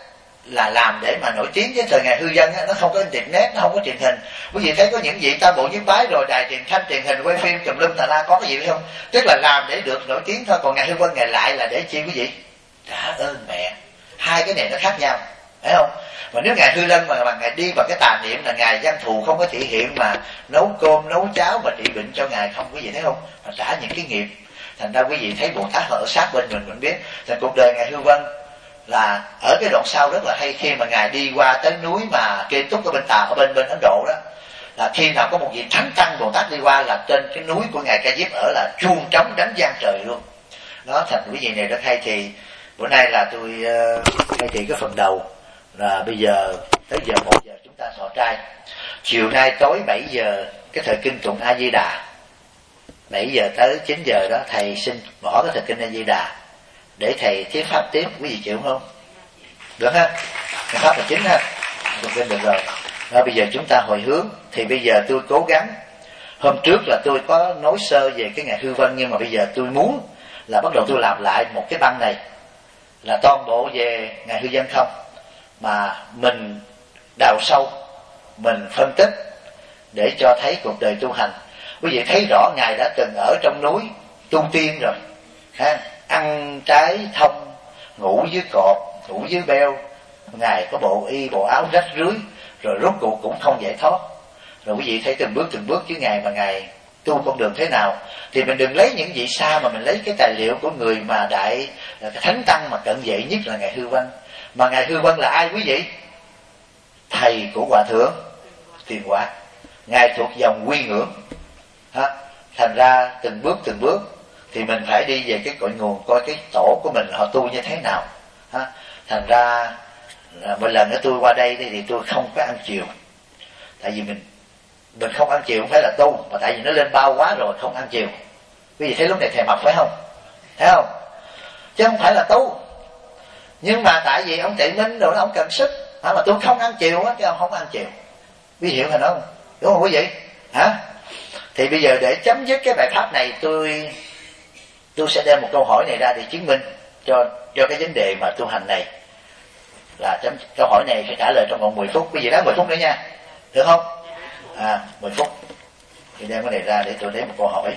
là làm để mà nổi tiếng. Với thời Ngài Hư Vân á, nó không có internet, nó không có truyền hình. Quý vị thấy có những vị tam bộ nhiếp bái rồi đài truyền thanh truyền hình quay phim tùm lum tà la, có cái gì phải không? Tức là làm để được nổi tiếng thôi. Còn Ngài Hư Vân Ngài lại là để chi quý vị? Trả ơn mẹ. Hai cái này nó khác nhau, phải không? Mà nếu Ngài Hư Lân mà, mà Ngài đi vào cái tà niệm là Ngài văn thù không có thể hiện mà nấu cơm nấu cháo mà trị bệnh cho Ngài không, quý vị thấy không? Mà trả những cái nghiệp. Thành ra quý vị thấy Bồ Tát họ ở sát bên mình mình biết. Thành cuộc đời Ngài Hư Vân là ở cái đoạn sau rất là hay, khi mà Ngài đi qua tới núi mà Kê Túc ở bên Tàu, ở bên bên Ấn Độ đó, là khi nào có một vị thánh tăng Bồ Tát đi qua là trên cái núi của Ngài Ca Diếp ở là chuông trống đánh vang trời luôn. Đó, thành quý vị này rất hay. Thì bữa nay là tôi uh, khai thị cái phần đầu là bây giờ tới giờ một giờ chúng ta thọ trai. Chiều nay tối bảy giờ cái thời kinh tụng A Di Đà, bảy giờ tới chín giờ đó thầy xin bỏ cái thời kinh A Di Đà để thầy thuyết pháp tiếp, quý vị chịu không? Được ha? Cái pháp là chính ha. Được, được rồi. Đó, bây giờ chúng ta hồi hướng. Thì bây giờ tôi cố gắng. Hôm trước là tôi có nói sơ về cái Ngài Hư Vân, nhưng mà bây giờ tôi muốn là bắt đầu tôi làm lại một cái băng này là toàn bộ về Ngài Hư Vân không, mà mình đào sâu, mình phân tích để cho thấy cuộc đời tu hành. Quý vị thấy rõ Ngài đã từng ở trong núi tu tiên rồi ha, ăn trái thông, ngủ dưới cột, ngủ dưới beo. Ngài có bộ y bộ áo rách rưới, rồi rốt cuộc cũng không giải thoát. Rồi quý vị thấy từng bước từng bước chứ Ngài mà Ngài tu con đường thế nào. Thì mình đừng lấy những vị xa, mà mình lấy cái tài liệu của người mà đại cái thánh tăng mà cận vệ nhất là Ngài Hư Vân. Mà Ngài Hư Vân là ai quý vị? Thầy của Hòa Thượng Tiền Quả. Ngài thuộc dòng Quy Ngưỡng ha. Thành ra từng bước từng bước thì mình phải đi về cái cội nguồn, coi cái tổ của mình họ tu như thế nào ha. Thành ra một lần nữa tôi qua đây thì tôi không có ăn chiều, tại vì mình mình không ăn chiều không phải là tu, mà tại vì nó lên bao quá rồi không ăn chiều. Quý vị thấy lúc này thèm mập phải không? Thấy không? Chứ không phải là tu. Nhưng mà tại vì ông Tệ Minh rồi ông cần sức hả, mà tôi không ăn chiều á, chứ ông không ăn chiều. Quý vị hiểu rồi đó không? Đúng không quý vị? Hả? Thì bây giờ để chấm dứt cái bài pháp này, tôi tôi sẽ đem một câu hỏi này ra để chứng minh cho cho cái vấn đề mà tu hành này. Là chấm, câu hỏi này phải trả lời trong vòng mười phút. Quý vị nói mười phút nữa nha, được không? À, mười phút thì đem cái này ra để tôi lấy một câu hỏi.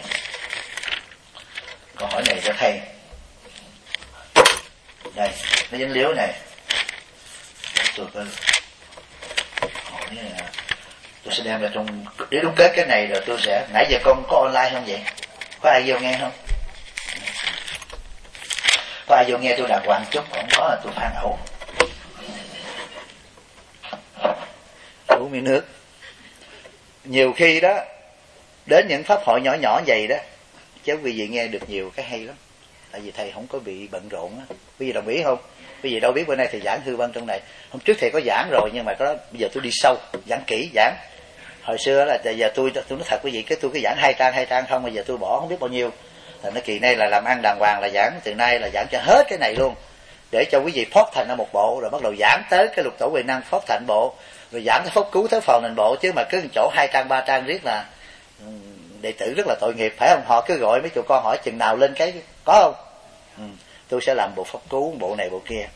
Câu hỏi này rất hay. Đây, nó dính liếu này. Tôi có hỏi này, tôi sẽ đem ra trong để đúc kết cái này rồi tôi sẽ. Nãy giờ con có online không vậy? Có ai vô nghe không? Có ai vô nghe tôi đàng hoàng chút, không có là tôi phan ẩu. Uống miếng nước. Nhiều khi đó đến những pháp hội nhỏ nhỏ vậy đó, chứ quý vị nghe được nhiều cái hay lắm. Tại vì thầy không có bị bận rộn á. Quý vị đồng ý không? Quý vị đâu biết bữa nay thầy giảng Hư Vân trong này. Hôm trước thầy có giảng rồi, nhưng mà có bây giờ tôi đi sâu, giảng kỹ giảng. Hồi xưa là giờ tôi tôi nói thật quý vị, cái tôi cứ giảng hai trang hai trang không, bây giờ tôi bỏ không biết bao nhiêu. Thành nó kỳ nay là làm ăn đàng hoàng, là giảng từ nay là giảng cho hết cái này luôn, để cho quý vị thoát thành ra một bộ, rồi bắt đầu giảng tới cái lục tổ huệ năng thoát thành bộ, rồi giảng cái pháp cứu tới phòn thành bộ. Chứ mà cứ chỗ hai trang ba trang riết là đệ tử rất là tội nghiệp, phải không? Họ cứ gọi mấy tụi con hỏi chừng nào lên cái có không? Ừ. Tôi sẽ làm bộ pháp cứu, bộ này bộ kia.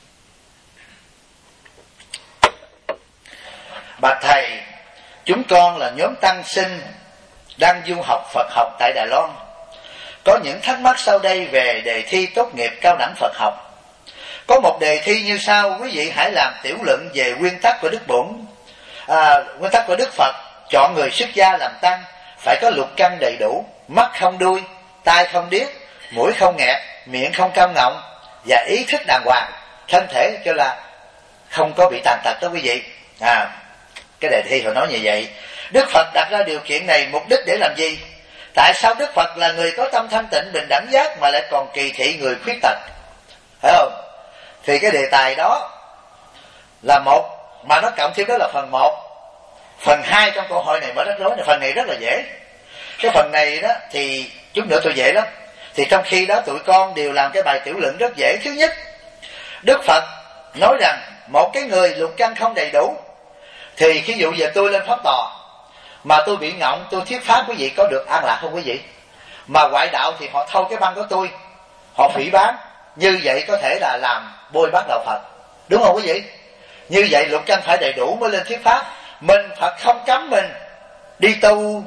Bạch thầy, chúng con là nhóm tăng sinh đang du học Phật học tại Đài Loan, có những thắc mắc sau đây về đề thi tốt nghiệp cao đẳng Phật học. Có một đề thi như sau, quý vị hãy làm tiểu luận về nguyên tắc của Đức Bổn, à, nguyên tắc của Đức Phật. Chọn người xuất gia làm tăng phải có lục căn đầy đủ, mắt không đuôi, tai không điếc, mũi không nghẹt, miệng không cong ngọng, và ý thức đàng hoàng, thân thể cho là không có bị tàn tật đó quý vị. À, cái đề thi họ nói như vậy. Đức Phật đặt ra điều kiện này mục đích để làm gì? Tại sao Đức Phật là người có tâm thanh tịnh bình đẳng giác mà lại còn kỳ thị người khuyết tật? Phải không? Thì cái đề tài đó là một, mà nó cộng thêm đó là phần một. Phần hai trong câu hỏi này mới rắc rối. Phần này rất là dễ. Cái phần này đó thì chút nữa tôi dễ lắm. Thì trong khi đó tụi con đều làm cái bài tiểu luận rất dễ. Thứ nhất, Đức Phật nói rằng một cái người lục căn không đầy đủ, thì ví dụ giờ tôi lên pháp tòa mà tôi bị ngọng, tôi thuyết pháp, quý vị có được an lạc không quý vị? Mà ngoại đạo thì họ thâu cái băng của tôi, họ phỉ báng, như vậy có thể là làm bôi bác đạo Phật, đúng không quý vị? Như vậy lục căn phải đầy đủ mới lên thuyết pháp. Mình Phật không cấm mình đi tu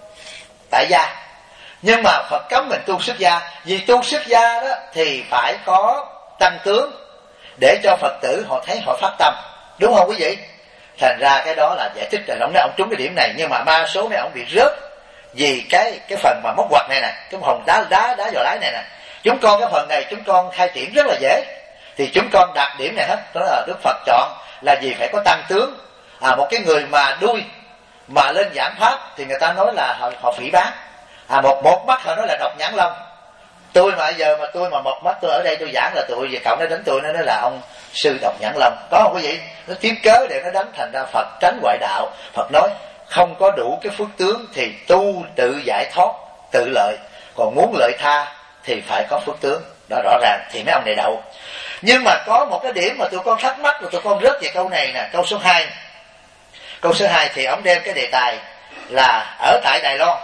tại gia, nhưng mà Phật cấm mình tu xuất gia. Vì tu xuất gia đó thì phải có tăng tướng để cho Phật tử họ thấy họ phát tâm, đúng không quý vị? Thành ra cái đó là giải thích là ông nói ông trúng cái điểm này, nhưng mà ma số này ông bị rớt vì cái cái phần mà móc quặt này nè, cái hòn đá đá đá vào lái này nè. Chúng con cái phần này chúng con khai triển rất là dễ, thì chúng con đạt điểm này hết. Đó là Đức Phật chọn là vì phải có tăng tướng. À, một cái người mà đuôi mà lên giảng pháp thì người ta nói là họ, họ phỉ báng. À, một một mắt họ nói là độc nhãn long. Tôi mà giờ mà tôi mà một mắt tôi ở đây tôi giảng là tụi về cậu nó đánh tôi, nó nói là ông sư độc nhãn long, có không quý vị? Nó kiếm cớ để nó đánh. Thành ra Phật tránh ngoại đạo. Phật nói không có đủ cái phước tướng thì tu tự giải thoát tự lợi, còn muốn lợi tha thì phải có phước tướng. Đó rõ ràng thì mấy ông này đậu. Nhưng mà có một cái điểm mà tụi con thắc mắc và tụi con rớt về câu này nè, câu số hai. Câu số hai thì ông đem cái đề tài là ở tại Đài Loan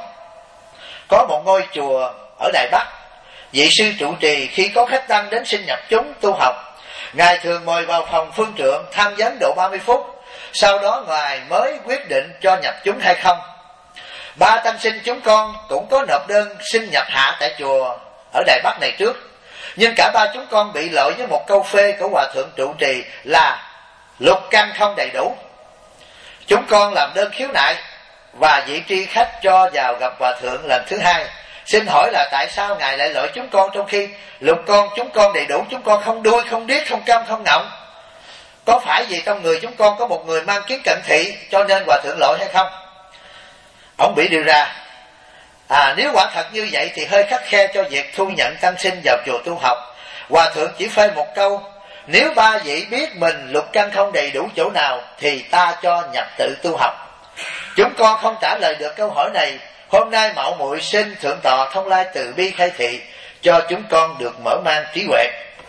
có một ngôi chùa ở Đài Bắc. Vị sư trụ trì khi có khách tăng đến xin nhập chúng tu học, ngài thường mời vào phòng phương trượng tham vấn độ ba mươi phút, sau đó ngài mới quyết định cho nhập chúng hay không. Ba tăng sinh chúng con cũng có nộp đơn xin nhập hạ tại chùa ở Đài Bắc này trước, nhưng cả ba chúng con bị lỗi với một câu phê của hòa thượng trụ trì là lục căn không đầy đủ. Chúng con làm đơn khiếu nại và vị tri khách cho vào gặp hòa thượng lần thứ hai. Xin hỏi là tại sao ngài lại lỗi chúng con trong khi lục con chúng con đầy đủ, chúng con không đuôi, không điếc, không câm, không ngọng? Có phải vì trong người chúng con có một người mang kiến cận thị cho nên hòa thượng lỗi hay không? Ông bị điều ra. À, nếu quả thật như vậy thì hơi khắt khe cho việc thu nhận tăng sinh vào chùa tu học. Hòa thượng chỉ phê một câu: nếu ba vị biết mình lục căn không đầy đủ chỗ nào thì ta cho nhập tự tu học. Chúng con không trả lời được câu hỏi này. Hôm nay mạo muội xin thượng tọa thông lai từ bi khai thị cho chúng con được mở mang trí huệ.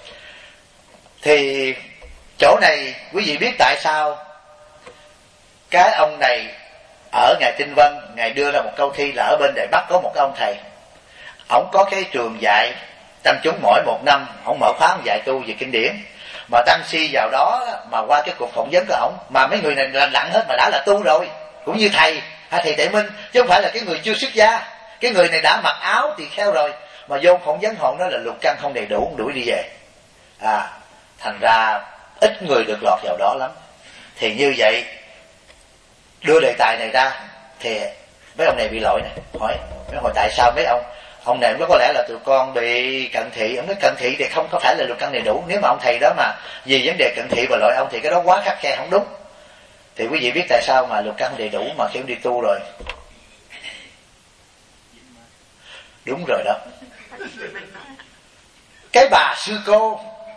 Thì chỗ này quý vị biết tại sao cái ông này ở ngài Tinh Vân, ngài đưa ra một câu thi là ở bên Đài Bắc có một ông thầy, ổng có cái trường dạy tăng chúng mỗi một năm, ổng mở khóa dạy tu về kinh điển, mà tăng si vào đó mà qua cái cuộc phỏng vấn của ổng, mà mấy người này lành lặn hết mà đã là tu rồi, cũng như thầy hay thầy Tệ Minh, chứ không phải là cái người chưa xuất gia. Cái người này đã mặc áo tỳ kheo rồi mà vô phỏng vấn họ nói là lục căn không đầy đủ, đuổi đi về. À, thành ra ít người được lọt vào đó lắm. Thì như vậy đưa đề tài này ra thì mấy ông này bị lỗi này. Hỏi mấy ông tại sao mấy ông ông này nó có lẽ là tụi con bị cận thị. Ông nói cận thị thì không có phải là lục căn đầy đủ. Nếu mà ông thầy đó mà vì vấn đề cận thị và lỗi ông thì cái đó quá khắt khe không đúng. Thì quý vị biết tại sao mà lục căn đầy đủ mà khi ông đi tu rồi? Đúng rồi đó. Cái bà sư cô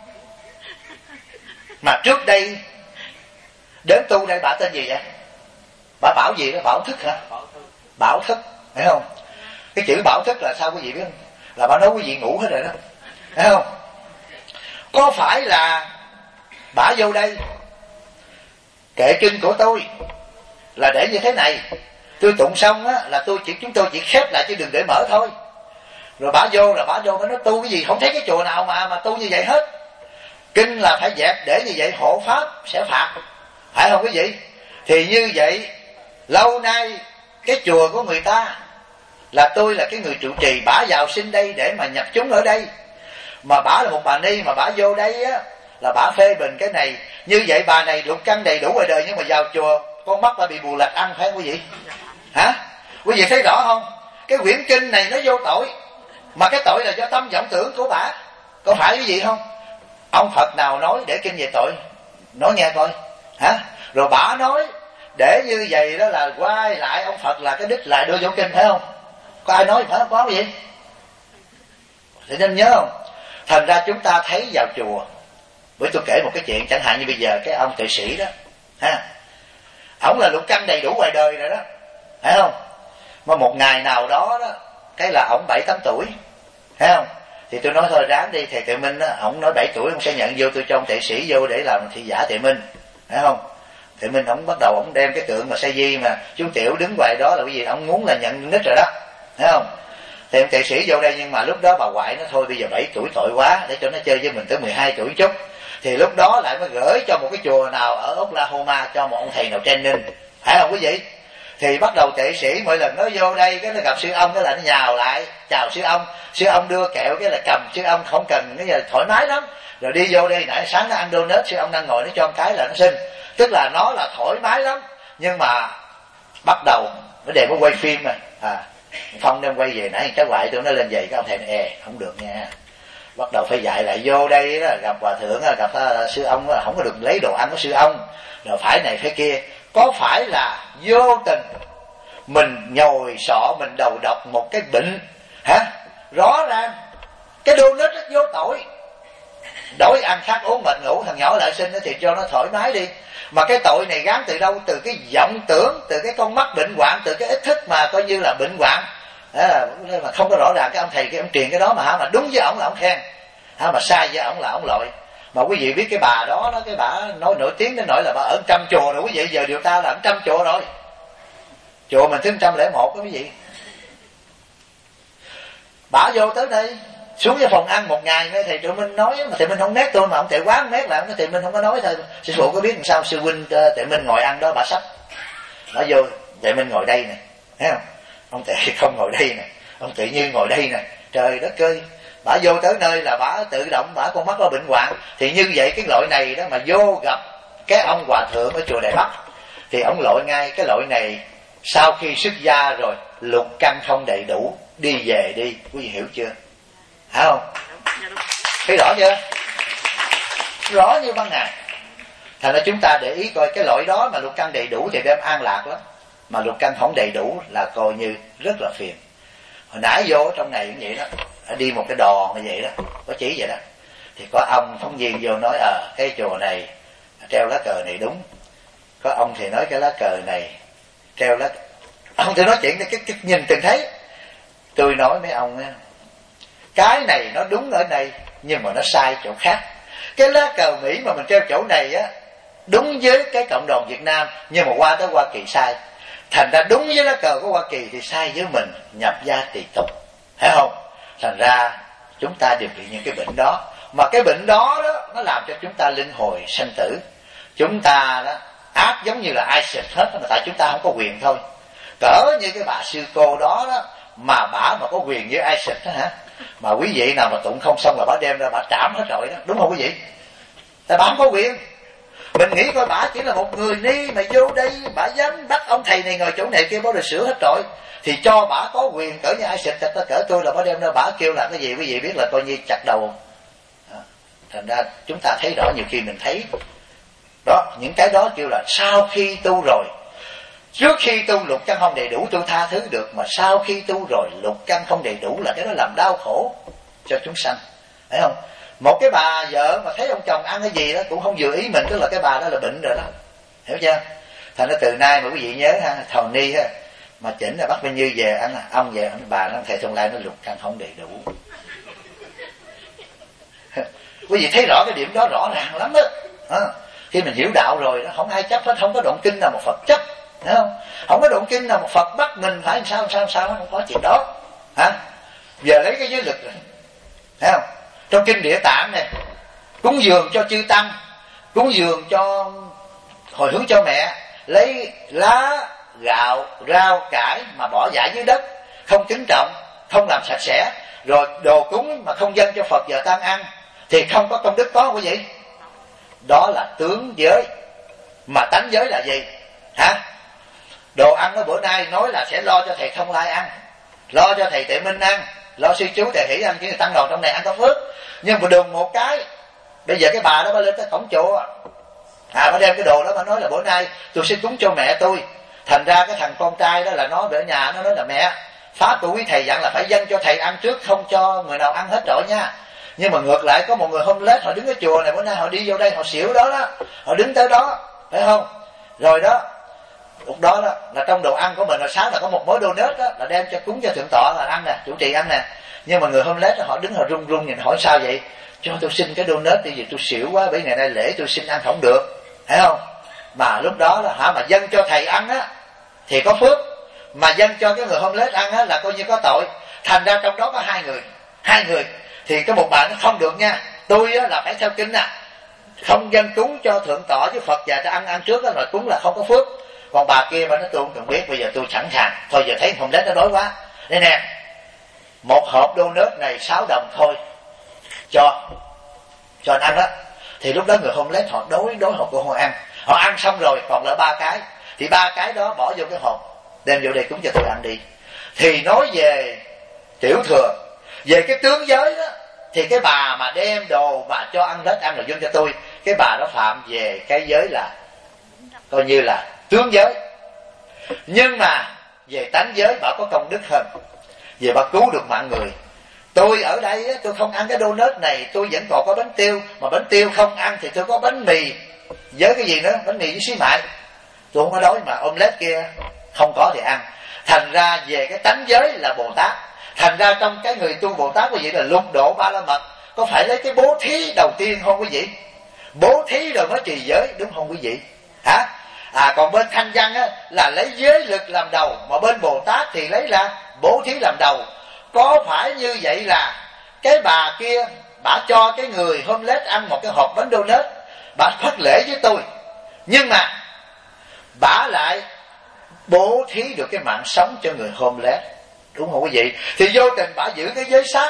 mà trước đây đến tu đây, bà tên gì vậy? Bà Bảo gì đó? Bảo Thức hả? Bảo Thức, thấy không? Cái chữ Bảo Thức là sao quý vị biết không? Là bà nói quý vị ngủ hết rồi đó, thấy không? Có phải là bà vô đây kệ kinh của tôi là để như thế này, tôi tụng xong á là tôi chỉ chúng tôi chỉ khép lại chứ đừng để mở thôi. Rồi bà vô là bà vô bà nói tu cái gì, không thấy cái chùa nào mà mà tu như vậy hết. Kinh là phải dẹp để như vậy hộ pháp sẽ phạt, phải không quý vị? Thì như vậy lâu nay cái chùa của người ta là tôi là cái người trụ trì, bả vào sinh đây để mà nhập chúng ở đây, mà bả là một bà ni mà bả vô đây á là bả phê bình cái này. Như vậy bà này lục căn đầy đủ ngoài đời nhưng mà vào chùa con mắt bà bị bù lạch ăn, phải không quý vị? Hả? Quý vị thấy rõ không? Cái quyển kinh này nó vô tội, mà cái tội là do tâm vọng tưởng của bả, có phải quý vị không? Ông Phật nào nói để kinh về tội? Nói nghe coi. Hả? Rồi bả nói để như vậy đó là quay lại ông Phật là cái đích lại đưa vô kinh, phải không? Có ai nói phải không? Có gì? Thì nên nhớ không? Thành ra chúng ta thấy vào chùa, bởi tôi kể một cái chuyện chẳng hạn như bây giờ cái ông tuệ sĩ đó, ha, ổng là lục căn đầy đủ ngoài đời rồi đó, phải không? Mà một ngày nào đó đó cái là ổng bảy tám tuổi, thấy không? Thì tôi nói thôi ráng đi, thầy Tuệ Minh á, ổng nói bảy tuổi ông sẽ nhận vô, tôi cho ông tuệ sĩ vô để làm thị giả Tuệ Minh, thấy không? Tuệ Minh ổng bắt đầu ổng đem cái tượng mà sa di mà chú Tiểu đứng ngoài đó là cái gì, ổng muốn là nhận nít rồi đó, thấy không? Thì ông tuệ sĩ vô đây, nhưng mà lúc đó bà ngoại nó thôi bây giờ bảy tuổi tội quá, để cho nó chơi với mình tới mười hai tuổi chút. thì lúc đó lại mới gửi cho một cái chùa nào ở Oklahoma cho một ông thầy nào training, phải không quý vị? Thì bắt đầu tệ sĩ mỗi lần nó vô đây cái nó gặp sư ông cái là nó nhào lại chào sư ông, sư ông đưa kẹo cái là cầm, sư ông không cần, cái giờ thoải mái lắm. Rồi đi vô đây nãy sáng nó ăn donut, sư ông đang ngồi nó cho một cái là nó xin, tức là nó là thoải mái lắm. Nhưng mà bắt đầu nó đề có quay phim mà à, Phong đem quay về nãy cái ngoại tôi nó lên về cái ông thầy này e không được nha, bắt đầu phải dạy lại. Vô đây đó, gặp hòa thượng gặp uh, sư ông đó, không có được lấy đồ ăn của sư ông, rồi phải này phải kia. Có phải là vô tình mình nhồi sọ mình đầu độc một cái bệnh hả? Rõ ràng cái donut rất vô tội, đổi ăn khác uống mệt ngủ, thằng nhỏ lại sinh thì cho nó thoải mái đi. Mà cái tội này gán từ đâu? Từ cái vọng tưởng, từ cái con mắt bệnh hoạn, từ cái ý thức mà coi như là bệnh hoạn à, mà không có rõ ràng. Cái ông thầy kia ông truyền cái đó mà hả, mà đúng với ổng là ổng khen hả, mà sai với ổng là ổng lội. Mà quý vị biết cái bà đó đó, cái bà nói nổi tiếng đến nỗi là bà ở trăm chùa rồi quý vị, giờ điều ta là ở trăm chùa rồi, chùa mình thứ một trăm lẻ một đó quý vị. Bà vô tới đây xuống cái phòng ăn một ngày nghe thầy Trụ Minh nói, mà thầy Minh không nét tôi, mà ông thầy quán nét lại thầy Minh không có nói thôi. Sư phụ có biết làm sao sư huynh thầy Minh ngồi ăn đó bà sắp bà vô, thầy Minh ngồi đây nè, thấy không? Ông thầy không ngồi đây nè, ông tự nhiên ngồi đây nè, trời đất ơi. Bà vô tới nơi là bà tự động, bà con mắt có bệnh hoạn. Thì như vậy cái loại này đó mà vô gặp cái ông hòa thượng ở chùa Đại Bắc thì ông lội ngay cái loại này. Sau khi xuất gia rồi lục căn không đầy đủ, đi về đi, quý vị hiểu chưa? Hả không? Thấy rõ chưa? Rõ như ban ngày. Thành ra chúng ta để ý coi cái loại đó mà lục căn đầy đủ thì đem an lạc lắm, mà lục căn không đầy đủ là coi như rất là phiền. Hồi nãy vô trong này cũng vậy đó, đi một cái đò như vậy đó, có chỉ vậy đó, thì có ông phóng viên vô nói ờ à, cái chùa này treo lá cờ này đúng, có ông thì nói cái lá cờ này treo lá, ông thì nói chuyện cái, cái, cái nhìn từng thấy. Tôi nói mấy ông á, cái này nó đúng ở đây nhưng mà nó sai chỗ khác. Cái lá cờ Mỹ mà mình treo chỗ này á đúng với cái cộng đồng Việt Nam, nhưng mà qua tới Hoa Kỳ sai. Thành ra đúng với lá cờ của Hoa Kỳ thì sai với mình, nhập gia tỳ tục, thấy không? Thành ra chúng ta đều bị những cái bệnh đó, mà cái bệnh đó đó nó làm cho chúng ta linh hồi sanh tử. Chúng ta đó ác giống như là ai xịt hết, mà tại chúng ta không có quyền thôi. Cỡ như cái bà sư cô đó đó, mà bả mà có quyền với ai xịt đó hả, mà quý vị nào mà tụng không xong là bả đem ra bả trảm hết rồi đó, đúng không quý vị? Tại bả không có quyền. Mình nghĩ coi bả chỉ là một người ni mà vô đây bả dám bắt ông thầy này ngồi chỗ này kia bả được sửa hết rồi, thì cho bả có quyền cỡ như ai xịt ta cỡ tôi là bả đem ra bả kêu là cái gì quý vị biết là coi như chặt đầu. Thành ra chúng ta thấy rõ, nhiều khi mình thấy đó, những cái đó kêu là sau khi tu rồi. Trước khi tu lục căn không đầy đủ tôi tha thứ được, mà sau khi tu rồi lục căn không đầy đủ là cái đó làm đau khổ cho chúng sanh, thấy không? Một cái bà vợ mà thấy ông chồng ăn cái gì đó cũng không vừa ý mình, tức là cái bà đó là bệnh rồi đó, hiểu chưa? Thành ra từ nay mà quý vị nhớ ha, thầu ni ha, mà chỉnh là bắt Minh Như về ăn, ông về ông bà nó thầy Thông Lai nó lục căn không đầy đủ. Quý vị thấy rõ cái điểm đó rõ ràng lắm đó. À, khi mình hiểu đạo rồi đó, không ai chấp hết, không có đoạn kinh nào một Phật chấp, thấy không? Không có đoạn kinh nào một Phật bắt mình phải làm sao làm sao làm sao, không có chuyện đó. Hả? Giờ lấy cái giới lực rồi, thấy không? Trong kinh Địa Tạng này, cúng dường cho chư tăng, cúng dường cho hồi hướng cho mẹ, lấy lá gạo rau cải mà bỏ rải dưới đất, không kính trọng, không làm sạch sẽ, rồi đồ cúng mà không dâng cho Phật giờ tăng ăn thì không có công đức, có không quý vị? Đó là tướng giới. Mà tánh giới là gì? Hả? Đồ ăn ở bữa nay nói là sẽ lo cho thầy Thông Lai ăn, lo cho thầy Tuệ Minh ăn, lo sư chú thầy Hỷ ăn, chứ tăng đoàn trong này ăn có phước. Nhưng mà đừng một cái, bây giờ cái bà đó bà lên tới cổng chùa à, bà đem cái đồ đó bà nói là bữa nay tôi sẽ cúng cho mẹ tôi. Thành ra cái thằng con trai đó là nó ở nhà nó nói là mẹ, pháp của quý thầy dặn là phải dâng cho thầy ăn trước, không cho người nào ăn hết rồi nha. Nhưng mà ngược lại có một người homeless họ đứng ở chùa này, bữa nay họ đi vô đây họ xỉu đó đó, họ đứng tới đó, phải không? Rồi đó, lúc đó đó là trong đồ ăn của mình là sáng là có một mớ donut đó, là đem cho cúng cho thượng tọa là ăn nè, chủ trì ăn nè. Nhưng mà người homeless họ đứng họ run run nhìn hỏi sao vậy? Cho tôi xin cái donut đi, vì tôi xỉu quá, bởi ngày nay lễ tôi xin ăn không được, thấy không? Mà lúc đó là hả, mà dâng cho thầy ăn á thì có phước, mà dâng cho cái người homeless ăn á là coi như có tội. Thành ra trong đó có hai người, hai người thì cái một bà nó không được nha, tôi á là phải theo kinh nè, không dân cúng cho thượng tọa chứ Phật dạy ta ăn ăn trước đó, rồi cúng là không có phước. Còn bà kia bà nói tôi không cần biết, bây giờ tôi sẵn sàng. Thôi giờ thấy không đến nó nói quá. Đây nè, một hộp donut này sáu đồng thôi, cho cho anh ăn đó. Thì lúc đó người homeless họ đối đối hộp của họ ăn, họ ăn xong rồi còn lại ba cái, thì ba cái đó bỏ vô cái hộp đem vô đây cúng cho tôi ăn đi. Thì nói về tiểu thừa, về cái tướng giới đó, thì cái bà mà đem đồ mà cho ăn hết ăn rồi vô cho tôi, cái bà đó phạm về cái giới là coi như là tướng giới. Nhưng mà về tánh giới bà có công đức hơn, về bà cứu được mạng người. Tôi ở đây tôi không ăn cái donut này, tôi vẫn còn có bánh tiêu, mà bánh tiêu không ăn thì tôi có bánh mì với cái gì nữa, bánh mì với xí mại, tôi không có đói. Mà omelette kia không có thì ăn. Thành ra về cái tánh giới là Bồ Tát. Thành ra trong cái người tu Bồ Tát quý vị là lục độ ba la mật, có phải lấy cái bố thí đầu tiên không quý vị? Bố thí rồi mới trì giới, đúng không quý vị? Hả? À, còn bên thanh văn á, là lấy giới lực làm đầu, mà bên Bồ Tát thì lấy là bố thí làm đầu. Có phải như vậy là cái bà kia bà cho cái người homeless ăn một cái hộp bánh donut, bà thất lễ với tôi, nhưng mà bà lại bố thí được cái mạng sống cho người homeless, đúng không quý vị? Thì vô tình bà giữ cái giới sát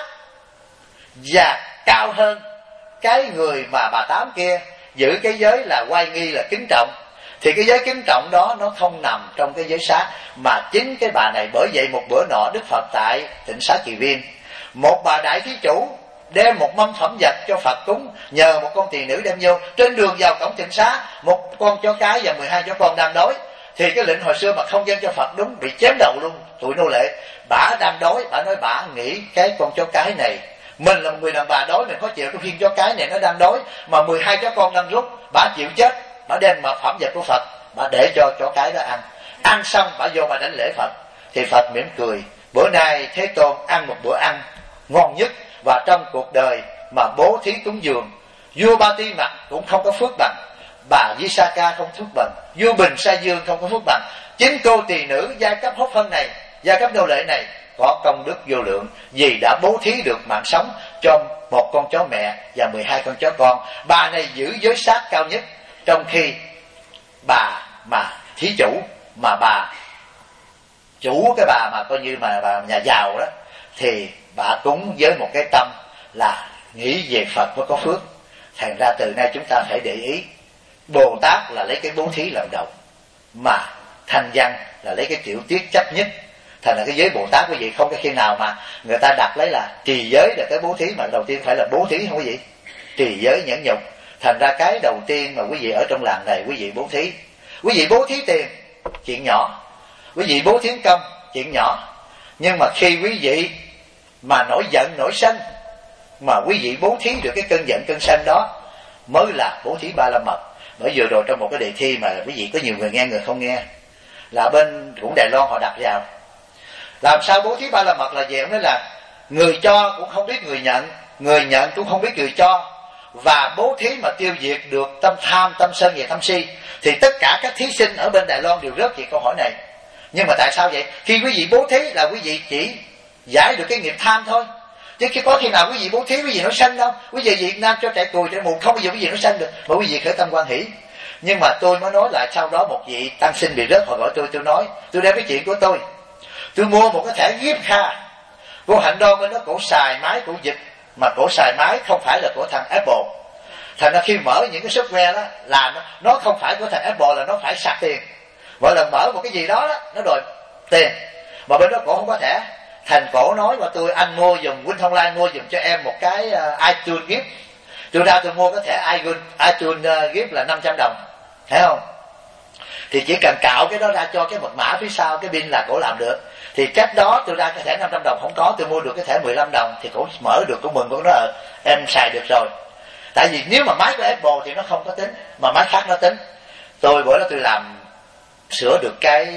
và cao hơn cái người mà bà Tám kia giữ cái giới là oai nghi, là kính trọng. Thì cái giới kính trọng đó nó không nằm trong cái giới sát, mà chính cái bà này. Bởi vậy một bữa nọ Đức Phật tại Tịnh Xá Kỳ Viên, một bà đại thí chủ đem một mâm phẩm vật cho Phật cúng, nhờ một con tỳ nữ đem vô. Trên đường vào cổng Tịnh Xá, một con chó cái và mười hai chó con đang đói. Thì cái lệnh hồi xưa mà không dâng cho Phật đúng bị chém đầu luôn, tụi nô lệ. Bả đang đói, bả nói bả nghĩ cái con chó cái này, mình là một người đàn bà đói, mình khó chịu, cái khiên chó cái này nó đang đói, mà mười hai chó con đang rút, bả chịu chết. Bả đem mà phẩm vật của Phật, bả để cho chó cái đó ăn. Ăn xong bả vô bà đánh lễ Phật. Thì Phật mỉm cười, bữa nay Thế Tôn ăn một bữa ăn ngon nhất, và trong cuộc đời mà bố thí cúng dường, vua Ba Ti Mật cũng không có phước bằng, bà Visakha không phước bằng, vua Bình Sa Dương không có phước bằng. Chính cô tỳ nữ giai cấp hốt phân này, giai cấp nô lệ này có công đức vô lượng, vì đã bố thí được mạng sống cho một con chó mẹ và mười hai con chó con. Bà này giữ giới sát cao nhất, trong khi bà mà thí chủ, mà bà chủ, cái bà mà coi như mà bà nhà giàu đó, thì bà cúng với một cái tâm là nghĩ về Phật mới có phước. Thành ra từ nay chúng ta phải để ý, Bồ Tát là lấy cái bố thí làm đầu, mà thanh văn là lấy cái tiểu tiết chấp nhất. Thành ra cái giới Bồ Tát quý vị không có khi nào mà người ta đặt lấy là trì giới là cái bố thí, mà đầu tiên phải là bố thí không quý vị? Trì giới nhẫn nhục. Thành ra cái đầu tiên mà quý vị ở trong làng này quý vị bố thí. Quý vị bố thí tiền, chuyện nhỏ. Quý vị bố thí công, chuyện nhỏ. Nhưng mà khi quý vị mà nổi giận, nổi sân, mà quý vị bố thí được cái cơn giận, cơn sân đó, mới là bố thí ba la mật. Bởi vừa rồi trong một cái đề thi mà quý vị có nhiều người nghe, người không nghe, là bên cũng Đài Loan họ đặt vào. Làm sao bố thí ba la mật là gì? Ông nói là người cho cũng không biết người nhận, người nhận cũng không biết người cho. Và bố thí mà tiêu diệt được tâm tham, tâm sân và tâm si, thì tất cả các thí sinh ở bên Đài Loan đều rớt về câu hỏi này. Nhưng mà tại sao vậy? Khi quý vị bố thí là quý vị chỉ giải được cái nghiệp tham thôi, chứ khi có khi nào quý vị bố thí quý vị nó sân đâu. Quý vị Việt Nam cho trẻ cùi trẻ mù không bao giờ quý vị nó sân được, mà quý vị khởi tâm quan hỷ. Nhưng mà tôi mới nói lại, sau đó một vị tăng sinh bị rớt, họ gọi tôi, tôi nói tôi đem cái chuyện của tôi. Tôi mua một cái thẻ gift card, cô Hạnh Đoan bên đó cổ xài máy cổ dịch, mà cổ xài máy không phải là của thằng Apple. Thành ra khi mở những cái software đó là nó, nó không phải của thằng Apple, là nó phải sạc tiền. Mỗi lần mở một cái gì đó, đó nó đòi tiền, mà bên đó cổ không có thẻ. Thành cổ nói và tôi, anh mua dùm, Win Thông Lai mua dùm cho em một cái uh, iTunes gift. Tôi ra tôi mua cái thẻ iTunes, iTunes uh, gift là năm trăm đồng, thấy không? Thì chỉ cần cạo cái đó ra cho cái mật mã phía sau cái pin là cổ làm được. Thì cách đó tôi ra cái thẻ năm trăm đồng không có, tôi mua được cái thẻ mười lăm đồng, thì cổ mở được, cổ mừng, cổ nói ờ, em xài được rồi. Tại vì nếu mà máy của Apple thì nó không có tính, mà máy khác nó tính. Tôi bữa đó tôi làm sửa được cái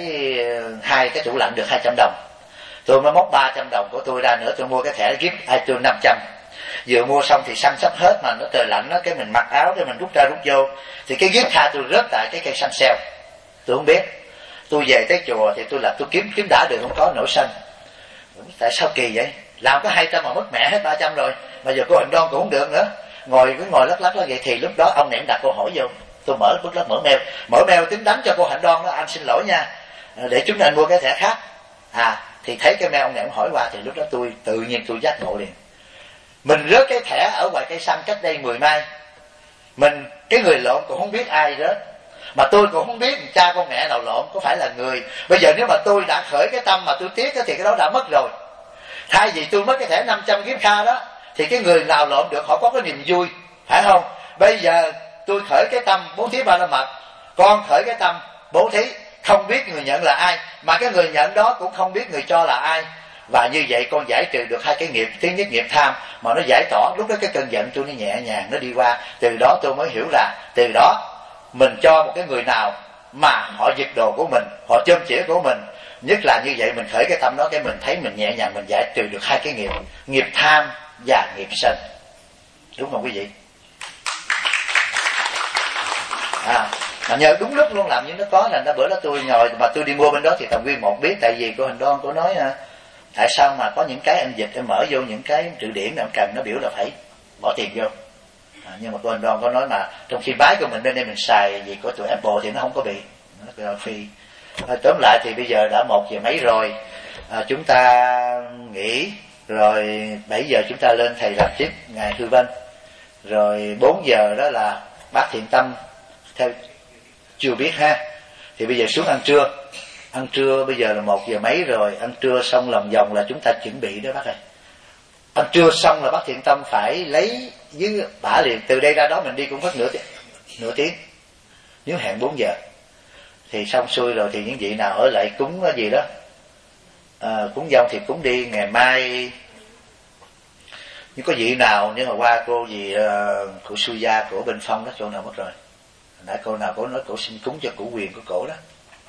hai cái tủ lạnh được hai trăm đồng, tôi mới móc ba trăm đồng của tôi ra nữa, tôi mua cái thẻ gift iTunes năm trăm. Vừa mua xong thì xăng sắp hết, mà nó trời lạnh đó, cái mình mặc áo cái mình rút ra rút vô, thì cái gift card tôi rớt tại cái cây xăng xeo. Tôi không biết, tôi về tới chùa thì tôi là tôi kiếm kiếm đã được, không có nổi sân. Tại sao kỳ vậy? Làm có hai trăm mà mất mẹ hết ba trăm rồi, mà giờ cô Hạnh Đoan cũng không được nữa. ngồi cứ ngồi lắc lắc là vậy. Thì lúc đó ông này đặt câu hỏi vô, tôi mở bút lắc mở mail, mở mail tính đánh cho cô Hạnh Đoan đó, anh xin lỗi nha, để chúng ta mua cái thẻ khác. À thì thấy cái mail ông này ông hỏi qua, thì lúc đó tôi tự nhiên tôi giác ngộ liền. Mình rớt cái thẻ ở ngoài cây xăng cách đây mười mai, mình cái người lộn cũng không biết ai rớt, mà tôi cũng không biết cha con mẹ nào lộn, có phải là người. Bây giờ nếu mà tôi đã khởi cái tâm mà tôi tiếc thì cái đó đã mất rồi. Thay vì tôi mất cái thẻ năm trăm kiếm kha đó, thì cái người nào lộn được họ có cái niềm vui, phải không? Bây giờ tôi khởi cái tâm bố thí ba la mật, con khởi cái tâm bố thí, không biết người nhận là ai, mà cái người nhận đó cũng không biết người cho là ai. Và như vậy con giải trừ được hai cái nghiệp. Thứ nhất nghiệp tham, mà nó giải tỏa, lúc đó cái cơn giận tôi nó nhẹ nhàng nó đi qua. Từ đó tôi mới hiểu là từ đó mình cho một cái người nào mà họ giật đồ của mình, họ chôm chĩa của mình, nhất là như vậy mình khởi cái tâm đó, cái mình thấy mình nhẹ nhàng, mình giải trừ được hai cái nghiệp, nghiệp tham và nghiệp sân. Đúng không quý vị? À, mà nhờ đúng lúc luôn làm như nó có. Là nó bữa đó tôi ngồi mà tôi đi mua bên đó thì Tầm Nguyên một biết, tại vì cô Hình Đoan cô nói tại sao mà có những cái em dịch em mở vô những cái từ điển em cần nó biểu là phải bỏ tiền vô. À, nhưng mà cô Hình Đoan có nói mà trong khi bái của mình bên đây mình xài gì của tụi Apple thì nó không có bị, nó là phi. À, tóm lại thì bây giờ đã một giờ mấy rồi, à, chúng ta nghỉ rồi. Bảy giờ chúng ta lên thầy làm tiếp ngài Hư Vân, rồi bốn giờ đó là bác Thiện Tâm theo chưa biết ha. Thì bây giờ xuống ăn trưa. Ăn trưa bây giờ là một giờ mấy rồi, ăn trưa xong lòng vòng là chúng ta chuẩn bị đó bác ơi. Ăn trưa xong là bác Thiện Tâm phải lấy với bả liền, từ đây ra đó mình đi cũng mất nửa tiếng, nửa tiếng nếu hẹn bốn giờ. Thì xong xuôi rồi thì những vị nào ở lại cúng cái gì đó, à, cúng dông thì cúng đi. Ngày mai nhưng có vị nào nếu mà qua cô gì uh, của Suya của bên Phong đó, chỗ nào mất rồi nãy cô nào cô nói cổ xin cúng cho chủ quyền của cổ đó,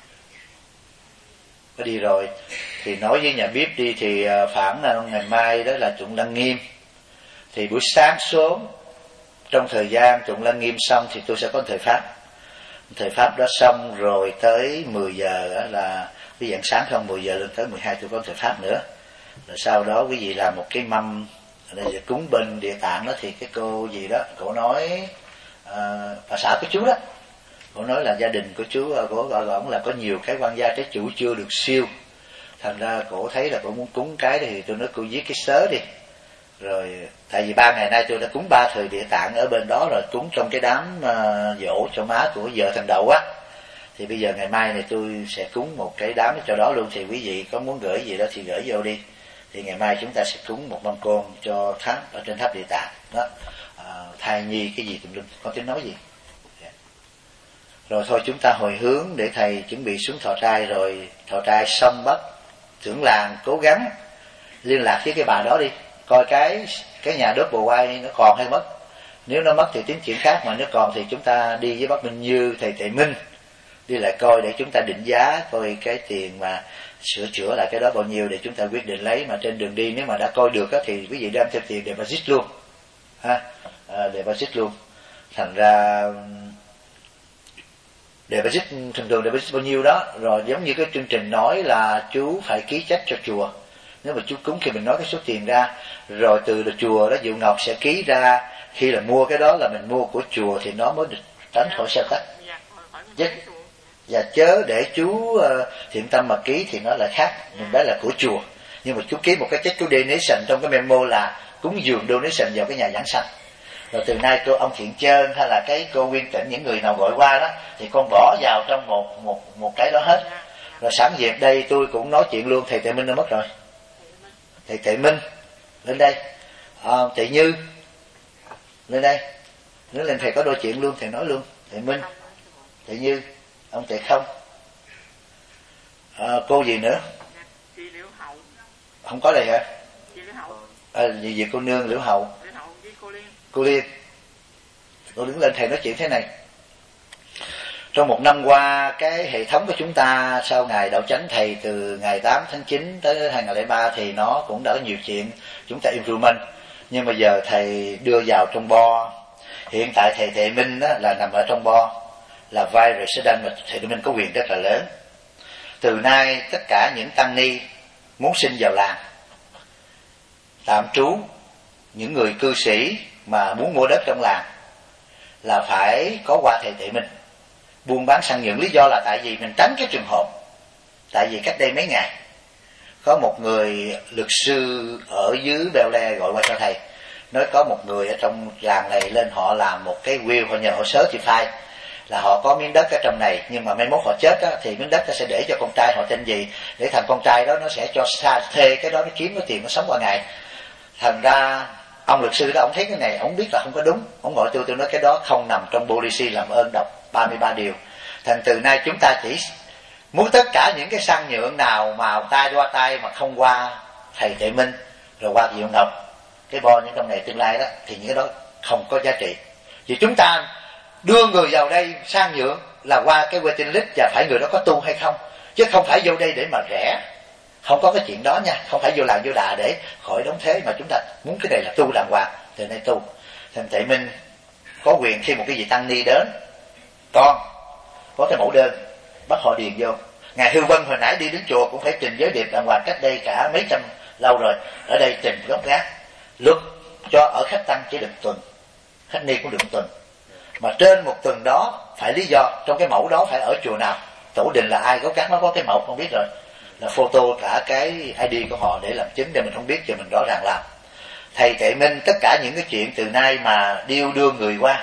có đi rồi. Thì nói với nhà bếp đi thì uh, khoảng là ngày mai đó là tụng Lăng Nghiêm. Thì buổi sáng sớm trong thời gian tụng Lăng Nghiêm xong thì tôi sẽ có thời pháp. Thời pháp đó xong rồi tới mười giờ đó là cái dạng sáng không, mười giờ lên tới mười hai tôi có thời pháp nữa. Rồi sau đó quý vị làm một cái mâm để cúng bên Địa Tạng đó. Thì cái cô gì đó cổ nói uh, bà xã của chú đó, cổ nói là gia đình của chú, cổ gọi ổng là có nhiều cái quan gia trái chủ chưa được siêu, thành ra cổ thấy là cổ muốn cúng cái thì tôi nói cô viết cái sớ đi. Rồi tại vì ba ngày nay tôi đã cúng ba thời Địa Tạng ở bên đó rồi, cúng trong cái đám uh, dỗ cho má của vợ thằng Đậu á. Thì bây giờ ngày mai này tôi sẽ cúng một cái đám cho đó luôn. Thì quý vị có muốn gửi gì đó thì gửi vô đi. Thì ngày mai chúng ta sẽ cúng một mâm côn cho tháp ở trên tháp Địa Tạng đó, à, thai nhi cái gì tùm lum. Con tính nói gì? Yeah. Rồi thôi chúng ta hồi hướng để thầy chuẩn bị xuống thọ trai. Rồi thọ trai xong bắt trưởng làng cố gắng liên lạc với cái bà đó đi, coi cái cái nhà đốt bồ quay nó còn hay mất. Nếu nó mất thì tính chuyện khác, mà nếu còn thì chúng ta đi với bác Minh Như, thầy Tệ Minh đi lại coi để chúng ta định giá coi cái tiền mà sửa chữa lại cái đó bao nhiêu để chúng ta quyết định lấy. Mà trên đường đi nếu mà đã coi được á, thì quý vị đem thêm tiền deposit luôn ha, à, deposit luôn. Thành ra deposit thường thường deposit bao nhiêu đó. Rồi giống như cái chương trình nói là chú phải ký check cho chùa. Nếu mà chú cúng thì mình nói cái số tiền ra, rồi từ chùa đó Diệu Ngọc sẽ ký ra khi là mua cái đó là mình mua của chùa thì nó mới được tránh khỏi xe tách. Và chớ để chú uh, Thiện Tâm mà ký thì nó là khác, mình đó là của chùa. Nhưng mà chú ký một cái check của donation trong cái memo là cúng dường donation vào cái nhà giảng sanh. Rồi từ nay cô ông Thiện Trơn hay là cái cô Nguyên Tĩnh, những người nào gọi qua đó thì con bỏ vào trong một một một cái đó hết. Rồi sẵn dịp đây tôi cũng nói chuyện luôn. Thầy Tệ Minh nó mất rồi, thầy Tệ Minh lên đây, à, Tệ Như lên đây, nếu lên thầy có đôi chuyện luôn thầy nói luôn. Tệ Minh, Tệ Như, ông Tệ Không, à, cô gì nữa không có đây hả? À, gì gì cô nương Liễu Hậu, cô Liên. Cô đứng lên thầy nói chuyện thế này. Trong một năm qua, cái hệ thống của chúng ta sau ngày Đạo Chánh thầy từ ngày tám tháng chín tới hai nghìn không trăm lẻ ba thì nó cũng đã có nhiều chuyện chúng ta improvement. Nhưng mà giờ thầy đưa vào trong bo. Hiện tại thầy Tệ Minh đó là nằm ở trong bo, là vai resident, mà thầy Tệ Minh có quyền rất là lớn. Từ nay tất cả những tăng ni muốn xin vào làng tạm trú, những người cư sĩ mà muốn mua đất trong làng là phải có qua thầy Tệ Minh buôn bán sang nhượng. Lý do là tại vì mình tránh cái trường hợp, tại vì cách đây mấy ngày có một người luật sư ở dưới Bel Air gọi qua cho thầy, nói có một người ở trong làng này lên họ làm một cái will, họ nhờ họ certify là họ có miếng đất ở trong này, nhưng mà mai mốt họ chết á, thì miếng đất nó sẽ để cho con trai họ tên gì, để thằng con trai đó nó sẽ cho xa thuê cái đó, nó kiếm cái tiền nó sống qua ngày. Thành ra ông luật sư đó ông thấy cái này ông biết là không có đúng, ông gọi tôi tôi nói cái đó không nằm trong policy, làm ơn đọc ba mươi ba điều. Thành từ nay chúng ta chỉ muốn tất cả những cái sang nhượng nào mà tay qua tay mà không qua thầy Tệ Minh rồi qua Diệu Ngọc, cái bo những trong này tương lai đó, thì những cái đó không có giá trị. Vì chúng ta đưa người vào đây sang nhượng là qua cái waiting list và phải người đó có tu hay không, chứ không phải vô đây để mà rẻ. Không có cái chuyện đó nha, không phải vô làng vô đà để khỏi đóng thế, mà chúng ta muốn cái này là tu đàng hoàng, từ nay tu. Thầy Tệ Minh có quyền khi một cái vị tăng ni đến, con có cái mẫu đơn bắt họ điền vô. Ngài Hư Vân hồi nãy đi đến chùa cũng phải trình giới điệp đàng hoàng, cách đây cả mấy trăm lâu rồi, ở đây trình gốc gác. Luật cho ở khách tăng chỉ được tuần, khách ni cũng được tuần, mà trên một tuần đó phải lý do, trong cái mẫu đó phải ở chùa nào, tổ đình là ai, gốc gác nó có cái mẫu không biết rồi, là photo cả cái i đê của họ để làm chứng, để mình không biết cho mình rõ ràng làm. Thầy Tệ Minh tất cả những cái chuyện từ nay mà điêu đưa người qua,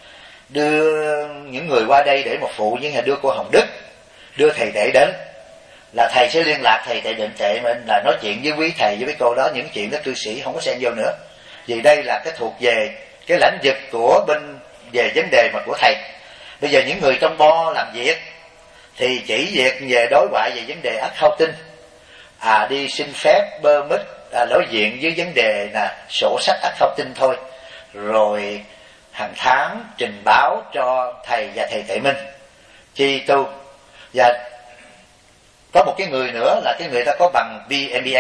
đưa những người qua đây để một phụ, như là đưa cô Hồng Đức, đưa thầy Tệ đến, là thầy sẽ liên lạc thầy Tệ Định Tệ Minh là nói chuyện với quý thầy với cô đó, những chuyện đó cư sĩ không có xen vô nữa, vì đây là cái thuộc về cái lãnh vực của bên về vấn đề mà của thầy. Bây giờ những người trong bo làm việc thì chỉ việc về đối ngoại về vấn đề accounting, à đi xin phép permit, à, đối diện với vấn đề là sổ sách accounting thôi, rồi hàng tháng trình báo cho thầy và thầy Tệ Minh chi tu. Và có một cái người nữa là cái người ta có bằng B M B A,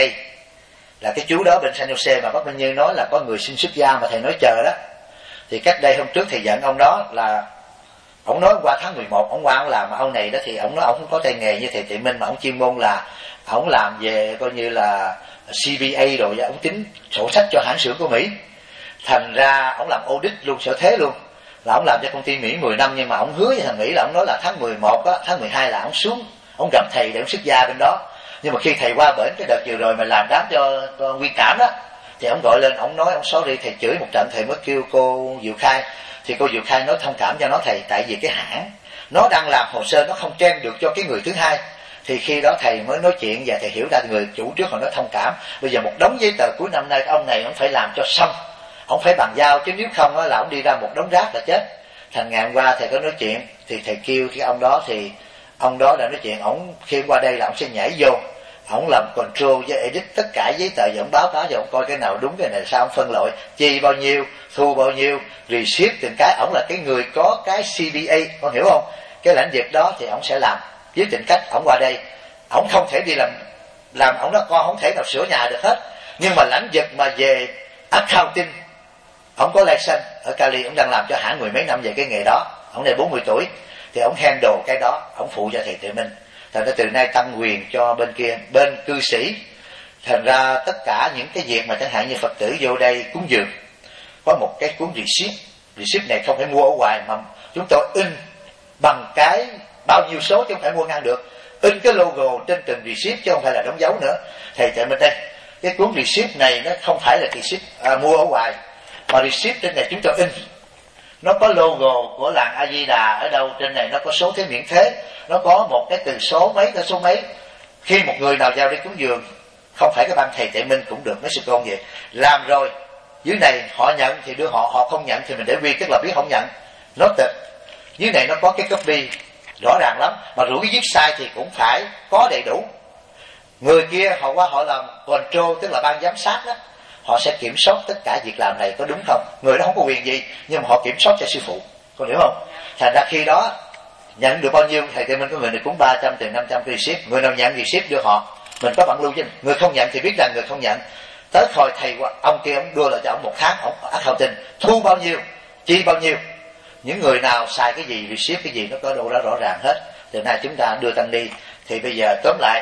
là cái chú đó bên San Jose mà bác Minh Như nói là có người xin xuất gia mà thầy nói chờ đó. Thì cách đây hôm trước thầy giận ông đó là ông nói qua tháng mười một ông qua ông làm, mà ông này đó thì ông nói ông không có tay nghề như thầy Tệ Minh, mà ông chuyên môn là ông làm về coi như là C B A rồi, ông tính sổ sách cho hãng xưởng của Mỹ. Thành ra ông làm audit luôn, sở thuế luôn, là ông làm cho công ty Mỹ mười năm, nhưng mà ông hứa với thằng Mỹ là ông nói là tháng mười một đó, tháng mười hai là ông xuống ông gặp thầy để ông xuất gia bên đó. Nhưng mà khi thầy qua bển cái đợt vừa rồi mà làm đám cho, cho Nguyên Cảm đó, thì ông gọi lên ông nói ông sorry, thầy chửi một trận, thầy mới kêu cô Diệu Khai. Thì cô Diệu Khai nói thông cảm cho nó thầy, tại vì cái hãng nó đang làm hồ sơ nó không trend được cho cái người thứ hai. Thì khi đó thầy mới nói chuyện và thầy hiểu ra người chủ trước họ nói thông cảm. Bây giờ một đống giấy tờ cuối năm nay ông này ông phải làm cho xong, ông phải bàn giao, chứ nếu không là ông đi ra một đống rác là chết. Thành ngày hôm qua thầy có nói chuyện thì thầy kêu cái ông đó, thì ông đó đã nói chuyện, ông khi qua đây là ông sẽ nhảy vô, ông làm control với edit tất cả giấy tờ, và ông báo cáo cho ông coi cái nào đúng cái này sao, ông phân loại chi bao nhiêu, thu bao nhiêu, receipt từng cái. Ông là cái người có cái C B A, con hiểu không? Cái lãnh vực đó thì ông sẽ làm với tình cách ông qua đây, ông không thể đi làm làm ông đó con không thể nào sửa nhà được hết. Nhưng mà lãnh vực mà về accounting, ông có license ở Cali, ông đang làm cho hãng mười mấy năm về cái nghề đó. Ông này bốn mươi tuổi thì ông handle cái đó, ông phụ cho thầy Tệ Minh. Thành ra từ nay tăng quyền cho bên kia, bên cư sĩ. Thành ra tất cả những cái việc mà chẳng hạn như Phật tử vô đây cúng dường, có một cái cuốn receipt. Receipt này không phải mua ở ngoài, mà chúng tôi in bằng cái bao nhiêu số chứ không phải mua ngang được. In cái logo trên từng receipt chứ không phải là đóng dấu nữa. Thầy Tệ Minh đây, cái cuốn receipt này nó không phải là receipt à, mua ở ngoài, mà receipt trên này chúng tôi in, nó có logo của làng A Di Đà ở đâu trên này, nó có số thuế miễn thuế, nó có một cái từ số mấy cái số mấy. Khi một người nào vào đi cúng dường, không phải cái ban thầy Tệ Minh cũng được, mấy sư con vậy làm rồi, dưới này họ nhận thì đưa họ, họ không nhận thì mình để ghi, tức là biết không nhận, nó tịch. Dưới này nó có cái copy rõ ràng lắm, mà rủi viết sai thì cũng phải có đầy đủ. Người kia họ qua họ làm control, tức là ban giám sát đó, họ sẽ kiểm soát tất cả việc làm này có đúng không. Người đó không có quyền gì, nhưng mà họ kiểm soát cho sư phụ, con hiểu không? Thành ra khi đó nhận được bao nhiêu, thầy Tệ Minh có người này cũng ba trăm từ năm trăm receipt, người nào nhận receipt đưa họ, mình có bản lưu chứ. Người không nhận thì biết rằng người không nhận. Tới hồi thầy ông kia ông đưa lại cho ông một tháng, ông accounting thu bao nhiêu, chi bao nhiêu, những người nào xài cái gì, receipt cái gì, nó có đâu đó rõ ràng hết. Từ nay chúng ta đưa tăng đi. Thì bây giờ tóm lại,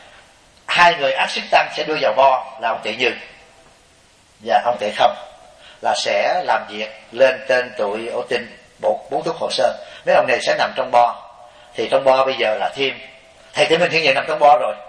hai người áp xích tăng sẽ đưa vào bo là ông Tệ Như và ông Tệ Không. là sẽ làm việc lên tên tụi ổ tinh bộ bốn thuốc hồ sơ. Nếu ông này sẽ nằm trong bo, thì trong bo bây giờ là thêm thầy Tuệ Minh hiện giờ nằm trong bo rồi.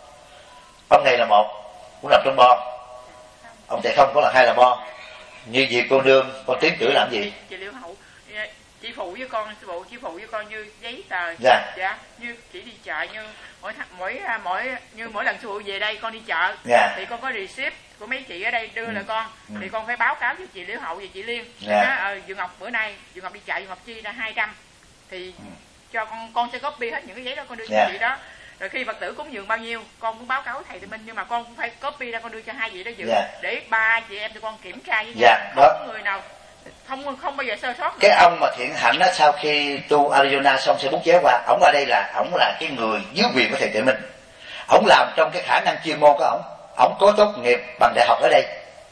Ông này là một cũng nằm trong bo, ông thầy không có là hai là bo. Như việc cô nương con tiến cử làm gì? Chị Liễu Hậu chị phụ với con, sư phụ chị phụ với con như giấy tờ. Dạ. Dạ, như chỉ đi chợ như mỗi mỗi mỗi như mỗi lần sư phụ về đây con đi chợ, dạ. thì con có receipt của mấy chị ở đây đưa ừ. lại con, ừ. thì con phải báo cáo với chị Liễu Hậu và chị Liên. Dạ. Ờ, Dượng Ngọc bữa nay Dượng Ngọc đi chợ, Dượng Ngọc chi ra hai trăm, thì ừ. cho con con sẽ copy hết những cái giấy đó con đưa cho dạ. chị đó. Rồi khi Phật tử cúng dường bao nhiêu con cũng báo cáo thầy Tuệ Minh, nhưng mà con cũng phải copy ra con đưa cho hai vị đó dự, dạ. để ba chị em tụi con kiểm tra với nhau, dạ. không có người nào không không bao giờ sơ sót. Cái ông mà Thiện Hạnh đó, sau khi tu Arizona xong sẽ bút chéo qua, ổng qua đây là ổng là cái người dưới quyền của thầy Tuệ Minh. Ổng làm trong cái khả năng chuyên môn của ổng, ổng có tốt nghiệp bằng đại học ở đây,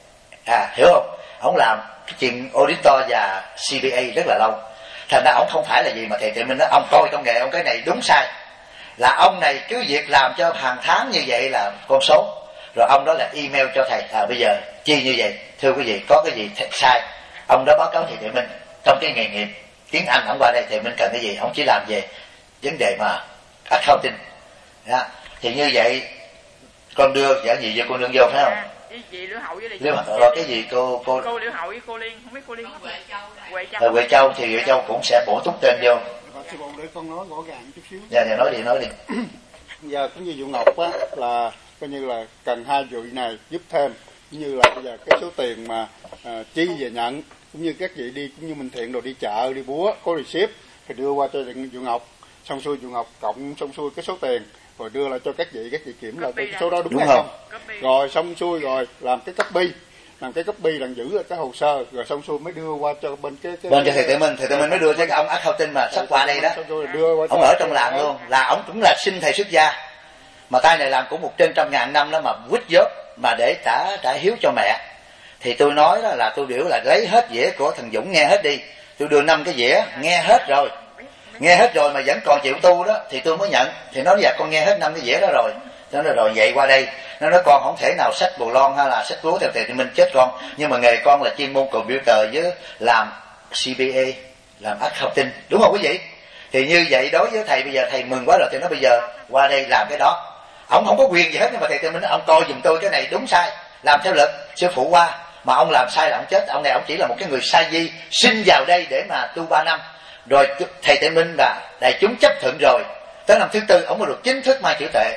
à hiểu không? Ổng làm cái chuyện auditor và xê pê a rất là lâu, thành ra ổng không phải là gì mà thầy Tuệ Minh nói ông coi trong nghề ông cái này đúng sai, là ông này cứ việc làm cho hàng tháng như vậy là con số, rồi ông đó là email cho thầy, à bây giờ chi như vậy, thưa quý vị có cái gì sai, ông đó báo cáo thầy Tuệ Minh. Trong cái nghề nghiệp tiếng Anh ông qua đây thầy Minh cần cái gì, ông chỉ làm về vấn đề mà accounting đó. Thì như vậy con đưa giả gì cho cô nương vô phải không? À, chị Liễu Hậu với lại Liễu Hậu, rồi cái gì cô cô cô Liễu Hậu với cô Liên, không biết cô Liên không? Huệ Châu. Huệ Châu. Huệ Châu thì Huệ Châu cũng sẽ bổ túc tên vô. Sư phụ để con nói rõ ràng chút xíu. Dạ thì nói đi nói đi. Giờ cũng như Dượng Ngọc á là coi như là cần hai vị này giúp thêm, cũng như là bây giờ cái số tiền mà à, chi về nhận, cũng như các vị đi cũng như Minh Thiện rồi đi chợ đi búa có receipt thì đưa qua cho Dượng Ngọc, xong xuôi Dượng Ngọc cộng xong xuôi cái số tiền rồi đưa lại cho các vị, các vị kiểm lại cái số đó đúng, đúng hay không, không? Rồi xong xuôi rồi làm cái copy, làm cái copy là giữ lại cái hồ sơ, rồi xong xuôi mới đưa qua cho bên cái, cái bên cho thầy Tuệ Minh, thầy Tuệ Minh mới đưa cho cái ông accounting mà sắp qua đây đó, ông ở trong làng luôn, là ông cũng là sinh thầy xuất gia, mà tay này làm cũng một trên trăm ngàn năm đó mà quýt dốt mà để trả trả hiếu cho mẹ. Thì tôi nói đó là tôi biểu là lấy hết dĩa của thằng Dũng nghe hết đi, tôi đưa năm cái dĩa nghe hết rồi, nghe hết rồi mà vẫn còn chịu tu đó thì tôi mới nhận. Thì nói dạ con nghe hết năm cái dĩa đó rồi, nó nói rồi vậy qua đây, nó nói con không thể nào sách bồ lon hay là sách lúa theo thầy mình chết con, nhưng mà nghề con là chuyên môn computer với làm xê pê a, làm accounting, đúng không quý vị? Thì như vậy đối với thầy bây giờ thầy mừng quá rồi, thì nó bây giờ qua đây làm cái đó, ông không có quyền gì hết, nhưng mà thầy thầy mình ông coi giùm tôi cái này đúng sai, làm theo luật sư phụ qua, mà ông làm sai là ông chết. Ông này ông chỉ là một cái người sa di sinh vào đây để mà tu ba năm rồi thầy Tuệ Minh là đại chúng chấp thuận rồi, tới năm thứ tư ông mới được chính thức mai chữ tệ.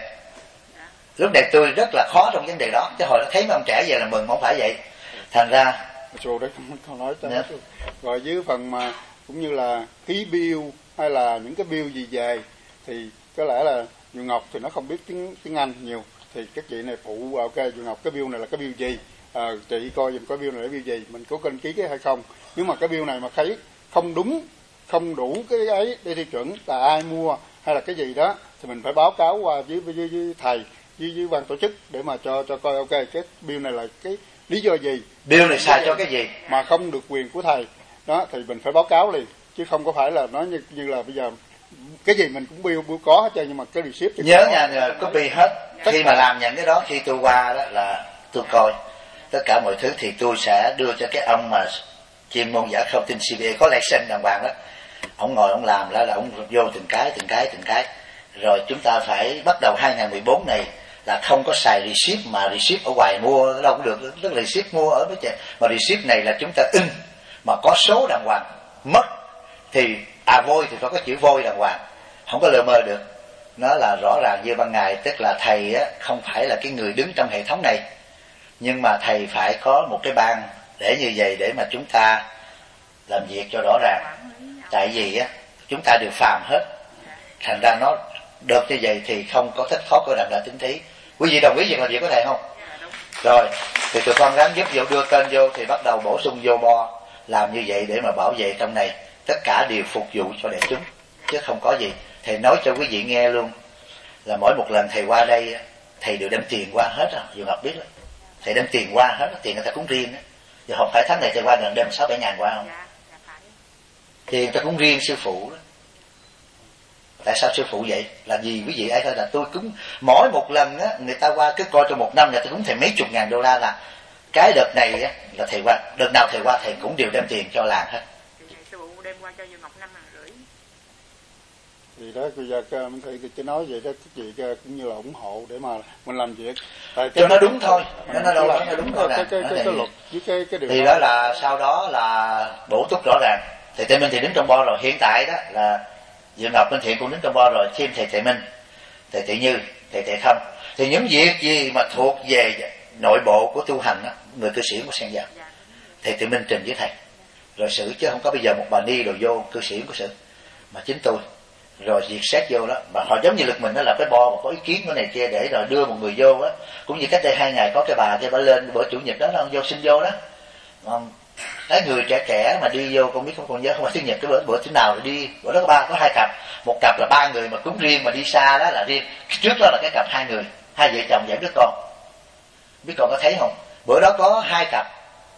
Lúc này tôi rất là khó trong vấn đề đó, chứ hồi đó thấy mấy ông trẻ về là mừng, không phải vậy. Thành ra rồi đấy không nói cho yeah. Rồi dưới phần mà cũng như là ký bill hay là những cái bill gì về thì có lẽ là Dượng Ngọc thì nó không biết tiếng tiếng Anh nhiều, thì các chị này phụ ok Dượng Ngọc cái bill này là cái bill gì, à, chị coi dùm cái bill này là bill gì, mình có kênh ký cái hay không. Nếu mà cái bill này mà thấy không đúng, không đủ cái ấy để tiêu chuẩn là ai mua hay là cái gì đó thì mình phải báo cáo qua với với, với, với thầy với, với ban tổ chức để mà cho cho coi ok cái bill này là cái lý do gì, bill này xài cho cái gì mà không được quyền của thầy đó thì mình phải báo cáo liền, chứ không có phải là nói như, như là bây giờ cái gì mình cũng bill bill có hết trơn, nhưng mà cái receipt nhớ nha, nhờ copy hết. Khi mà làm những cái đó, khi tôi qua đó là tôi coi tất cả mọi thứ thì tôi sẽ đưa cho cái ông mà chuyên môn giả không tin xê pê a có license đàng hoàng đó, ông ngồi ông làm là là ông vô từng cái từng cái từng cái. Rồi chúng ta phải bắt đầu hai không một bốn này là không có xài receipt, mà receipt ở ngoài mua đâu cũng được, tức là receipt mua ở với chợ, mà receipt này là chúng ta in mà có số đàng hoàng, mất thì à vôi thì phải có chữ vôi đàng hoàng, không có lơ mơ được. Nó là rõ ràng như ban ngày, tức là thầy á, không phải là cái người đứng trong hệ thống này, nhưng mà thầy phải có một cái ban để như vậy để mà chúng ta làm việc cho rõ ràng. Tại vì á, chúng ta đều phàm hết, thành ra nó được như vậy thì không có thích khó của đàm đà tính thí. Quý vị đồng ý việc làm việc của thầy không? Rồi thì tụi con gắng giúp vô đưa tên vô, thì bắt đầu bổ sung vô bo, làm như vậy để mà bảo vệ trong này tất cả đều phục vụ cho đại chúng, chứ không có gì. Thầy nói cho quý vị nghe luôn là mỗi một lần thầy qua đây thầy đều đem tiền qua hết rồi, Dượng Ngọc biết đó. Thầy đem tiền qua hết, tiền người ta cúng riêng đó. Giờ không phải tháng này thầy qua gần đem sáu bảy ngàn qua không? Tiền người ta cúng riêng sư phụ đó. Tại sao sư phụ vậy? Là gì quý vị ấy thôi, là tôi cúng mỗi một lần á, người ta qua cứ coi trong một năm người ta cúng thầy mấy chục ngàn đô la, là cái đợt này á, là thầy qua, đợt nào thầy qua thầy cũng đều đem tiền cho làng hết. Sư phụ đem qua cho Dương Ngọc năm ngàn rưỡi. Thì đó bây giờ thầy chỉ nói vậy đó, các chị cũng như là ủng hộ để mà mình làm việc. Tại cho nó đúng thôi, nó nói đâu nó đúng thôi nè. Cái cái cái, cái luật với cái cái điều thì đó là sau đó là bổ túc rõ ràng. Thầy Tề Minh thì đứng trong bo rồi, hiện tại đó là Dương Ngọc Minh Thiện cũng đứng trong bo rồi, thêm thầy Tề Minh, thầy Tề Như, thầy Tề Không. Thì những việc gì mà thuộc về nội bộ của tu hành đó, người cư sĩ có xen vào, thầy Tề Minh trình với thầy rồi xử, chứ không có bây giờ một bà ni rồi vô cư sĩ có xử, mà chính tôi rồi việc xét vô đó. Mà họ giống như lực mình đó là cái bo mà có ý kiến của này kia để rồi đưa một người vô á. Cũng như cách đây hai ngày có cái bà kia bà lên bữa chủ nhật đó là vô xin vô đó, cái người trẻ trẻ mà đi vô, không biết không còn nhớ không phải thứ nhật cái bữa bữa thứ nào rồi đi, bữa đó có ba có hai cặp, một cặp là ba người mà cúng riêng, mà đi xa đó là riêng, trước đó là cái cặp hai người, hai vợ chồng dẫn đứa con, biết con có thấy không? Bữa đó có hai cặp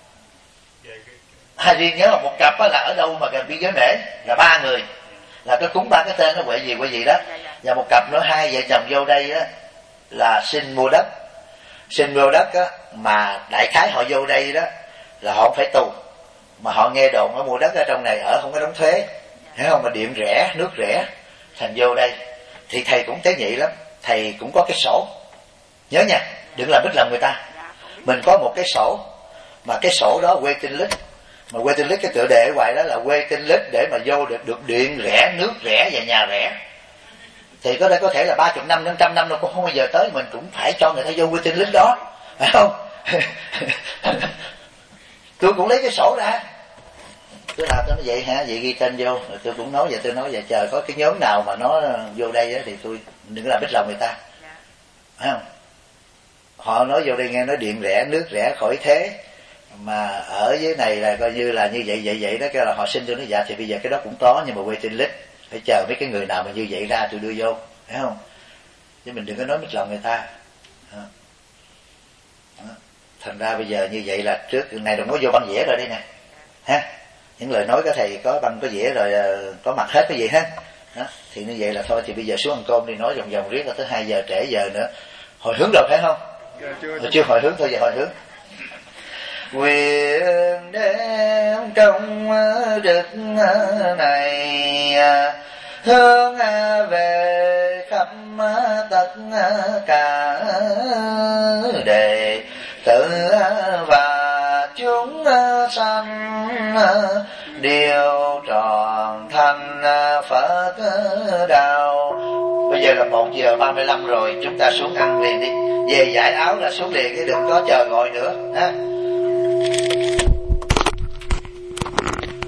hai riêng, nhớ là một cặp là ở đâu mà gần biên giới Mễ là ba người, là cái cúng ba cái tên nó quậy gì quậy gì đó, và một cặp nữa hai vợ chồng vô đây đó là xin mua đất, xin mua đất á, mà đại khái họ vô đây đó là họ không phải tu, mà họ nghe đồn nó mua đất ở trong này ở không có đóng thuế, hiểu không, mà điện rẻ nước rẻ, thành vô đây. Thì thầy cũng tế nhị lắm, thầy cũng có cái sổ, nhớ nha, đừng làm bích lòng người ta. Mình có một cái sổ, mà cái sổ đó waiting list, mà waiting list cái tựa đề ở ngoài đó là waiting list để mà vô được được điện rẻ nước rẻ và nhà rẻ. Thì có thể có thể là ba chục năm đến trăm năm đâu cũng không bao giờ tới, mình cũng phải cho người ta vô waiting list đó, phải không? Tôi cũng lấy cái sổ ra, tôi làm cho nó vậy hả, vậy ghi tên vô, rồi tôi cũng nói vậy, tôi nói vậy trời có cái nhóm nào mà nó vô đây đó, thì tôi đừng làm bích lòng người ta, phải không? Họ nói vô đây nghe nói điện rẻ nước rẻ khỏi thế, mà ở dưới này là coi như là như vậy vậy vậy đó, cái là họ xin tôi nói dạ thì bây giờ cái đó cũng có, nhưng mà waiting list phải chờ mấy cái người nào mà như vậy ra tôi đưa vô, phải không? Chứ mình đừng có nói bích lòng người ta. Đó. Đó. Thành ra bây giờ như vậy là trước này đừng có vô băng vẽ rồi đây nè, ha, những lời nói của thầy có băng có vẽ rồi, có mặt hết cái gì hết. Đó. Thì như vậy là thôi, thì bây giờ xuống ăn cơm đi, nói vòng vòng riết là tới hai giờ trễ giờ nữa, hồi hướng rồi phải không? Dạ, chưa, chưa, chưa hồi hướng thôi, giờ hồi hướng. Quyền đem trong rực này hướng về khắp tất cả đệ tử và chúng sanh đều tròn thành Phật đạo. Bây giờ là một giờ ba mươi lăm rồi, chúng ta xuống ăn liền đi, về giải áo là xuống liền, cái đừng có chờ gọi nữa ha.